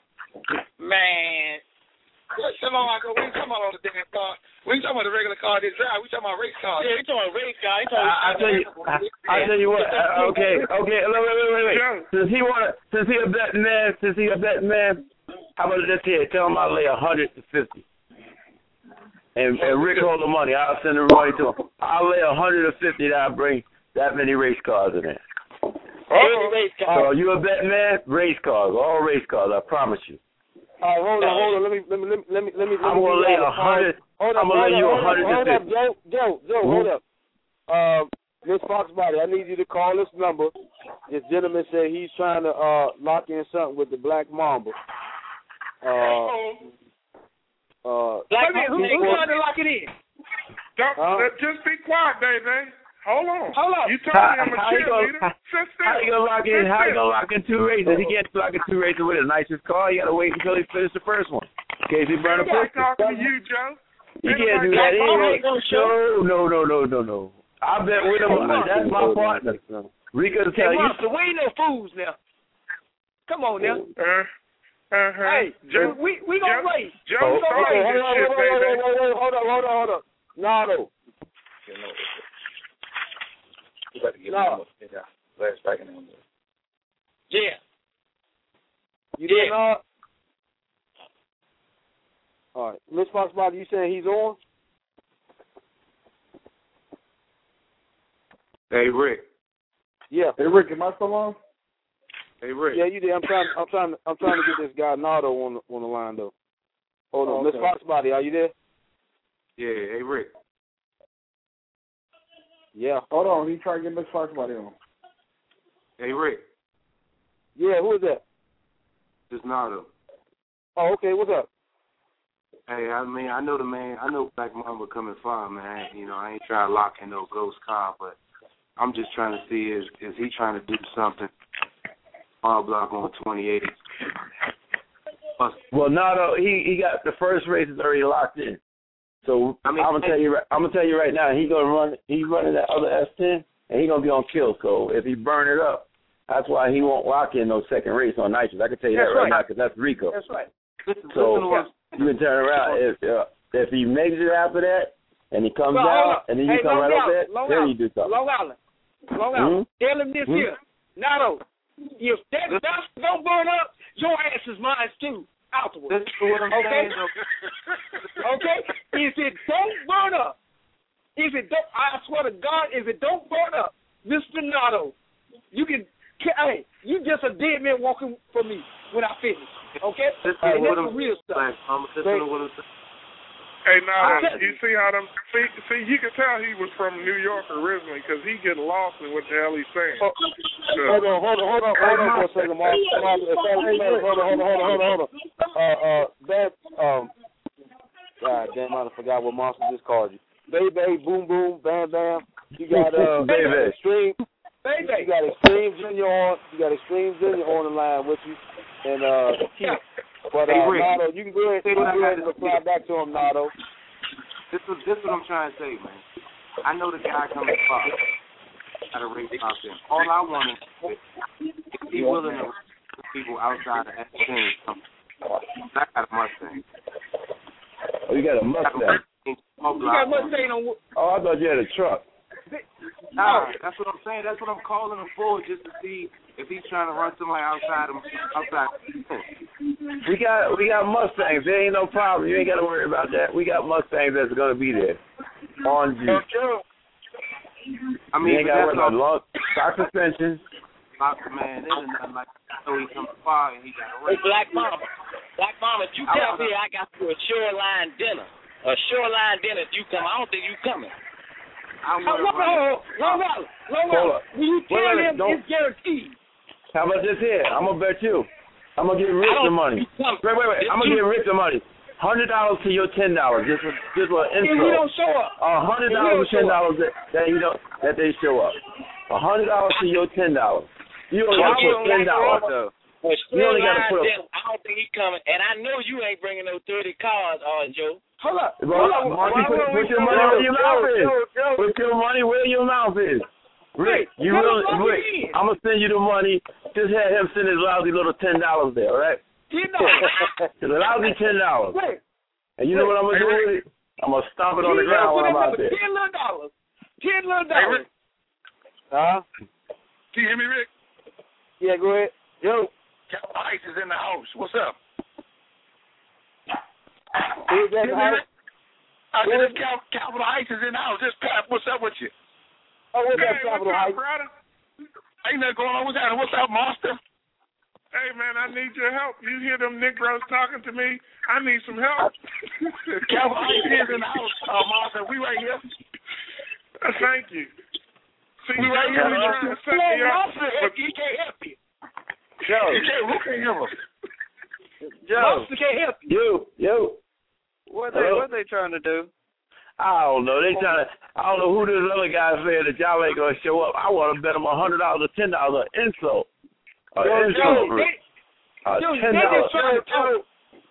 Man, so long ago, we ain't talking about all the damn car. We ain't talking about the regular car they drive. We talking about race cars. Yeah, we talking about race cars. I, I tell you, I, I tell you what. Uh, okay, okay. Wait, wait, wait, wait. Since he want, since he a betting man, since he a betting man, how about this here? Tell him I'll lay a hundred to fifty. And, and Rick hold the money. I'll send the money to him. I'll lay a hundred to fifty that I bring that many race cars in there. Oh, race So cars. you a betting man? Race cars, all race cars. I promise you. All right, hold on, hold on. Let me, let me, let me, let me. I'm gonna lay a hundred. Hold up, I'm gonna hold lay you a up, hundred hold to up, fifty. Joe, Joe, Joe, hold up. Uh, Miss Foxbody, I need you to call this number. This gentleman said he's trying to uh lock in something with the Black Mamba. Uh, uh. Wait a minute. Who, who's trying to lock it in? Don't, Huh? uh, just be quiet, Dave. Hold on. Hold on. You told How, me I'm a how you gonna, cheerleader. how, Sit still. how you gonna lock in? Sit How you still. gonna lock in two races? He can't lock in two races with his nicest car. You gotta wait until he finishes the first one. In case he burn a Nobody pussy. talking to you, Joe. You can't do that. He ain't gonna, no, no, no, no, no, no. I bet with him. That's my partner. Rika will tell Hey, you. Monster, we ain't no fools now. Come on now. Uh, uh-huh. Hey, Joe, we we gonna Joe, race. Joe we gonna started race. this shit, baby. Wait, wait, wait, hold on, hold on, hold on. Nardo. No. Yeah. You Yeah. there, Nard? All right. Miss Foxbody, you saying he's on? Hey, Rick. Yeah. Hey, Rick, am I still on? Hey, Rick. Yeah, you did. I'm trying. I'm trying. I'm trying to get this guy Nardo on the, on the line though. Hold on, Oh, Miss okay. Foxbody, are you there? Yeah, hey, Rick. Yeah. Hold on, he trying to get Miss Foxbody on. Hey, Rick. Yeah. Who is that? This Nardo. Oh, okay. What's up? Hey, I mean, I know the man. I know Black Mamba coming far, man. You know, I ain't trying to lock in no ghost car, but I'm just trying to see is is he trying to do something? R block on twenty eighty. Well, Nardo, he he got the first race is already locked in. So I mean, I'm gonna tell you, right, I'm gonna tell you right now, he gonna run. He's running that other S ten, and he gonna be on kill. So if he burn it up, that's why he won't lock in no second race on nitrous. I can tell you That's that right, right. now because that's Rico. That's right. Listen, So listen to what, you can turn around if uh, if he makes it after that, and he comes Well, hold down, up. and then you Hey, come Long right up Island, there, Long then Island, you do something. Long Island. Long Island. Mm-hmm. Tell him this Hmm? here. Nardo, if that stuff don't burn up, your ass is mine too. Afterwards. Listen to what I'm Okay? saying. Okay? If it don't burn up, if it don't, I swear to God, if it don't burn up, Mister Nardo, you can, hey, you just a dead man walking for me when I finish. Okay? Listen Hey, to what that's I'm the real stuff. saying. I'm listening to what I'm saying. Hey, now, I- you see how them, see, see, you can tell he was from New York originally because he get lost in what the hell he's saying. Oh, hold on, hold on, hold on, hold on for a second, Mark. Mark, hold on, hold on, hold on, hold on, hold on. Uh, uh, that, um, God damn, I forgot what Monster just called you. Baby, boom, boom, bam, bam. You got uh, Baby. Extreme. Baby. You got Extreme Junior on. You got Extreme Junior on the line with you, and uh, Keith. But uh, Hey, Rick. Nardo, you can go ahead, you can go ahead and reply back to him, Nardo. This is this is what I'm trying to say, man. I know the guy coming far out of race out there. All I want is if he's willing to race people outside of that team. I got a Mustang. Oh, you got a Mustang. You got a Mustang on. Oh, I thought you had a truck. Nah, that's what I'm saying. That's what I'm calling him for, just to see if he's trying to run somebody outside him outside. We got we got Mustangs. There ain't no problem. You ain't got to worry about that. We got Mustangs that's gonna be there on you. I mean, you ain't got to worry about long stock suspensions. Man, there's nothing like that. So he's coming far and he got a race. Hey, Black Mama, Black Mama, if you I tell wanna... me I got you a shoreline dinner, a shoreline dinner, if you come, I don't think you coming. I'm Hold on, Long Island, Long Island. When you tell wait, wait, him, don't... it's guaranteed. How about this here? I'm gonna bet you. I'm gonna get Rick the money. Wait, wait, wait. I'm gonna get Rick the money. Hundred dollars to your ten dollars. Just a, just an intro. If we don't show up. A hundred dollars to ten dollars that that you don't that they show up. A hundred dollars to your ten dollars. You only got to put ten dollars. You only got to put. A, I don't think he coming, and I know you ain't bringing no thirty cars, uh, Joe. Hold up. Hold up. Marky, put, put your money where your mouth is. Put your money where your mouth is. Rick, you really, Rick, I'm gonna send you the money. Just have him send his lousy little ten dollars there, all right? Ten dollars. The lousy ten dollars. And you know what I'm gonna do with it? I'm gonna stomp it on the Ten ground while I'm out there. Ten little dollars. Ten little dollars. Huh? Can you hear me, Rick? Yeah, go ahead. Yo. Capital Heights is in the house. What's up? Who's that in the house? I said, this Cap- Capital Heights is in the house. This Pap, what's up with you? Oh, what's hey, up, Capital what's Heights? up, brother? Ain't nothing going on. What's happening? What's up, Monster? Hey, man, I need your help. You hear them Negroes talking to me? I need some help. Capital Heights is in the house, uh, Monster. We right here. Thank you. See, we right here. We trying to set me up. But he can't help you. Joe. You can't, who can help us? Joe. Monster can't help you. You, you. What they what they trying to do? I don't know. They trying to. I don't know who this other guy said that y'all ain't gonna show up. I want to bet them a hundred dollars or ten dollars an insult. An Yo, insult. Joe, they, uh, Joe, ten they dollars. just trying to talk.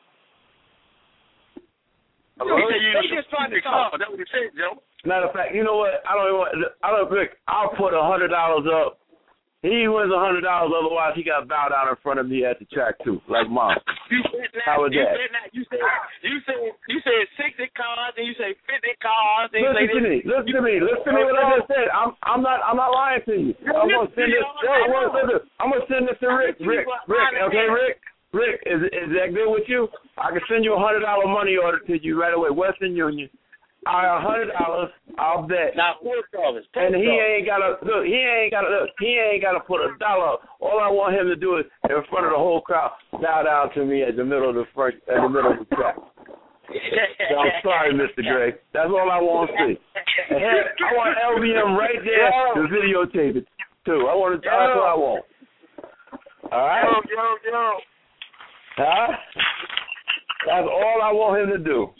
Hello? They, they just trying to talk. That's what you said, Joe. Matter of fact, you know what? I don't even want. I don't think I'll put a hundred dollars up. He wins a hundred dollars. Otherwise, he got bowed down in front of me at the track too, like mom. You said not, How was you that? Said not, you said you said you said sixty cars and you say fifty cars and Listen you say to me. Listen to me. Listen to me. What I just said. I'm. I'm not. I'm not lying to you. I'm gonna send this. I'm gonna send this. I'm gonna send this to Rick. Rick. Rick. Okay, Rick. Rick. Is is that good with you? I can send you a hundred dollar money order to you right away. Western Union. I a hundred dollars. I'll bet. Now post office. And he ain't gotta look. He ain't gotta look. He ain't gotta put a dollar. All I want him to do is in front of the whole crowd, bow down to me at the middle of the first, at the middle of the track. So I'm sorry, Mister Gray. That's all I want to see. And I want L B M right there to videotape it too. I want to. That's what I want. All right. Yo, yo, yo. Huh? That's all I want him to do.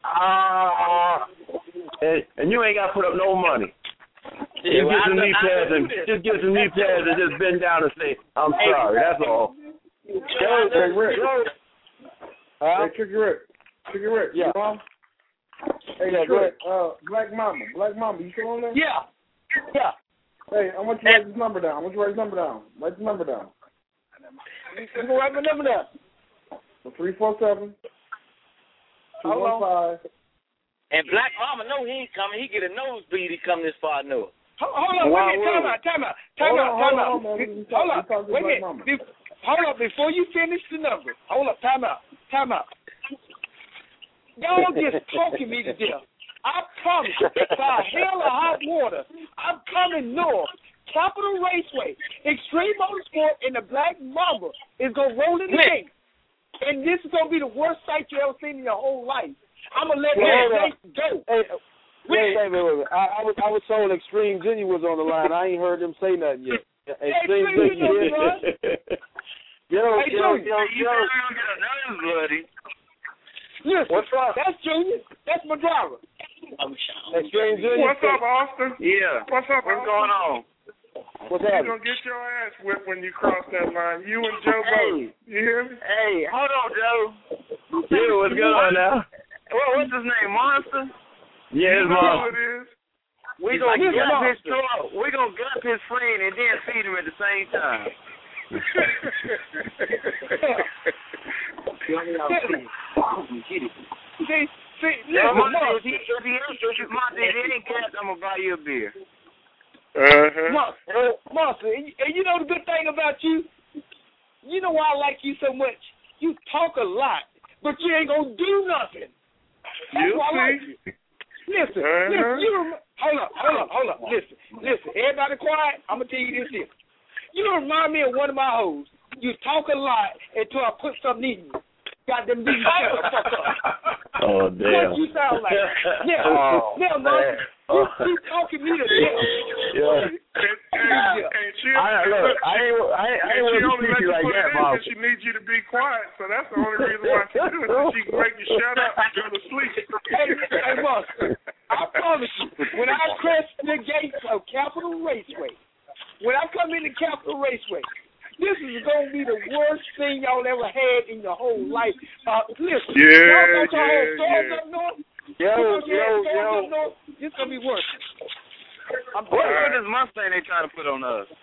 Ah, uh, and, and you ain't got to put up no money. Yeah, just well, get some I knee know, pads and just get some knee pads and just bend down and say, "I'm sorry." That's all. Joe, hey, Rick. Huh? Hey, Tricky Rick. Tricky Rick. Yeah. You know? Hey, yeah, Trick. Uh, Black Mama. Black Mama. You still on there? Yeah. Yeah. Hey, I want you to write this number down. I want you to write this number down. Write the number down. You can write my number down. Three four seven. Two one five. And Black Mama know he ain't coming. He get a nosebleed. He come this far. I know. Hold, hold on, wait a minute. Time out, time out, time out, time out. Hold up, wait a minute. Be, hold up, before you finish the number. Hold up, time out, time out. Y'all just talking me to death. I promise you, by hell or hot water, I'm coming north. Capitol Raceway, Extreme Motorsport, and the Black Mamba is gonna roll in the gate. And this is going to be the worst sight you ever seen in your whole life. I'm going to let that go. Hey, wait, wait, wait, wait. I, I, was, I was told Extreme Junior was on the line. I ain't heard them say nothing yet. Extreme Junior. Yo, hey, yo, Junior. yo, yo. buddy. Listen, what's up? That's Junior. That's my driver. Extreme Junior. What's up, Austin? Yeah. What's up, What's Austin? going on? What's You're going to get your ass whipped when you cross that line. You and Joe hey, both. You hear me? Hey, hold on, Joe. Yeah, what's going on now? Well, what's his name, Monster? Yeah, it's you know Monster. who it is? We gonna like, gut his truck. We gonna gut his friend and then feed him at the same time. see, see, yeah, Monty, if he if he if Monty, if he ain't cat, I'm gonna buy you a beer. Uh-huh. Monster, Monster, and you know the good thing about you? You know why I like you so much? You talk a lot, but you ain't gonna do nothing. That's you why see? I like you. Listen, uh-huh. listen, you rem- hold up, hold up, hold up. Listen, listen. Everybody quiet. I'm gonna tell you this here. You remind me of one of my hoes. You talk a lot until I put something in you. Got them niggas shut the fuck up. Oh damn. What you sound like? Yeah, oh, yeah, man. You, you talking me to death. Yeah. And, and, and she, I, look, I ain't, I ain't, I ain't want to treat you like that, Mom. She needs you to be quiet, so that's the only reason why she do it. So she can make you shut up and go to sleep. Hey, hey, Monster, I promise you, when I cross the gates of Capitol Raceway, when I come into Capitol Raceway, this is going to be the worst thing y'all ever had in your whole life. Uh, listen, yeah, y'all got your yeah, whole stores yeah. up north. Yo, yo, yo. Up north. This is going to be worse. I'm what what is Mustang they trying to put on us?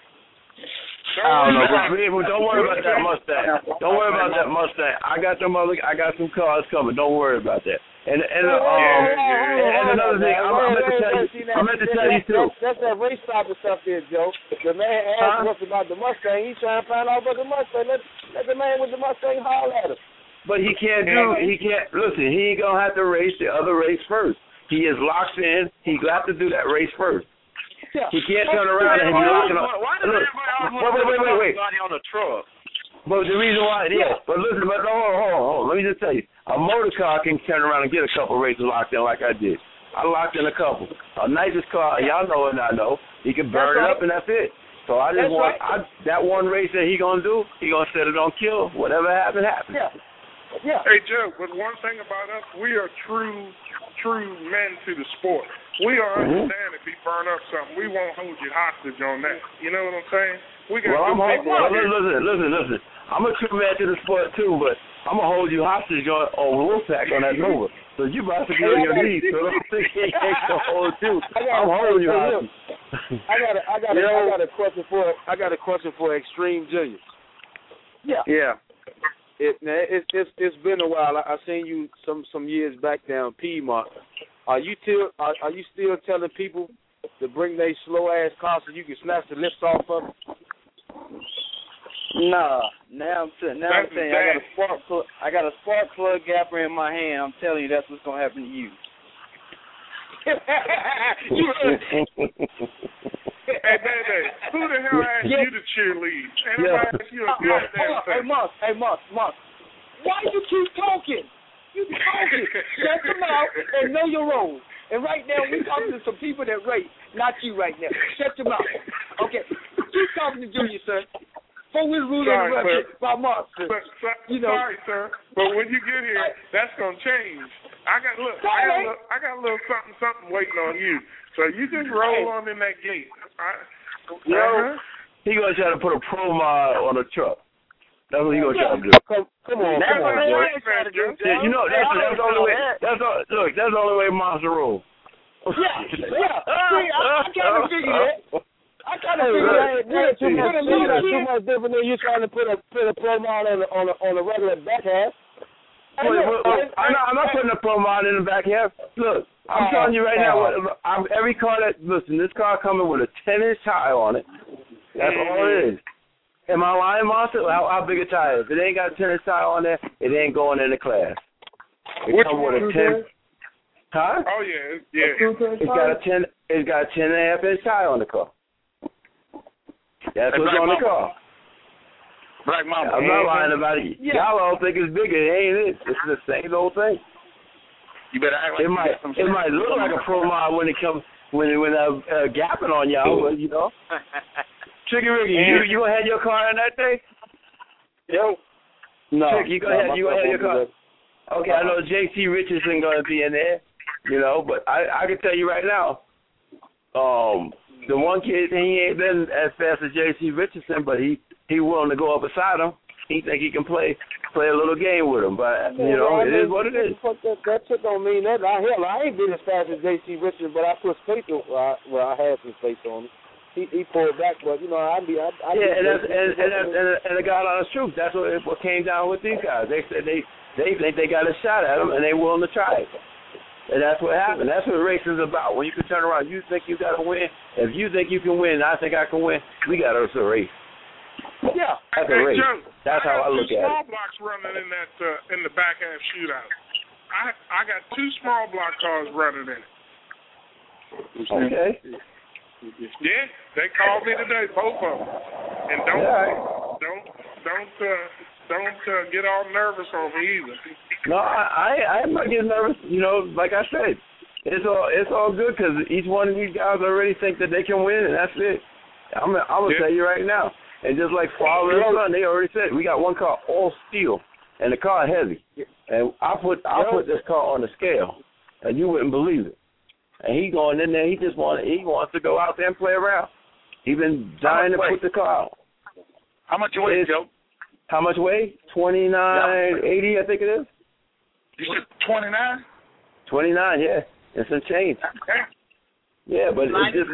I don't know, but don't worry about that Mustang. Don't worry about that Mustang. I got some other, I got some cars coming. Don't worry about that. And and uh, um, and, and another thing, I'm, I'm meant to tell you, I'm meant to tell you too. That's that race stopper stuff there, Joe. The man asked us about the Mustang. He's trying to find out about the Mustang. Let let the man with the Mustang holler at him. But he can't do. He can't listen. He ain't gonna have to race the other race first. He is locked in. He got to do that race first. Yeah. He can't turn around and be locking up. Why does Look, everybody wait, wait, wait, wait, wait. on the truck? But the reason why, yeah. But listen, but hold on, hold on, hold on. Let me just tell you, a motor car can turn around and get a couple races locked in like I did. I locked in a couple. A nicest car, y'all know and I know. He can burn that's it right. up and that's it. So I just that's want right. I, that one race that he gonna do. He gonna set it on kill. Whatever happens, happens. Yeah. Yeah. Hey, Joe, but one thing about us, we are true, true men to the sport. We are Mm-hmm. understand if he burn up something. We won't hold you hostage on that. You know what I'm saying? We got Well, I'm good hold, people well, out here. listen, listen, listen. I'm a true man to the sport too, but I'm gonna hold you hostage on on Wolfpack on that Nova. So you about to be on your knees. So don't think he ain't gonna hold you. I'm holding you hostage. I got a, I got a, I got a question for I got a question for Extreme Junior. Yeah. Yeah. It it's it's it's been a while. I, I seen you some some years back down Piedmont. Are you still are, are you still telling people to bring their slow ass cars so you can snatch the lips off of them? Nah, now I'm saying, now I'm saying I got a spark plug, I got a spark plug gapper in my hand. I'm telling you, that's what's gonna happen to you. you Hey, baby, who the hell asked yeah. you to cheerlead? Anybody Yeah. asked you a goddamn uh, Hey, thing? Moss, hey, Moss, Moss. Why you keep talking? You talking. Shut them out and know your role. And right now, we're talking to some people that race, not you right now. Shut your mouth. Okay. Keep talking to Junior, sir. Before we rule Sorry, interrupted by Moss, sir. But, so, You know- sorry, sir, but when you get here, that's gonna change. I got look, I got, a little, I got a little something, something waiting on you. So you just roll on in that gate. I, Yo, uh-huh. he gonna try to put a pro mod on a truck. That's what he gonna try to do. Come, come on, That's come on, Joe. Yeah, you know that's that's the only way. That's all, look. That's the only way Monster roll. Yeah, yeah. See, I, I kind of figured that. I kind of Hey, figured that. you ain't too much, Put a you little ain't too kid. much different than you trying to put a put a pro mod on a on a, on a regular back half. Wait, wait, wait. I'm not. I'm not putting a pro mod in the back half. Look, I'm Oh, telling you right now. oh. What, I'm, every car that listen, this car coming with a ten inch tire on it. That's all it is. Am I lying, Monster? How, how big a tire? If it ain't got a ten inch tire on there, it ain't going in the class. It Which come one with a is ten. that? Huh? Oh yeah, yeah. It's got a ten. It's got a ten and a half inch tire on the car. That's Hey, what's Black on the Mamba. car. Black Mamba. I'm not lying about it. Yeah. Y'all all think it's bigger. It ain't it. It's the same old thing. You better act like It you might got some it might look like a pro mod when it comes when when I'm uh, gapping on y'all, but you know. Tricky Ricky, you you gonna have your car in that thing? Yo. No. Tricky, you gonna no, have you gonna have your car? Okay, I know J C Richardson gonna be in there, you know, but I I can tell you right now, um, the one kid, he ain't been as fast as J C Richardson, but he he willing to go up beside him. He think he can play play a little game with him, but you know, it is what it is. That, that shit don't mean that. I, hell, I ain't been as fast as J C Richardson, but I put faith on. Well, I, well, I had some faith on him. He, he pulled back, but you know, I be. I, I yeah, and that's and and, and, and, and the God honest truth. That's what what came down with these guys. They said they they think they got a shot at him, and they willing to try it. And that's what happened. That's what race is about. When you can turn around, you think you got to win. If you think you can win, I think I can win. We got us a race. Yeah, that's hey, a race. Joe, that's I how I look two at small it. blocks running in that uh, in the back half shootout. I I got two small block cars running in it. Okay. Yeah, they called me today, both of them. And don't yeah. don't don't uh, don't uh, get all nervous on me either. No, I I I'm not getting nervous. You know, like I said, it's all it's all good because each one of these guys already think that they can win, and that's it. I'm I'm gonna yeah. tell you right now. And just like father and son, they already said we got one car all steel, and the car heavy. And I put I put this car on the scale, and you wouldn't believe it. And he going in there, he just want he wants to go out there and play around. He been dying to put the car out. How much weight, Joe? How much weight? Twenty nine eighty, I think it is. You said twenty nine. Twenty nine, yeah. And some change. Okay. Yeah, but it's just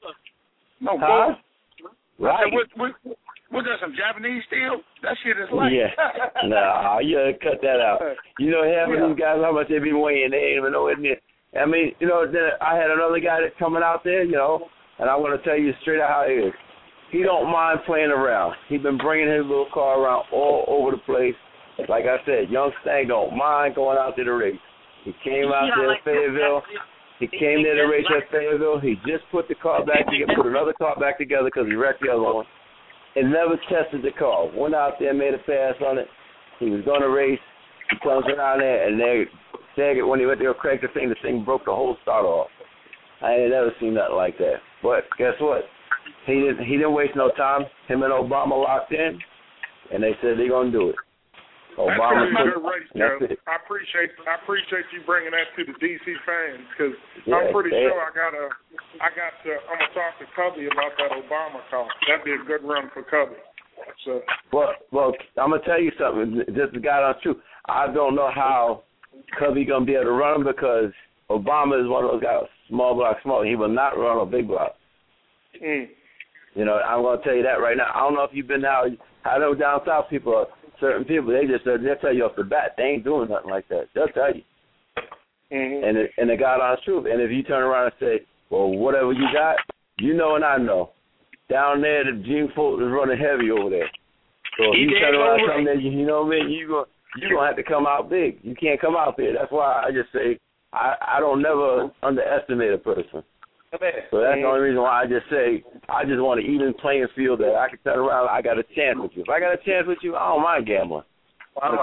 no. Huh? Right. What, what, what that, some Japanese steel? That shit is like. Yeah. Nah, you gotta cut that out. You know, half yeah. of these guys, how much they be weighing, they ain't even know it near. I mean, you know, then I had another guy that's coming out there, you know, and I'm going to tell you straight out how it is. He don't mind playing around. He been bringing his little car around all over the place. Like I said, young Stang don't mind going out there to race. He came out there to Fayetteville. He came there to race at Fayetteville. He just put the car back together, put another car back together because he wrecked the other one, and never tested the car. Went out there, made a pass on it. He was going to race. He comes around there, and they tag it when he went there to crank the thing. The thing broke the whole start off. I ain't never seen nothing like that. But guess what? He didn't. He didn't waste no time. Him and Obama locked in, and they said they're gonna do it. Obama that's a good race, Joe. It. I appreciate I appreciate you bringing that to the D C fans because yeah, I'm pretty they, sure I got a I got to, I'm gonna talk to Cubby about that Obama car. That'd be a good run for Cubby. So well, well, I'm gonna tell you something. This is God honest truth. I don't know how Cubby gonna be able to run him because Obama is one of those guys, small block, small. He will not run a big block. Mm. You know, I'm gonna tell you that right now. I don't know if you've been out. I know down south people are. Certain people, they just they'll tell you off the bat, they ain't doing nothing like that. They'll tell you. Mm-hmm. And it, and the God honest truth. And if you turn around and say, well, whatever you got, you know and I know. Down there, the Gene Fulton is running heavy over there. So if you turn around and come there, you, you know what I mean? You're going you gonna have to come out big. You can't come out there. That's why I just say, I, I don't never underestimate a person. So that's the only reason why I just say I just want an even playing field that I can turn around. I got a chance with you. If I got a chance with you, I don't mind gambling. But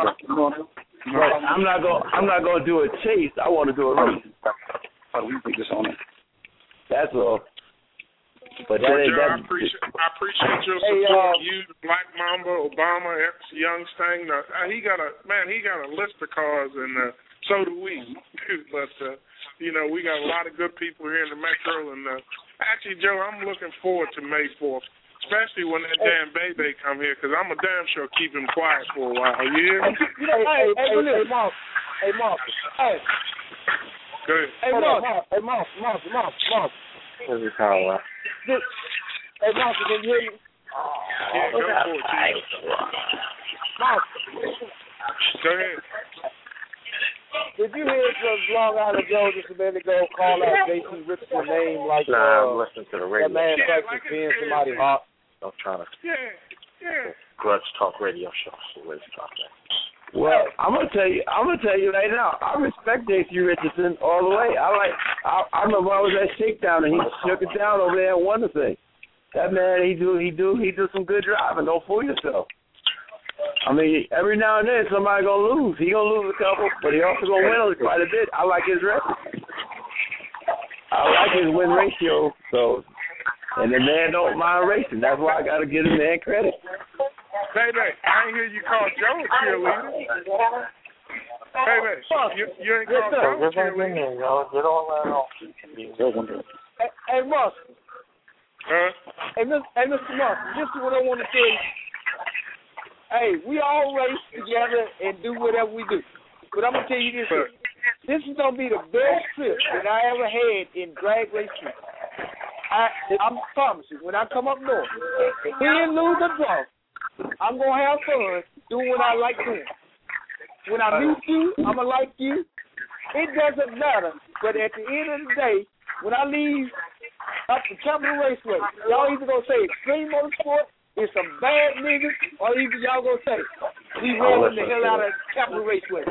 I'm not going. I'm not going to do a chase. I want to do a race. That's all. But well, that, Joe, that, I appreciate I appreciate your support. You, Black Mamba, Obama, Young Stang. Uh, he got a man. He got a list of cars, and uh, so do we. But. Uh, You know, we got a lot of good people here in the metro, and uh, actually, Joe, I'm looking forward to May fourth, especially when that damn baby come here, because I'm a damn sure keep him quiet for a while. You hear me? You know, hey, hey, hey, hey, Mark, hey, Mark, hey, go ahead. Hey, Mark, hey, Mark, Mark, Mark, Mark. What's your call, Mark? Hey, Mark, can you hear me? Yeah, go for it, Mark. Go ahead. Did you hear from Long Island Joe just a minute ago call out J C Richardson's name like nah, uh, I'm listening to the radio. that man yeah, practice like being somebody hot? I'm trying to Yeah, yeah. grudge talk radio show. So let's talk that. Well, I'm gonna tell you. I'm gonna tell you right now. I respect J C Richardson all the way. I like. I, I remember when I was at Shakedown and he shook it down over there and won the thing. That man, he do, he do, he do some good driving. Don't fool yourself. I mean, every now and then somebody gonna lose. He gonna lose a couple, but he also gonna win quite a bit. I like his record. I like his win ratio. So, and the man don't mind racing. That's why I gotta give the man credit. Baby, I ain't hear you call Joe a cheerleader. Baby, you, you ain't called Joe a cheerleader. Get all that off. Hey, hey, Mark. Huh? Hey, Mister Hey, Mister Martin, this is what I want to tell you. Hey, we all race together and do whatever we do. But I'm going to tell you this here. This is going to be the best trip that I ever had in drag race trip. I I promise you, when I come up north, win, lose, or draw, I'm going to have fun doing what I like doing. When I meet you, I'm going to like you. It doesn't matter. But at the end of the day, when I leave up the Capital Raceway, y'all either going to say Extreme Motorsport, it's some bad niggas, or either y'all going to say, we rolling the hell out of Capital Raceway.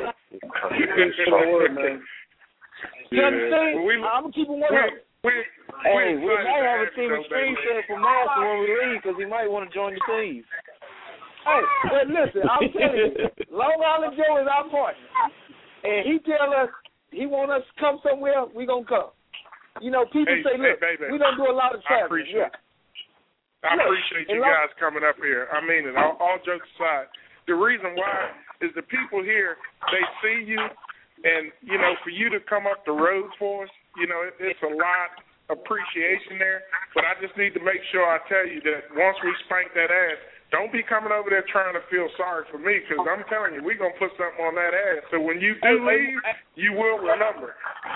You understand? Well, we, I'm going to keep it one hundred. We, Hey, we might have a to team ask, Extreme though, set for Master when we leave because he might want to join the team. Hey, but listen, I'm telling you, Long Island Joe is our partner. And he tell us he want us to come somewhere, we going to come. You know, people Hey, say, look, hey, baby, we don't do a lot of I traveling. appreciate Yeah. I Look, appreciate you and like- guys coming up here. I mean it. All, all jokes aside, the reason why is the people here, they see you, and, you know, for you to come up the roads for us, you know, it, it's a lot of appreciation there. But I just need to make sure I tell you that once we spank that ass, don't be coming over there trying to feel sorry for me, because I'm telling you, we're going to put something on that ass. So when you do leave, you will remember.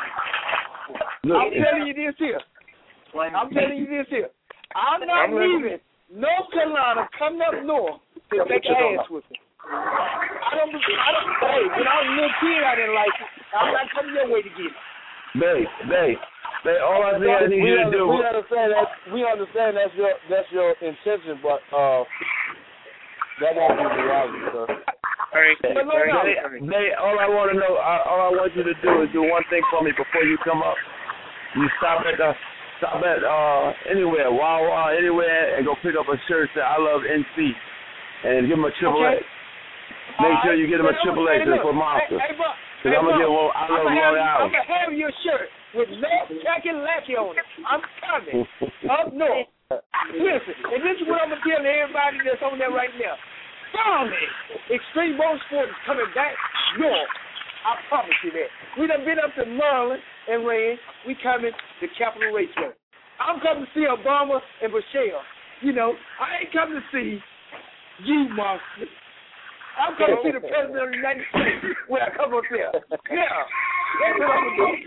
I'm telling you this here. I'm telling you this here. I'm not I'm leaving North Carolina, coming up north to take ass with me. I don't, I don't, hey, when I was a little kid, I didn't like it. I'm not coming your way to get it. Babe, babe, babe, all I think I need we you to do. We understand that. We understand that's your that's your intention, but uh, that won't be reality, sir. Thank you. Babe, babe, babe, all I want to know, I, all I want you to do is do one thing for me before you come up. You stop at the stop at uh anywhere, Wawa, anywhere, and go pick up a shirt that I love N C, and give him a triple Okay. A. Make sure you get him a triple A Hey, look, for Monster. Hey, hey, bro. Cause Hey, I'm gonna bro, get one. I love I'ma Long have, Island. I'm gonna have your shirt with no jacket lackey on it. I'm coming up north. Listen, and this is what I'm gonna tell everybody that's on there right now. Follow me. Extreme Motorsport is coming back north. I promise you that. We done been up to Maryland and ran. We coming to Capital Raceway. I'm coming to see Obama and Michelle. You know, I ain't coming to see you, Monster. I'm coming to see the President of the United States when I come up there. Yeah. That's what I'm going to do.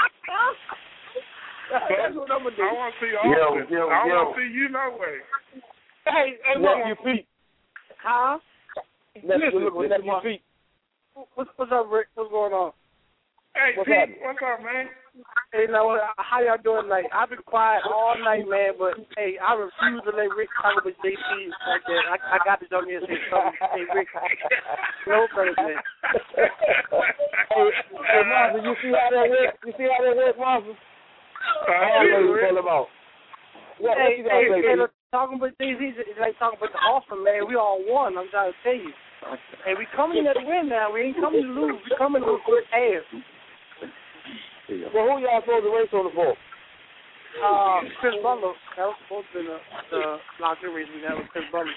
That's what I'm going to do. I want to see Austin. Yo, yo, I yo. want to see you no way. Hey, hey, Nephew what? Pete. Huh? Nephew, Listen, look, Nephew Nephew Pete. What's, what's up, Rick? What's going on? Hey, What's Pete, happening? what's up, man? Hey, now, how y'all doing tonight? I've been quiet all night, man, but, hey, I refuse to let Rick talk about J C like that. I, I got to jump in and say something. Hey, Rick, no president. Hey, hey, Martha, you see how that works? You see how that works, Martha? I Hey, see, Rick. Pull him out. What, Hey, what you got hey, to say, hey, Pete? look, talking about Jay Z is like talking about the awesome, man. We all won. I'm trying to tell you. Hey, we coming to win now. We ain't coming to lose. We coming to good ass. Well, who y'all supposed to race on the boat? Uh, Chris Butler. That was supposed to be the the launcher race. We that was Chris Butler.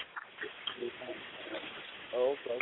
Oh, okay.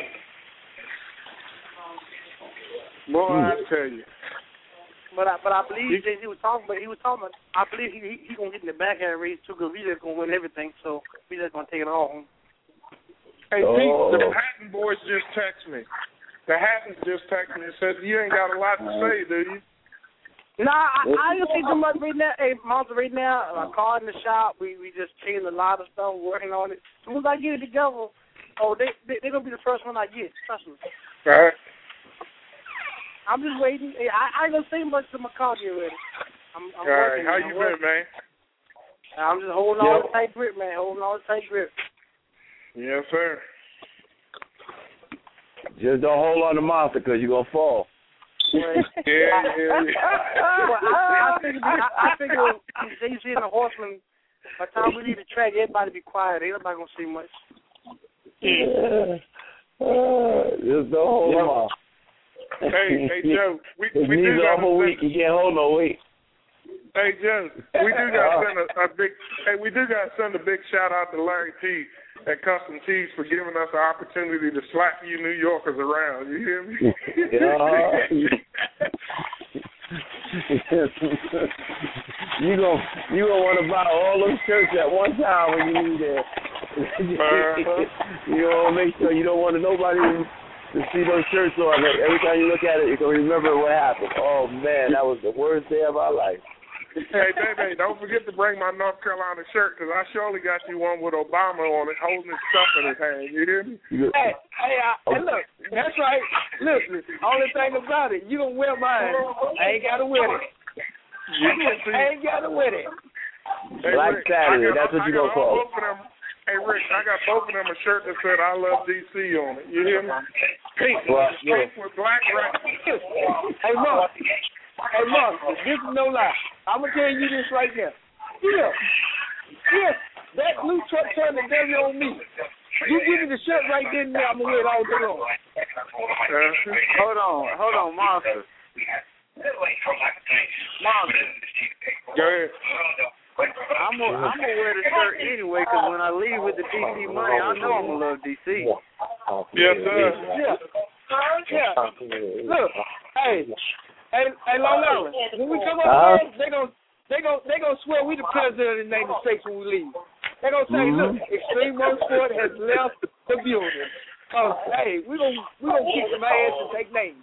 Boy, I tell you. But I but I believe Jay Z was talking. But he was talking. About, I believe he he, he gonna get in the backhand race too. Cause we just gonna win everything. So we just gonna take it all. Hey, Oh. Pete, the Hatton boys just text me. The Hattons just text me and said, you ain't got a lot to say, do you? Nah, I, I don't see too much right now. Hey, Monster, right now, my car in the shop. We we just changed a lot of stuff, working on it. As soon as I get it together, oh, they they they're gonna be the first one I get. Trust me. All right. I'm just waiting. Hey, I I ain't gonna say much till my car get ready. I'm, I'm All right. working. How I'm you working. been, man? I'm just holding Yep. on to tight grip, man. Holding on to tight grip. Yes, sir. Just don't hold on to Monster because you're going to fall. Yeah, yeah, yeah. Well, I, I figure, I, I figure Jay Z and the Horsemen. By the time we leave the track, everybody be quiet. Ain't nobody gonna see much. Yeah. Uh, just don't hold Yeah. on. Hey, hey, Joe, we, His we do knees got off a week. He can't hold no weight. Hey, Joe, we do got to send a, a big. Hey, we do got to send a big shout out to Larry T at Custom Tees for giving us the opportunity to slap you New Yorkers around. You hear me? you gonna you gonna want to buy all those shirts at one time when you leave there. uh-huh. You want to make sure you don't want nobody to see those shirts on. Every time you look at it, you can remember what happened. Oh man, that was the worst day of our life. Hey, baby, don't forget to bring my North Carolina shirt, because I surely got you one with Obama on it, holding his stuff in his hand. You hear me? Hey, hey, I, hey, look, that's right. Listen, only thing about it, you don't wear mine. I ain't got to wear it. I ain't got to wear it. Hey, Black Rick, Saturday, got, that's what I you gonna call it. them, Hey, Rick, I got both of them a shirt that said I love D C on it. You hear me? Pink, well, pink yeah. with black right. Hey, Mark. Hey, Mark, this is no lie. I'm going to tell you this right now. Yeah. Yeah. That blue truck turned the devil on me. You give me the shirt right then and there, I'm going to wear it all day long. Uh, hold on. Hold on, Monster. Monster. Go ahead. I'm going I'm to wear the shirt anyway, because when I leave with the D C money, I know I'm going to love D C. Yes, sir. Yeah. Yeah. Look, hey. Hey, hey, Long Island. When we come up uh-huh. here, they gon' they gon' they gon' swear we the president of the United States when we leave. They gonna say, mm-hmm. look, Extreme Motorsport has left the building. Oh, hey, we gon' we gonna kick some ass and take names.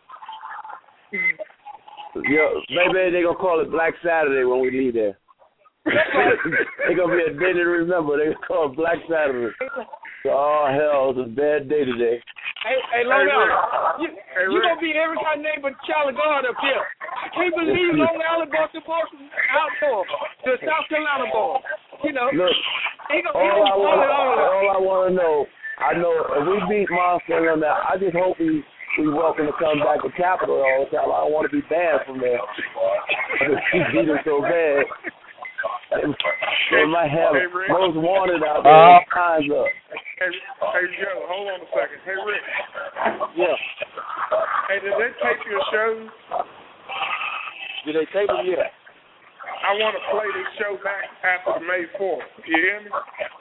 Yo, maybe they gonna call it Black Saturday when we leave there. They gonna be a day to remember. They gonna call it Black Saturday. Oh hell, it's a bad day today. Hey, hey, Long Island, you, hey, you gonna be every kind of name but Charlie God up here. I can't believe Long Island brought the boys from out north, the South Carolina boys. You know, look, he gonna, all, he gonna I wanna, all, all I want to know, I know if we beat Monster on that, I just hope we we welcome to come back to Capitol all the time. I don't want to be banned from there. We beat them so bad. They might have hey, most wanted out there. Uh, times up. Hey, hey, Joe, hold on a second. Hey, Rick. Yeah. Hey, did they tape your shows? Did they tape them yet? I want to play this show back after May fourth. You hear me?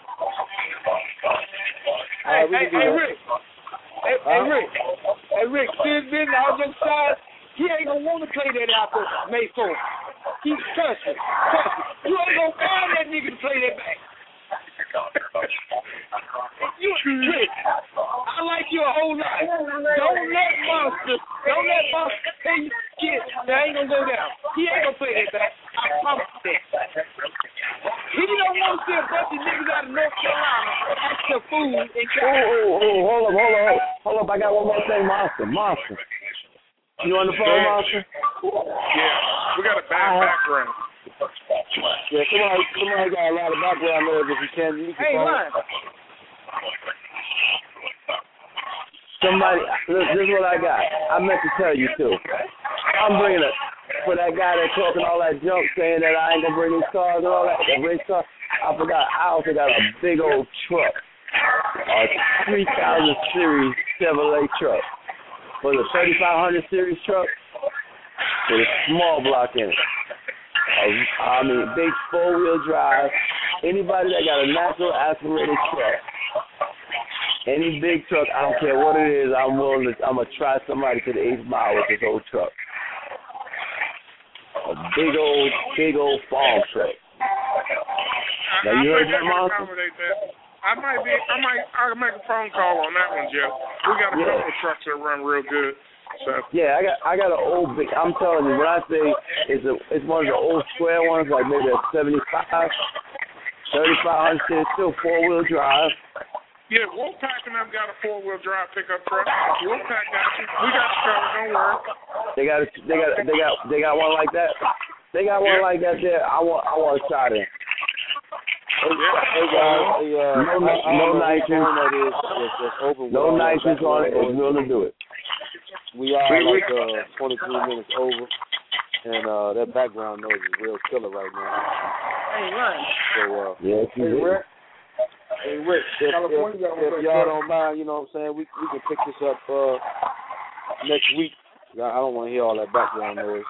Hey, hey, hey, Rick. Hey, hey, Rick. Hey, Rick. Sid Benton, all jokes aside, he ain't gonna want to play that after May fourth. He's cussing. Cussing. You ain't gonna find that nigga to play that back. You, Rick, I like you a whole lot. Don't let Monster, don't let Monster tell you shit that ain't gonna go down. He ain't gonna play that back. I promise you that. He don't want to see a bunch of niggas out of North Carolina act the fool and oh, oh, oh, hold up, hold up, hold up. I got one more thing, Monster. Monster. You on the phone, yeah. Monster? Yeah, we got a bad uh, background. Yeah, somebody, somebody got a lot of background noise. If you can, you can hey, phone. Man. Somebody, look, this is what I got. I meant to tell you, too. I'm bringing it for that guy that's talking all that junk, saying that I ain't going to bring these cars and all that, that race car. I forgot, I also got a big old truck, a three thousand series Chevrolet truck. For the thirty-five hundred series truck, with a small block in it. I mean, big four-wheel drive. Anybody that got a natural aspirated truck, any big truck, I don't care what it is, I'm willing to, I'm going to try somebody to the eighth mile with this old truck. A big old, big old farm truck. Now, you heard that, Monster? I might be. I might. I'll make a phone call on that one, Jeff. We got a yeah. couple of trucks that run real good. So. Yeah, I got. I got an old big. I'm telling you, when I say it's a, it's one of the old square ones, like maybe a seventy-five, thirty-five hundred. It's still four wheel drive. Yeah, Wolfpack and them got a four wheel drive pickup truck. Wolfpack got you. We got you covered. Don't worry. They got. A, they got. They got. They got one like that. They got one yeah. like that there. I want. I want to try that. Hey, hey guys, hey, uh, no, I, I no nitrous. That is, that's, that's open no nitrous on it. It's going to do it. We are like uh, twenty-three minutes over, and uh, that background noise is real killer right now. Hey, right. So, uh, yes, hey, Rick. Hey, Rick, if, if, if y'all don't mind, you know what I'm saying, we we can pick this up uh, next week. I don't want to hear all that background noise.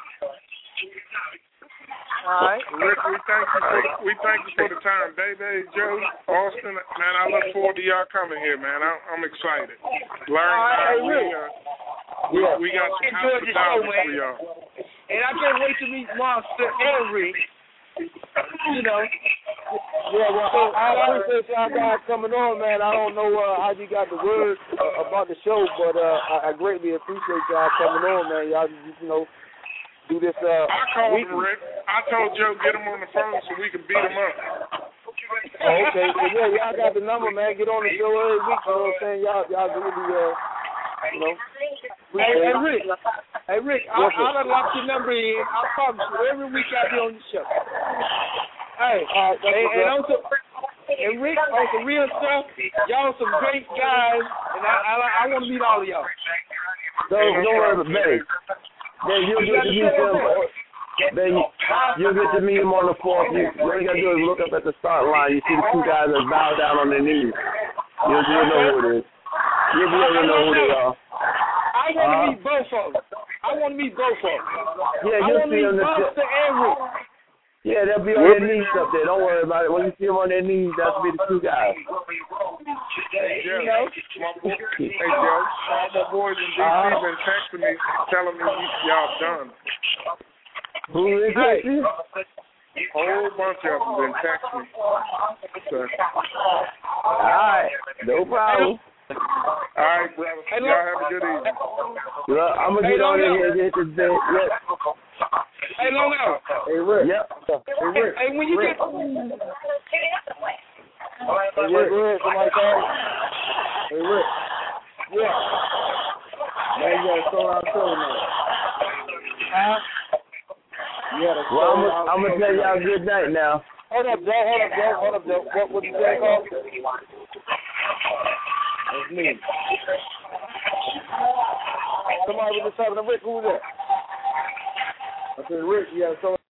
All right, Rick, we thank you for the, we thank you for the time, baby, Joe, Austin, man. I look forward to y'all coming here, man. I, I'm excited. Learn right, how hey, we, uh, we yeah. we got some hospitality for y'all. And I can't wait to meet Monster and Rick you know. Yeah, well, I, I appreciate y'all guys coming on, man. I don't know uh, how you got the word uh, about the show, but uh, I, I greatly appreciate y'all coming on, man. Y'all just, you know, do this. Uh, I called weekly. him, Rick. I told Joe get him on the phone so we can beat him up. Oh, okay. So yeah, y'all got the number, man. Get on the show every week. You know what I'm saying? Y'all, y'all really, uh, you know. Hey, hey, Rick. Hey, Rick. I, Yes, I done locked your number in. I promise you, every week I'll be on the show. Hey, all right, that's and, and up. on some, and Rick, on some real stuff, y'all some great guys, and I, I, I want to meet all of y'all. Don't, don't worry about it. Then you'll get to meet them. Then you, you'll get to meet them on the fourth. You, all you got to do is look up at the start line. You see the two guys that bow down on their knees. You'll, you'll know who it is. You'll be able to know who they are. I want to Uh, meet both of them. I want to meet both of them. Yeah, I you'll want to see meet them. The, Buster and Rick. yeah, they'll be on their knees up there. Don't worry about it. When you see them on their knees, that'll be the two guys. Hey, Joe, my boy, hey, Joe, all my boys in D C Uh-huh. been texting me, telling me y'all done. Who is it? A whole bunch of them been texting me. So, All right, no problem. all right, brother. Hey, Y'all have a good evening. Look, I'm gonna Hey, get on Long in here and hit this bed. Yep. Hey, Long Island. Hey, Rick. Yep. Hey, Rick. Hey, when you Rick. get... Hey, Rick, go ahead. Somebody call. Hey, Rick. Yeah. Man, you got to slow down show now. Huh? You got to Well, I'm slow gonna down I'm gonna show tell now. y'all good night now. Hold up, Joe. Hold up, Joe. Hold up, Joe. What, what did you say, Carl? That's me. Somebody was just talking to Rick. Who was that? I said, Rick, you got to slow